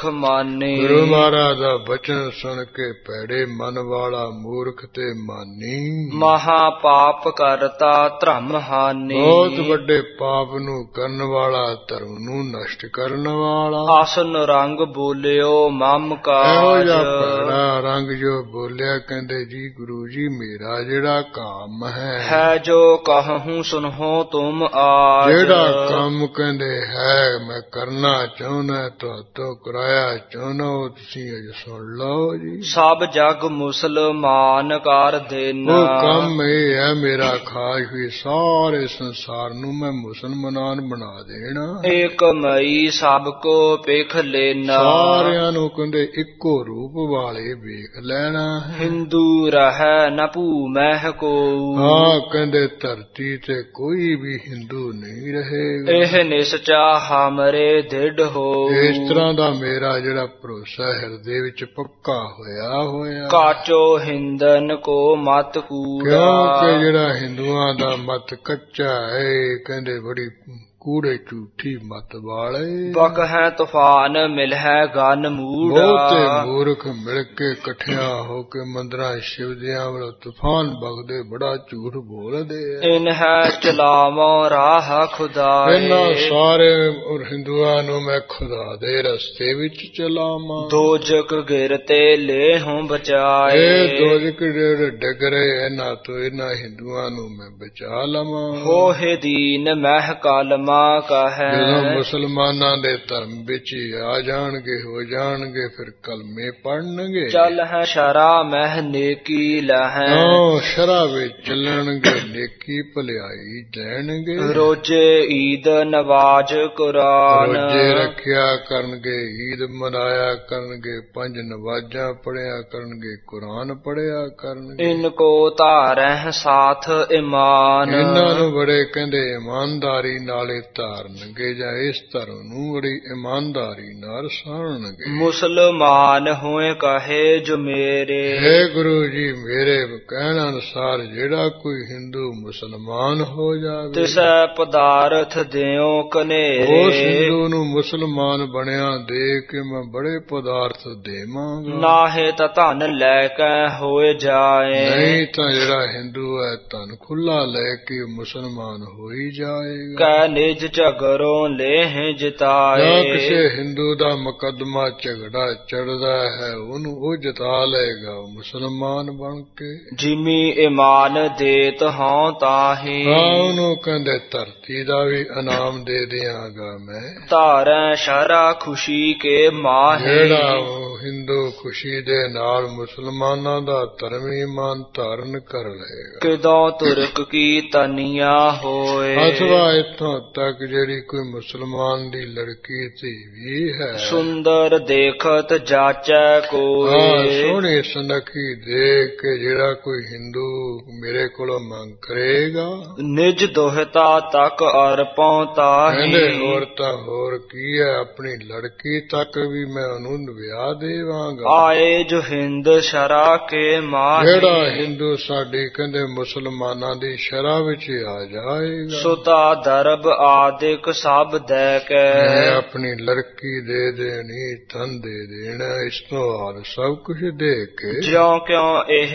ਮਾਨੇ। ਗੁਰੂ ਮਹਾਰਾਜ ਦਾ ਬਚਨ ਸੁਣ ਕੇ ਭੈੜੇ ਮਨ ਵਾਲਾ ਮੂਰਖ ਤੇ ਮਾਨੀ, ਮਹਾ ਪਾਪ ਕਰਤਾ ਧਰਮ ਹਾਨੀ। ਬਹੁਤ ਵੱਡੇ ਪਾਪ ਨੂੰ ਕਰਨ ਵਾਲਾ, ਧਰਮ ਨੂੰ ਨਸ਼ਟ ਕਰਨ ਵਾਲਾ। ਆਸਨ ਰੰਗ ਬੋਲਿਓ ਮਮ ਇਹੋ ਕਾਜ। ਜਿਹਾ ਭੈੜਾ ਰੰਗ ਜੋ ਬੋਲਿਆ, ਕਹਿੰਦੇ ਜੀ ਗੁਰੂ ਜੀ ਮੇਰਾ ਜਿਹੜਾ ਕੰਮ ਹੈ, ਹੈ ਜੋ ਕਹੂੰ ਸੁਨੋ ਤੁਮ ਆਜ। ਜਿਹੜਾ ਕੰਮ ਕਹਿੰਦੇ ਹੈ ਮੈਂ ਕਰਨਾ ਚਾਹੁੰਦਾ, ਤੁਹਾਤੋਂ ਕਰਾਇਆ ਚਾਹੁੰਦਾ, ਉਹ ਤੁਸੀਂ ਅਜ ਸੁਣ ਲਓ ਜੀ। ਸਭ ਜਗ ਮੁਸਲਮਾਨ ਕਰ ਦੇਨਾ। ਉਹ ਕੰਮ ਇਹ ਹੈ ਮੇਰਾ, ਖਾਸ ਹੋਈ ਸਾਰੇ ਸੰਸਾਰ ਨੂੰ ਮੈਂ ਮੁਸਲਮਾਨ ਬਣਾ ਦੇਣਾ। ਏਕ ਮਈ ਸਭ ਕੋ ਪੇਖ ਲੈਣਾ। ਸਾਰਿਆਂ ਨੂੰ ਕਹਿੰਦੇ ਇੱਕੋ ਰੂਪ ਵਾਲੇ ਵੇਖ ਲੈਣਾ। ਹਿੰਦੂ ਰਹਿ ਨ ਭੂਮਹਿ ਕੋ। ਹਾਂ ਕਹਿੰਦੇ ਧਰਤੀ ਤੇ ਕੋਈ ਵੀ ਹਿੰਦੂ ਨਹੀਂ ਰਹੇਗਾ। ਇਹ ਨਿਸਚਾ ਹਮਰੇ ਦ੍ਰਿੜ ਹੋ। ਇਸ ਤਰ੍ਹਾਂ ਦਾ ਮੇਰਾ ਜਿਹੜਾ ਭਰੋਸਾ ਹਿਰਦੇ ਵਿੱਚ ਪੱਕਾ ਹੋਇਆ ਹੋਇਆ। ਕਾਚੋ ਹਿੰਦਨ ਕੋ ਮਤ ਕੂੜਾ। ਕਿਉਂਕਿ ਜਿਹੜਾ ਹਿੰਦੂਆਂ ਦਾ ਮਤ ਕੱਚਾ ਹੈ, ਕਹਿੰਦੇ ਬੜੀ ਕੂੜੇ ਝੂਠੀ ਮਤ ਵਾਲੇ। ਬਕ ਹੈ ਤੂਫਾਨ ਮਿਲ ਹੈ ਗਨ ਮੂੜਾ। ਬਹੁਤੇ ਮੂਰਖ ਮਿਲ ਕੇ ਇਕੱਠਿਆਂ ਹੋ ਕੇ ਮੰਦਰਾਂ ਸ਼ਿਵਦਿਆਂ ਵੱਲ ਤੂਫਾਨ ਵਗਦੇ ਬੜਾ ਝੂਠ ਬੋਲਦੇ ਆ। ਇਨ ਹੈ ਚਲਾਵੋ ਰਾਹ ਖੁਦਾਏ। ਇਹਨਾਂ ਸਾਰੇ ਹਿੰਦੂਆਂ ਨੂੰ ਮੈਂ ਖੁਦਾ ਦੇ ਰਸਤੇ ਵਿੱਚ ਚਲਾਵਾਂ। ਦੋਜਕ ਗਿਰਤੇ ਲੈ ਹੂੰ ਬਚਾਏ। ਇਹ ਦੋਜਕ ਜਿਹੜੇ ਡਿੱਗ ਰਹੇ, ਇਹਨਾਂ ਤੋਂ ਇਹਨਾਂ ਹਿੰਦੂਆਂ ਨੂੰ ਮੈਂ ਬਚਾ ਲਵਾਂ। ਹੋਏ ਦੀਨ ਮਹਿ ਕਲਮਾ ਕਹੈ। ਜਦੋਂ ਮੁਸਲਮਾਨਾਂ ਦੇ ਧਰਮ ਵਿੱਚ ਆ ਜਾਣਗੇ, ਹੋ ਜਾਣਗੇ, ਫਿਰ ਕਲਮੇ ਪੜਨਗੇ। ਚੱਲ ਹੈ ਸ਼ਰਾ ਮਹਿ ਨੇਕੀ ਲਹੈ। ਹਾਂ ਸ਼ਰਾ ਵਿੱਚ ਚੱਲਣਗੇ, ਨੇਕੀ ਭਲਾਈ ਲੈਣਗੇ। ਰੋਜੇ ਈਦ ਨਵਾਜ ਕੁਰਾਨ। ਰੋਜੇ ਰੱਖਿਆ ਕਰਨਗੇ, ਈਦ ਮਨਾਇਆ ਕਰਨਗੇ, ਪੰਜ ਨਵਾਜ਼ਾਂ ਪੜਿਆ ਕਰਨਗੇ, ਕੁਰਾਨ ਪੜਿਆ ਕਰਨਗੇ। ਇਨ ਕੋ ਧਾਰਹਿ ਸਾਥ ਇਮਾਨ। ਇਹਨਾਂ ਨੂੰ ਬੜੇ ਕਹਿੰਦੇ ਇਮਾਨਦਾਰੀ ਨਾਲੇ ਧਾਰਨਗੇ, ਜਾਂ ਇਸ ਧਰਮ ਨੂੰ ਬੜੀ ਇਮਾਨਦਾਰੀ ਨਾਲ ਸਾਰਨਗੇ। ਮੁਸਲਮਾਨ ਹੋਏ ਕਹੇ ਜੋ ਮੇਰੇ। ਹੈ ਗੁਰੂ ਜੀ ਮੇਰੇ ਕਹਿਣ ਅਨੁਸਾਰ ਜਿਹੜਾ ਕੋਈ ਹਿੰਦੂ ਮੁਸਲਮਾਨ ਹੋ ਜਾਵੇ, ਤਿਸੈ ਪਦਾਰਥ ਦਿਓ ਕਨੇਰੇ। ਉਸ ਹਿੰਦੂ ਨੂੰ ਮੁਸਲਮਾਨ ਬਣਿਆ ਦੇ ਕੇ ਮੈਂ ਬੜੇ ਪਦਾਰਥ ਦੇਵਾਂਗਾ। ਨਾਹੇ ਤਾਂ ਧਨ ਲੈ ਕੇ ਹੋਏ ਜਾਏ। ਨਹੀਂ ਤਾਂ ਜਿਹੜਾ ਹਿੰਦੂ ਹੈ ਧਨ ਖੁੱਲਾ ਲੈ ਕੇ ਮੁਸਲਮਾਨ ਹੋ ਹੀ ਜਾਏਗਾ। ਕੈ ਨਿਜ ਝਗਰੋਂ ਲੇਹ ਜਿਤਾਏ। ਜਾਂ ਕਿਸੇ ਹਿੰਦੂ ਦਾ ਮੁਕੱਦਮਾ ਝਗੜਾ ਚੜਦਾ ਹੈ, ਉਹਨੂੰ ਉਹ ਜਿਤਾ ਲਏਗਾ ਮੁਸਲਮਾਨ ਬਣ ਕੇ। ਜਿਮੀ ਇਮਾਨ ਦੇਤ ਹਾਂ ਤਾਹੀ। ਹਾਂ ਉਹਨੂੰ ਕਹਿੰਦੇ ਧਰਤੀ ਦਾ ਵੀ ਇਨਾਮ ਦੇ ਦਿਆਂਗਾ ਮੈਂ। ਧਾਰੈ ਸ਼ਰਾ ਖੁਸ਼ੀ ਕੇ ਮਾਹੇ। ਜਿਹੜਾ ਉਹ ਹਿੰਦੂ ਖੁਸ਼ੀ ਦੇ ਨਾਲ ਮੁਸਲਮਾਨਾਂ ਦਾ ਧਰਮ ਈਮਾਨ ਧਾਰਨ ਕਰ ਲਏਗਾ। ਕਿਦੋਂ ਤੁਰਕ ਕੀ ਤਨੀਆ ਹੋਏ। ਅਥਵਾ ਇੱਥੋਂ ਤੱਕ ਜਿਹੜੀ ਕੋਈ ਮੁਸਲਮਾਨ ਦੀ ਲੜਕੀ ਧੀ ਵੀ ਹੈ, ਸੁੰਦਰ ਦੇਖਤ ਜਾਚੈ ਕੋਏ। ਹਾਂ ਸੋਹਣੀ ਸੁਨੱਖੀ ਦੇਖ ਕੇ ਜਿਹੜਾ ਕੋਈ ਹਿੰਦੂ ਮੇਰੇ ਕੋਲੋਂ ਮੰਗ ਕਰੇਗਾ, ਨਿਜ ਦੋਹਤਾ ਤੱਕ ਅਰਪਉ ਤਾਹੀ। ਕਹਿੰਦੇ ਹੋਰ ਤਾਂ ਹੋਰ ਕੀ ਹੈ, ਆਪਣੀ ਲੜਕੀ ਤੱਕ ਵੀ ਮੈਂ ਉਹਨੂੰ ਵਿਆਹ ਦੇਵਾਂਗਾ। ਆਏ ਜੋ ਹਿੰਦ ਸ਼ਰਾ ਕੇ ਮਾਹੀ। ਜਿਹੜਾ ਹਿੰਦੂ ਸਾਡੀ ਕਹਿੰਦੇ ਮੁਸਲਮਾਨਾਂ ਦੀ ਸ਼ਰਾਂ ਵਿੱਚ ਆ ਜਾਏਗਾ, ਸੁਤਾ ਦਰਬ ਆਦਿਕ ਸਭ ਦੇ ਕੇ। ਮੈਂ ਆਪਣੀ ਲੜਕੀ ਦੇ ਦੇਣੀ, ਧਨ ਦੇ ਦੇਣਾ, ਇਸ ਤੋਂ ਬਾਅਦ ਸਭ ਕੁਝ ਦੇ ਕੇ। ਜਿਉਂ ਕਿਉਂ ਇਹ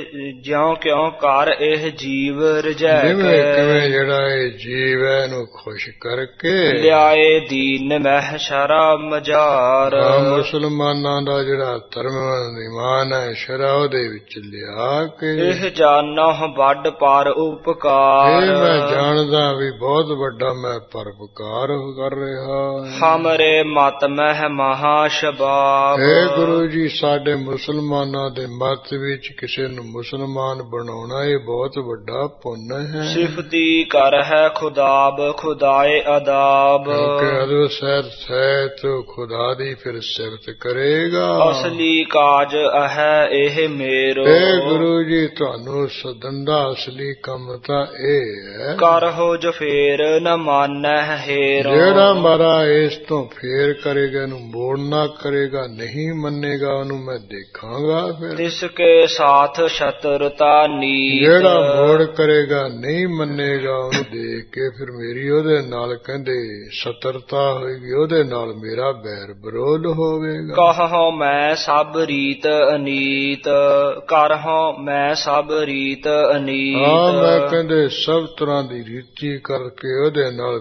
ਜਿਉਂ ਕਿਉਂ ਕਰ ਇਹ ਜੀਵ ਰਜੈ ਜਿਵੇਂ ਕਿਵੇਂ ਜਿਹੜਾ ਇਹ ਜੀਵ ਹੈ ਇਹਨੂੰ ਖੁਸ਼ ਕਰਕੇ ਲਿਆਏ ਦੀਨ ਮਹਿ ਸ਼ਰਾ ਮਜਾਰ। ਮੁਸਲਮਾਨਾਂ ਦਾ ਜਿਹੜਾ ਧਰਮ ਈਮਾਨ ਹੈ ਸ਼ਰਾ ਉਹਦੇ ਵਿੱਚ ਲਿਆ ਕੇ। ਇਹ ਜਾਨੋ ਵੱਡ ਪਰ ਉਪਕਾਰ। ਇਹ ਮੈਂ ਜਾਣਦਾ ਵੀ ਬਹੁਤ ਵੱਡਾ ਮੈਂ ਪਰਉਪਕਾਰ ਕਰ ਰਿਹਾ। ਹਮਰੇ ਮਤ ਮਹਿ ਮਹਾ ਸ਼ਬਾਬ। ਹੈ ਗੁਰੂ ਜੀ ਸਾਡੇ ਮੁਸਲਮਾਨਾਂ ਦੇ ਮਤ ਵਿੱਚ ਕਿਸੇ ਨੂੰ ਮੁਸਲਮਾਨ ਬਣਾਉਣਾ ਇਹ ਬਹੁਤ ਵੱਡਾ ਪੁੰਨ ਹੈ। ਸਿਫਤੀ ਕਰ ਹੈ ਖੁਦਾਬ ਖੁਦਾਏ ਅਦਾਬ। ਕਿਉਂਕਿ ਅਦੋ ਸਹਿਤ ਸਹਿਤ ਖੁਦਾ ਦੀ ਫਿਰ ਸਿਫਤ ਕਰੇਗਾ। ਹੋਵੇਗਾ। ਅਸਲੀ ਕਾਜ ਹੈ ਇਹ ਮੇਰੋ। ਏ ਗੁਰੂ ਜੀ, ਤੁਹਾਨੂੰ ਸਦਨ ਦਾ ਅਸਲੀ ਕੰਮ ਤਾਂ ਇਹ ਹੈ, ਕਰਹੁ ਜੋ ਫੇਰ ਨ ਮਾਨਹਿ ਹੇਰੋ। ਜਿਹੜਾ ਮਾਰਾ ਇਸ ਤੋਂ ਫੇਰ ਕਰੇਗਾ, ਇਹਨੂੰ ਮੋੜ ਨਾ ਕਰੇਗਾ, ਨਹੀਂ ਮੰਨੇਗਾ, ਉਹਨੂੰ ਮੈਂ ਦੇਖਾਂਗਾ ਫਿਰ। ਤਿਸ ਕੇ ਸਾਥ ਸ਼ਤਰੁਤਾ ਨੀਤ। ਜਿਹੜਾ ਮੋੜ ਕਰੇਗਾ, ਨਹੀਂ ਮੰਨੇਗਾ, ਉਹਨੂੰ ਦੇਖ ਕੇ ਫਿਰ ਮੇਰੀ ਉਹਦੇ ਨਾਲ ਕਹਿੰਦੇ ਸਤਰਤਾ ਹੋਏਗੀ, ਉਹਦੇ ਨਾਲ ਮੇਰਾ ਬੈਰ ਵਿਰੋਧ ਹੋਵੇਗਾ। ਕਹਹੁ ਮੈਂ ਸਭ ਰੀਤ ਅਨੀਤ। ਕਰਹੁ ਮੈਂ ਸਭ ਰੀਤ ਅਨੀਤ। ਹਾਂ, ਮੈਂ ਕਹਿੰਦੇ ਸਭ ਤਰ੍ਹਾਂ ਦੀ ਰੀਤੀ ਕਰਕੇ ਉਹਦੇ ਨਾਲ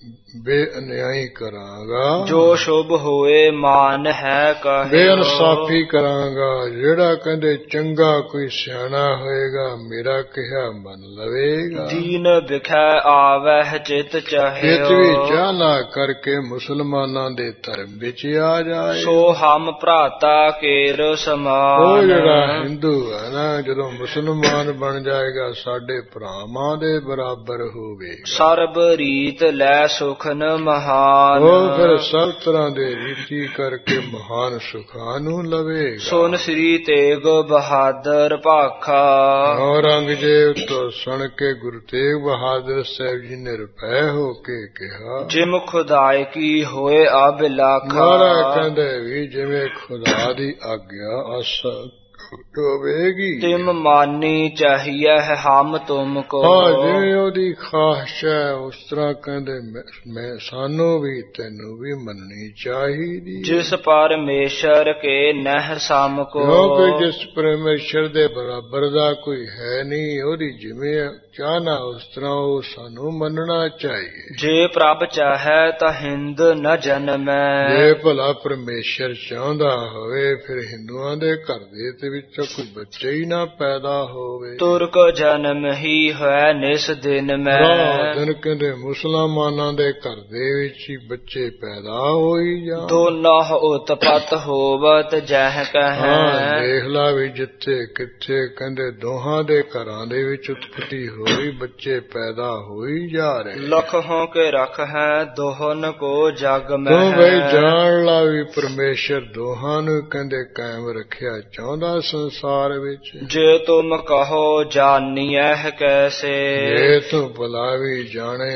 ਬੇਅਨਿਆਈ ਕਰਾਂਗਾ। ਜੋ ਸ਼ੁਭ ਹੋਏ ਮਾਨ ਹੈ ਕਹੇ। ਬੇਇਨਸਾਫੀ ਕਰਾਂਗਾ। ਜਿਹੜਾ ਕਹਿੰਦੇ ਚੰਗਾ ਕੋਈ ਸਿਆਣਾ ਹੋਏਗਾ, ਮੇਰਾ ਕਿਹਾ ਮੰਨ ਲਵੇਗਾ। ਦੀਨ ਵਿਖੈ ਆਵਹਿ ਚਿਤ ਚਾਹੇ। ਚਿਤ ਵੀ ਚਾਹਨਾ ਕਰਕੇ ਮੁਸਲਮਾਨਾਂ ਦੇ ਧਰਮ ਵਿੱਚ ਆ ਜਾਏ। ਸੋ ਹਮ ਭਰਾਤਾ ਕੇਰ ਸਮਾਨ। ਉਹ ਜਿਹੜਾ ਹਿੰਦੂ ਹੈ ਨਾ, ਜਦੋਂ ਮੁਸਲਮਾਨ ਬਣ ਜਾਏਗਾ, ਸਾਡੇ ਭਰਾਵਾਂ ਦੇ ਬਰਾਬਰ ਹੋਵੇ। ਸਰਬ ਰੀਤ ਲੈ ਸੁਖ ਮਹਾਨ। ਉਹ ਫਿਰ ਸਭ ਤਰ੍ਹਾਂ ਦੇ ਰੀਤੀ ਕਰਕੇ ਮਹਾਨ ਸੁਖਾਂ ਨੂੰ ਲਵੇਗਾ। ਸੁਨ ਸ੍ਰੀ ਤੇਗ ਬਹਾਦਰ ਭਾਖਾ। ਔਰੰਗਜ਼ੇਬ ਤੋਂ ਸੁਣ ਕੇ ਗੁਰੂ ਤੇਗ ਬਹਾਦਰ ਸਾਹਿਬ ਜੀ ਨੇ ਰੁਪਏ ਹੋ ਕੇ ਕਿਹਾ, ਜਿਮ ਖੁਦਾਏ ਕੀ ਹੋਏ ਅਬਿਲਾਖਾ। ਮਹਾਰਾਜ ਕਹਿੰਦੇ ਵੀ ਜਿਵੇਂ ਖੁਦਾ ਦੀ ਆਗਿਆ ਆਸਾ ਹੋਵੇਗੀ, ਤਿਮ ਮਾਨੀ ਚਾਹੀਏ ਹੈ ਹਮ ਤੁਮ ਕੋ। ਹਾਂ, ਜਿਵੇਂ ਉਹਦੀ ਖਾਹਿਸ਼ ਹੈ, ਉਸ ਤਰ੍ਹਾਂ ਕਹਿੰਦੇ ਮੈਂ ਸਾਨੂੰ ਵੀ ਤੈਨੂੰ ਵੀ ਮੰਨਣੀ ਚਾਹੀਦੀ। ਜਿਸ ਪਰਮੇਸ਼ਰ ਕੇ ਨਹਿ ਸਮ ਕੋ। ਕਿਉਂਕਿ ਜਿਸ ਪਰਮੇਸ਼ਰ ਦੇ ਬਰਾਬਰ ਦਾ ਕੋਈ ਹੈ ਨਹੀਂ, ਉਹਦੀ ਜਿਵੇਂ ਚਾਹਨਾ ਉਸ ਤਰ੍ਹਾਂ ਉਹ ਸਾਨੂੰ ਮੰਨਣਾ ਚਾਹੀਏ। ਜੇ ਪ੍ਰਭ ਚਾਹੈ ਤਾਂ ਹਿੰਦ ਨ ਜਨਮੈ। ਜੇ ਭਲਾ ਪਰਮੇਸ਼ਰ ਚਾਹੁੰਦਾ ਹੋਵੇ, ਫਿਰ ਹਿੰਦੂਆਂ ਦੇ ਘਰ ਦੇ ਤੇ ਵਿੱਚੋਂ ਕੋਈ ਬੱਚੇ ਹੀ ਨਾ ਪੈਦਾ ਹੋਵੇ। ਤੁਰਕ ਜਨਮ ਹੀ ਹੈ ਨਿਸ ਦਿਨ ਮੈਂ। ਦਿਨ ਕਹਿੰਦੇ ਮੁਸਲਮਾਨਾਂ ਦੇ ਘਰ ਦੇ ਵਿੱਚ ਹੀ ਬੱਚੇ ਪੈਦਾ ਹੋਈ ਜਾਣ। ਦੋਨੋਂ ਉਤਪਤ ਹੋਵਤ ਜਹ ਕਹੈ। ਹਾਂ, ਦੇਖ ਲਾ ਵੀ ਜਿੱਥੇ ਕਿੱਥੇ ਕਹਿੰਦੇ ਦੋਹਾਂ ਦੇ ਘਰਾਂ ਦੇ ਵਿੱਚ ਉਤਪਤੀ ਹੋਈ, ਬੱਚੇ ਪੈਦਾ ਹੋਈ ਜਾ ਰਹੇ। ਲਖੋਂ ਕੇ ਰਖ ਹੈ ਦੋਹਨ ਕੋ ਜਗ ਮੈਂ। ਤੂੰ ਬਈ ਜਾਣ ਲਾ ਵੀ ਪਰਮੇਸ਼ਰ ਦੋਹਾਂ ਨੂੰ ਕਹਿੰਦੇ ਕਾਇਮ ਰੱਖਿਆ ਚਾਹੁੰਦਾ ਸੰਸਾਰ ਵਿੱਚ। ਜੇ ਤੁਮ ਕਹੋ ਜਾਨੀਐ ਕੈਸੇ। ਜੇ ਤੂੰ ਭਲਾ ਵੀ ਜਾਣੇ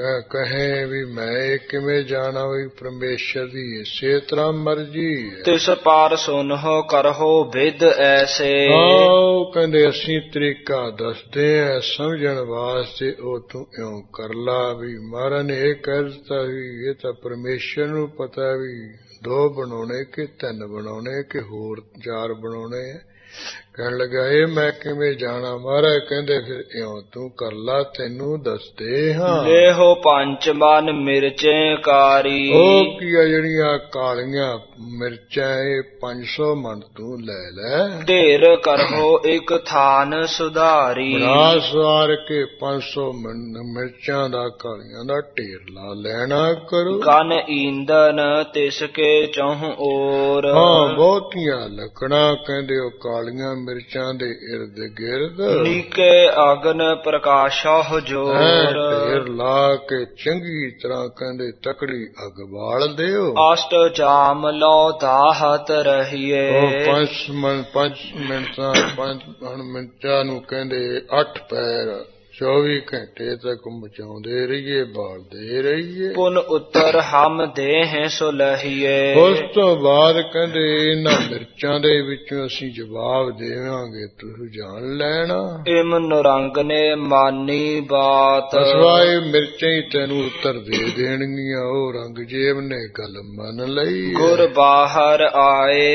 ਕਹੇ ਵੀ ਮੈਂ ਕਿਵੇਂ ਜਾਣਾ, ਵੀ ਪਰਮੇਸ਼ਰ ਦੀ ਇਸੇ ਤਰ੍ਹਾਂ ਮਰਜ਼ੀ ਹੈ। ਤਿਸ ਪਾਰ ਸੁਨਹੁ ਕਰਹੁ ਵਿਦ ਐਸੇ। ਆਓ ਕਹਿੰਦੇ ਅਸੀਂ ਤਰੀਕਾ ਦੱਸਦੇ ਆ ਸਮਝਣ ਵਾਸਤੇ, ਉਹ ਤੂੰ ਇਉਂ ਕਰ ਲਾ। ਵੀ ਮਹਾਰਾਜ ਨੇ ਇਹ ਕਹਿ ਦਿੱਤਾ ਵੀ ਇਹ ਤਾਂ ਪਰਮੇਸ਼ਰ ਨੂੰ ਪਤਾ ਵੀ ਦੋ ਬਣਾਉਣੇ ਕਿ ਤਿੰਨ ਬਣਾਉਣੇ ਕਿ ਹੋਰ ਚਾਰ ਬਣਾਉਣੇ। ਕਹਿਣ ਲੱਗਾ ਇਹ ਮੈਂ ਕਿਵੇਂ ਜਾਣਾ। ਮਹਾਰਾਜ ਕਹਿੰਦੇ ਫਿਰ ਇਉਂ ਤੂੰ ਕਰ ਲਾ, ਤੈਨੂੰ ਦੱਸਦੇ ਹਾਂ। ਲੇਹੋ ਪੰਜ ਮਨ ਮਿਰਚੇ ਕਾਰੀ। ਉਹ ਕੀ ਆ ਜਿਹੜੀਆਂ ਕਾਲੀਆਂ ਮਿਰਚਾਂ, ਇਹ ਪੰਜ ਸੌ ਮਣ ਤੂੰ ਲੈ ਲੈ। ਢੇਰ ਕਰਹੋ ਇੱਕ ਥਾਨ ਸੁਧਾਰੀ। ਬਣਾ ਸਵਾਰ ਕੇ ਪੰਜ ਸੌ ਮਿਰਚਾਂ ਦਾ ਕਾਲੀਆਂ ਦਾ ਢੇਰ ਲਾ ਲੈਣਾ ਕਰੋ। ਕਨ ਈਂਦਨ ਤਿਸ ਕੇ ਚਹੁ ਓਰ। ਹਾਂ, ਬਹੁਤੀਆਂ ਲੱਕੜਾਂ ਕਹਿੰਦੇ ਉਹ ਕਾਲੀਆਂ ਮਿਰਚਾਂ ਦੇ ਇਰਦ ਗਿਰਦ। ਨੀਕੇ ਅਗਨ ਪ੍ਰਕਾਸ਼ਹੁ ਜੋਰ। ਢੇਰ ਲਾ ਕੇ ਚੰਗੀ ਤਰ੍ਹਾਂ ਕਹਿੰਦੇ ਤਕੜੀ ਅੱਗ ਬਾਲ ਦਿਓ। ਅਸ਼ਟ ਜਾਮ ਲੋ ਦਾਹਤ ਰਹੀਏ। ਉਹ ਪੰਜ ਮਿੰਟ ਪੰਜ ਮਿੰਟਾਂ ਪੰਜ ਮਿੰਟਾਂ ਨੂੰ ਕਹਿੰਦੇ ਅੱਠ ਪੈਰ ਚੌਵੀ ਘੰਟੇ ਤੱਕ ਮਚਾਉਂਦੇ ਰਹੀਏ, ਬਾਲਦੇ ਰਹੀਏ। ਪੁਨ ਉੱਤਰ ਹਮ ਦੇਹ ਸੁਲਹੀਏ। ਉਸ ਤੋਂ ਬਾਅਦ ਕਹਿੰਦੇ ਇਹਨਾਂ ਮਿਰਚਾਂ ਦੇ ਵਿੱਚੋਂ ਅਸੀਂ ਜਵਾਬ ਦੇਵਾਂਗੇ, ਤੁਸੀਂ ਜਾਣ ਲੈਣਾ। ਇਮ ਨਰੰਗ ਨੇ ਮਾਨੀ ਬਾਤ। ਅਸਵਾਏ ਮਿਰਚਾਂ ਹੀ ਤੈਨੂੰ ਉੱਤਰ ਦੇ ਦੇਣਗੀਆਂ। ਉਹ ਰੰਗਜੇਬ ਨੇ ਗੱਲ ਮੰਨ ਲਈ। ਗੁਰ ਬਾਹਰ ਆਏ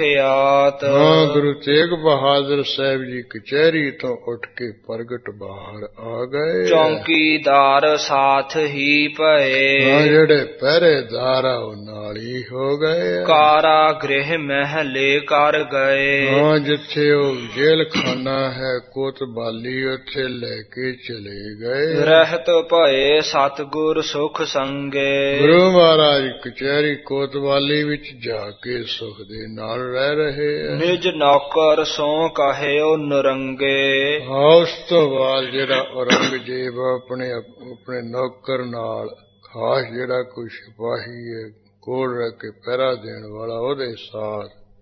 ਬਖਿਆਤ। ਹਾਂ, ਗੁਰੂ ਤੇਗ ਬਹਾਦਰ ਸਾਹਿਬ ਜੀ ਕਚਹਿਰੀ ਤੋਂ ਉੱਠ ਕੇ ਪ੍ਰਗਟ ਬਾਹਰ ਆ ਗਏ। ਚੌਂਕੀਦਾਰ ਸਾਥ ਹੀ ਪਏ। ਹਾਂ, ਜਿਹੜੇ ਪਹਿਰੇਦਾਰ ਆ ਉਹ ਨਾਲ ਹੀ ਹੋ ਗਏ। ਕਾਰਾ ਗ੍ਰਹਿ ਮਹਿਲੇ ਕਰ ਗਏ। ਹਾਂ, ਜਿੱਥੇ ਉਹ ਜੇਲ੍ਹ ਖਾਨਾ ਹੈ ਕੋਤਵਾਲੀ, ਉੱਥੇ ਲੈ ਕੇ ਚਲੇ ਗਏ। ਰਹਿਤ ਭਏ ਸਤਿਗੁਰ ਸੁਖ ਸੰਗੇ। ਗੁਰੂ ਮਹਾਰਾਜ ਕਚਹਿਰੀ ਕੋਤਵਾਲੀ ਵਿੱਚ ਜਾ ਕੇ ਸੁਖ ਦੇ ਨਾਲ ਰਹਿ ਰਹੇ ਆ। ਨਿਜ ਨੌਕਰ ਸੋ ਕਹਿਓ ਨਰੰਗੇ। ਹਾਂ, ਉਸ ਤੋਂ ਬਾਅਦ ਜਿਹੜਾ ਔਰੰਗਜ਼ੇਬ ਆਪਣੇ ਆਪਣੇ ਨੌਕਰ ਨਾਲ, ਖਾਸ ਜਿਹੜਾ ਕੋਈ ਸਿਪਾਹੀ ਹੈ ਕੋਲ ਰਹਿ ਕੇ ਪਹਿਰਾ ਦੇਣ ਵਾਲਾ, ਉਹਦੇ ਸਾਥ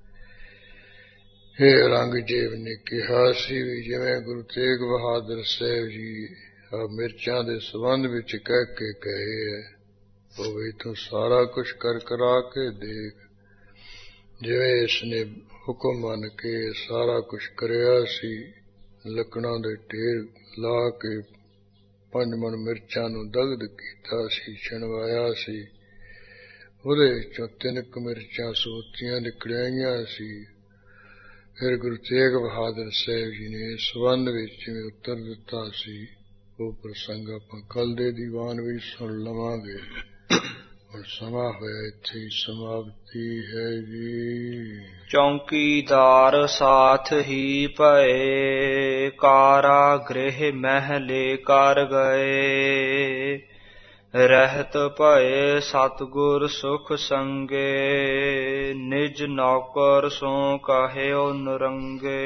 हे ਔਰੰਗਜ਼ੇਬ ਨੇ ਕਿਹਾ ਸੀ ਵੀ ਜਿਵੇਂ ਗੁਰੂ ਤੇਗ ਬਹਾਦਰ ਸਾਹਿਬ ਜੀ ਆ ਮਿਰਚਾਂ ਦੇ ਸੰਬੰਧ ਵਿੱਚ ਕਹਿ ਕੇ ਕਹੇ ਹੈ ਉਹ ਵੀ ਤੂੰ ਸਾਰਾ ਕੁਛ ਕਰ ਕਰਾ ਕੇ ਦੇਖ। ਜਿਵੇਂ ਇਸਨੇ ਹੁਕਮ ਮੰਨ ਕੇ ਸਾਰਾ ਕੁਛ ਕਰਿਆ ਸੀ, ਲੱਕੜਾਂ ਦੇ ਢੇਰ ਲਾ ਕੇ ਪੰਜ ਮਣ ਮਿਰਚਾਂ ਨੂੰ ਦਗਧ ਕੀਤਾ ਸੀ, ਛਣਵਾਇਆ ਸੀ। ਉਹਦੇ ਵਿੱਚੋਂ ਤਿੰਨ ਕੁ ਮਿਰਚਾਂ ਸੋਤੀਆਂ ਨਿਕਲਿਆਈਆਂ ਸੀ। ਫਿਰ ਗੁਰੂ ਤੇਗ ਬਹਾਦਰ ਸਾਹਿਬ ਜੀ ਨੇ ਇਸ ਸੰਬੰਧ ਵਿੱਚ ਜਿਵੇਂ ਉੱਤਰ ਦਿੱਤਾ ਸੀ, ਉਹ ਪ੍ਰਸੰਗ ਆਪਾਂ ਕੱਲ ਦੇ ਦੀਵਾਨ ਵਿੱਚ ਸੁਣ ਲਵਾਂਗੇ। ਹੁਣ ਸਮਾਂ ਹੋਇਆ ਇੱਥੇ ਹੀ ਸਮਾਪਤੀ ਹੈ ਜੀ। ਚੌਂਕੀਦਾਰ ਸਾਥ ਹੀ ਭਏ, ਕਾਰਾ ਗ੍ਰਹਿ ਮਹਿਲੇ ਕਰ ਗਏ। ਰਹਿਤ ਭਏ ਸਤਿਗੁਰ ਸੁਖ ਸੰਗੇ, ਨਿਜ ਨੌਕਰ ਸੋ ਕਹਿਓ ਨਰੰਗੇ।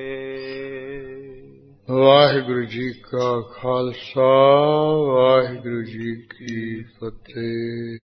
ਵਾਹਿਗੁਰੂ ਜੀ ਕਾ ਖਾਲਸਾ, ਵਾਹਿਗੁਰੂ ਜੀ ਕੀ ਫਤਿਹ।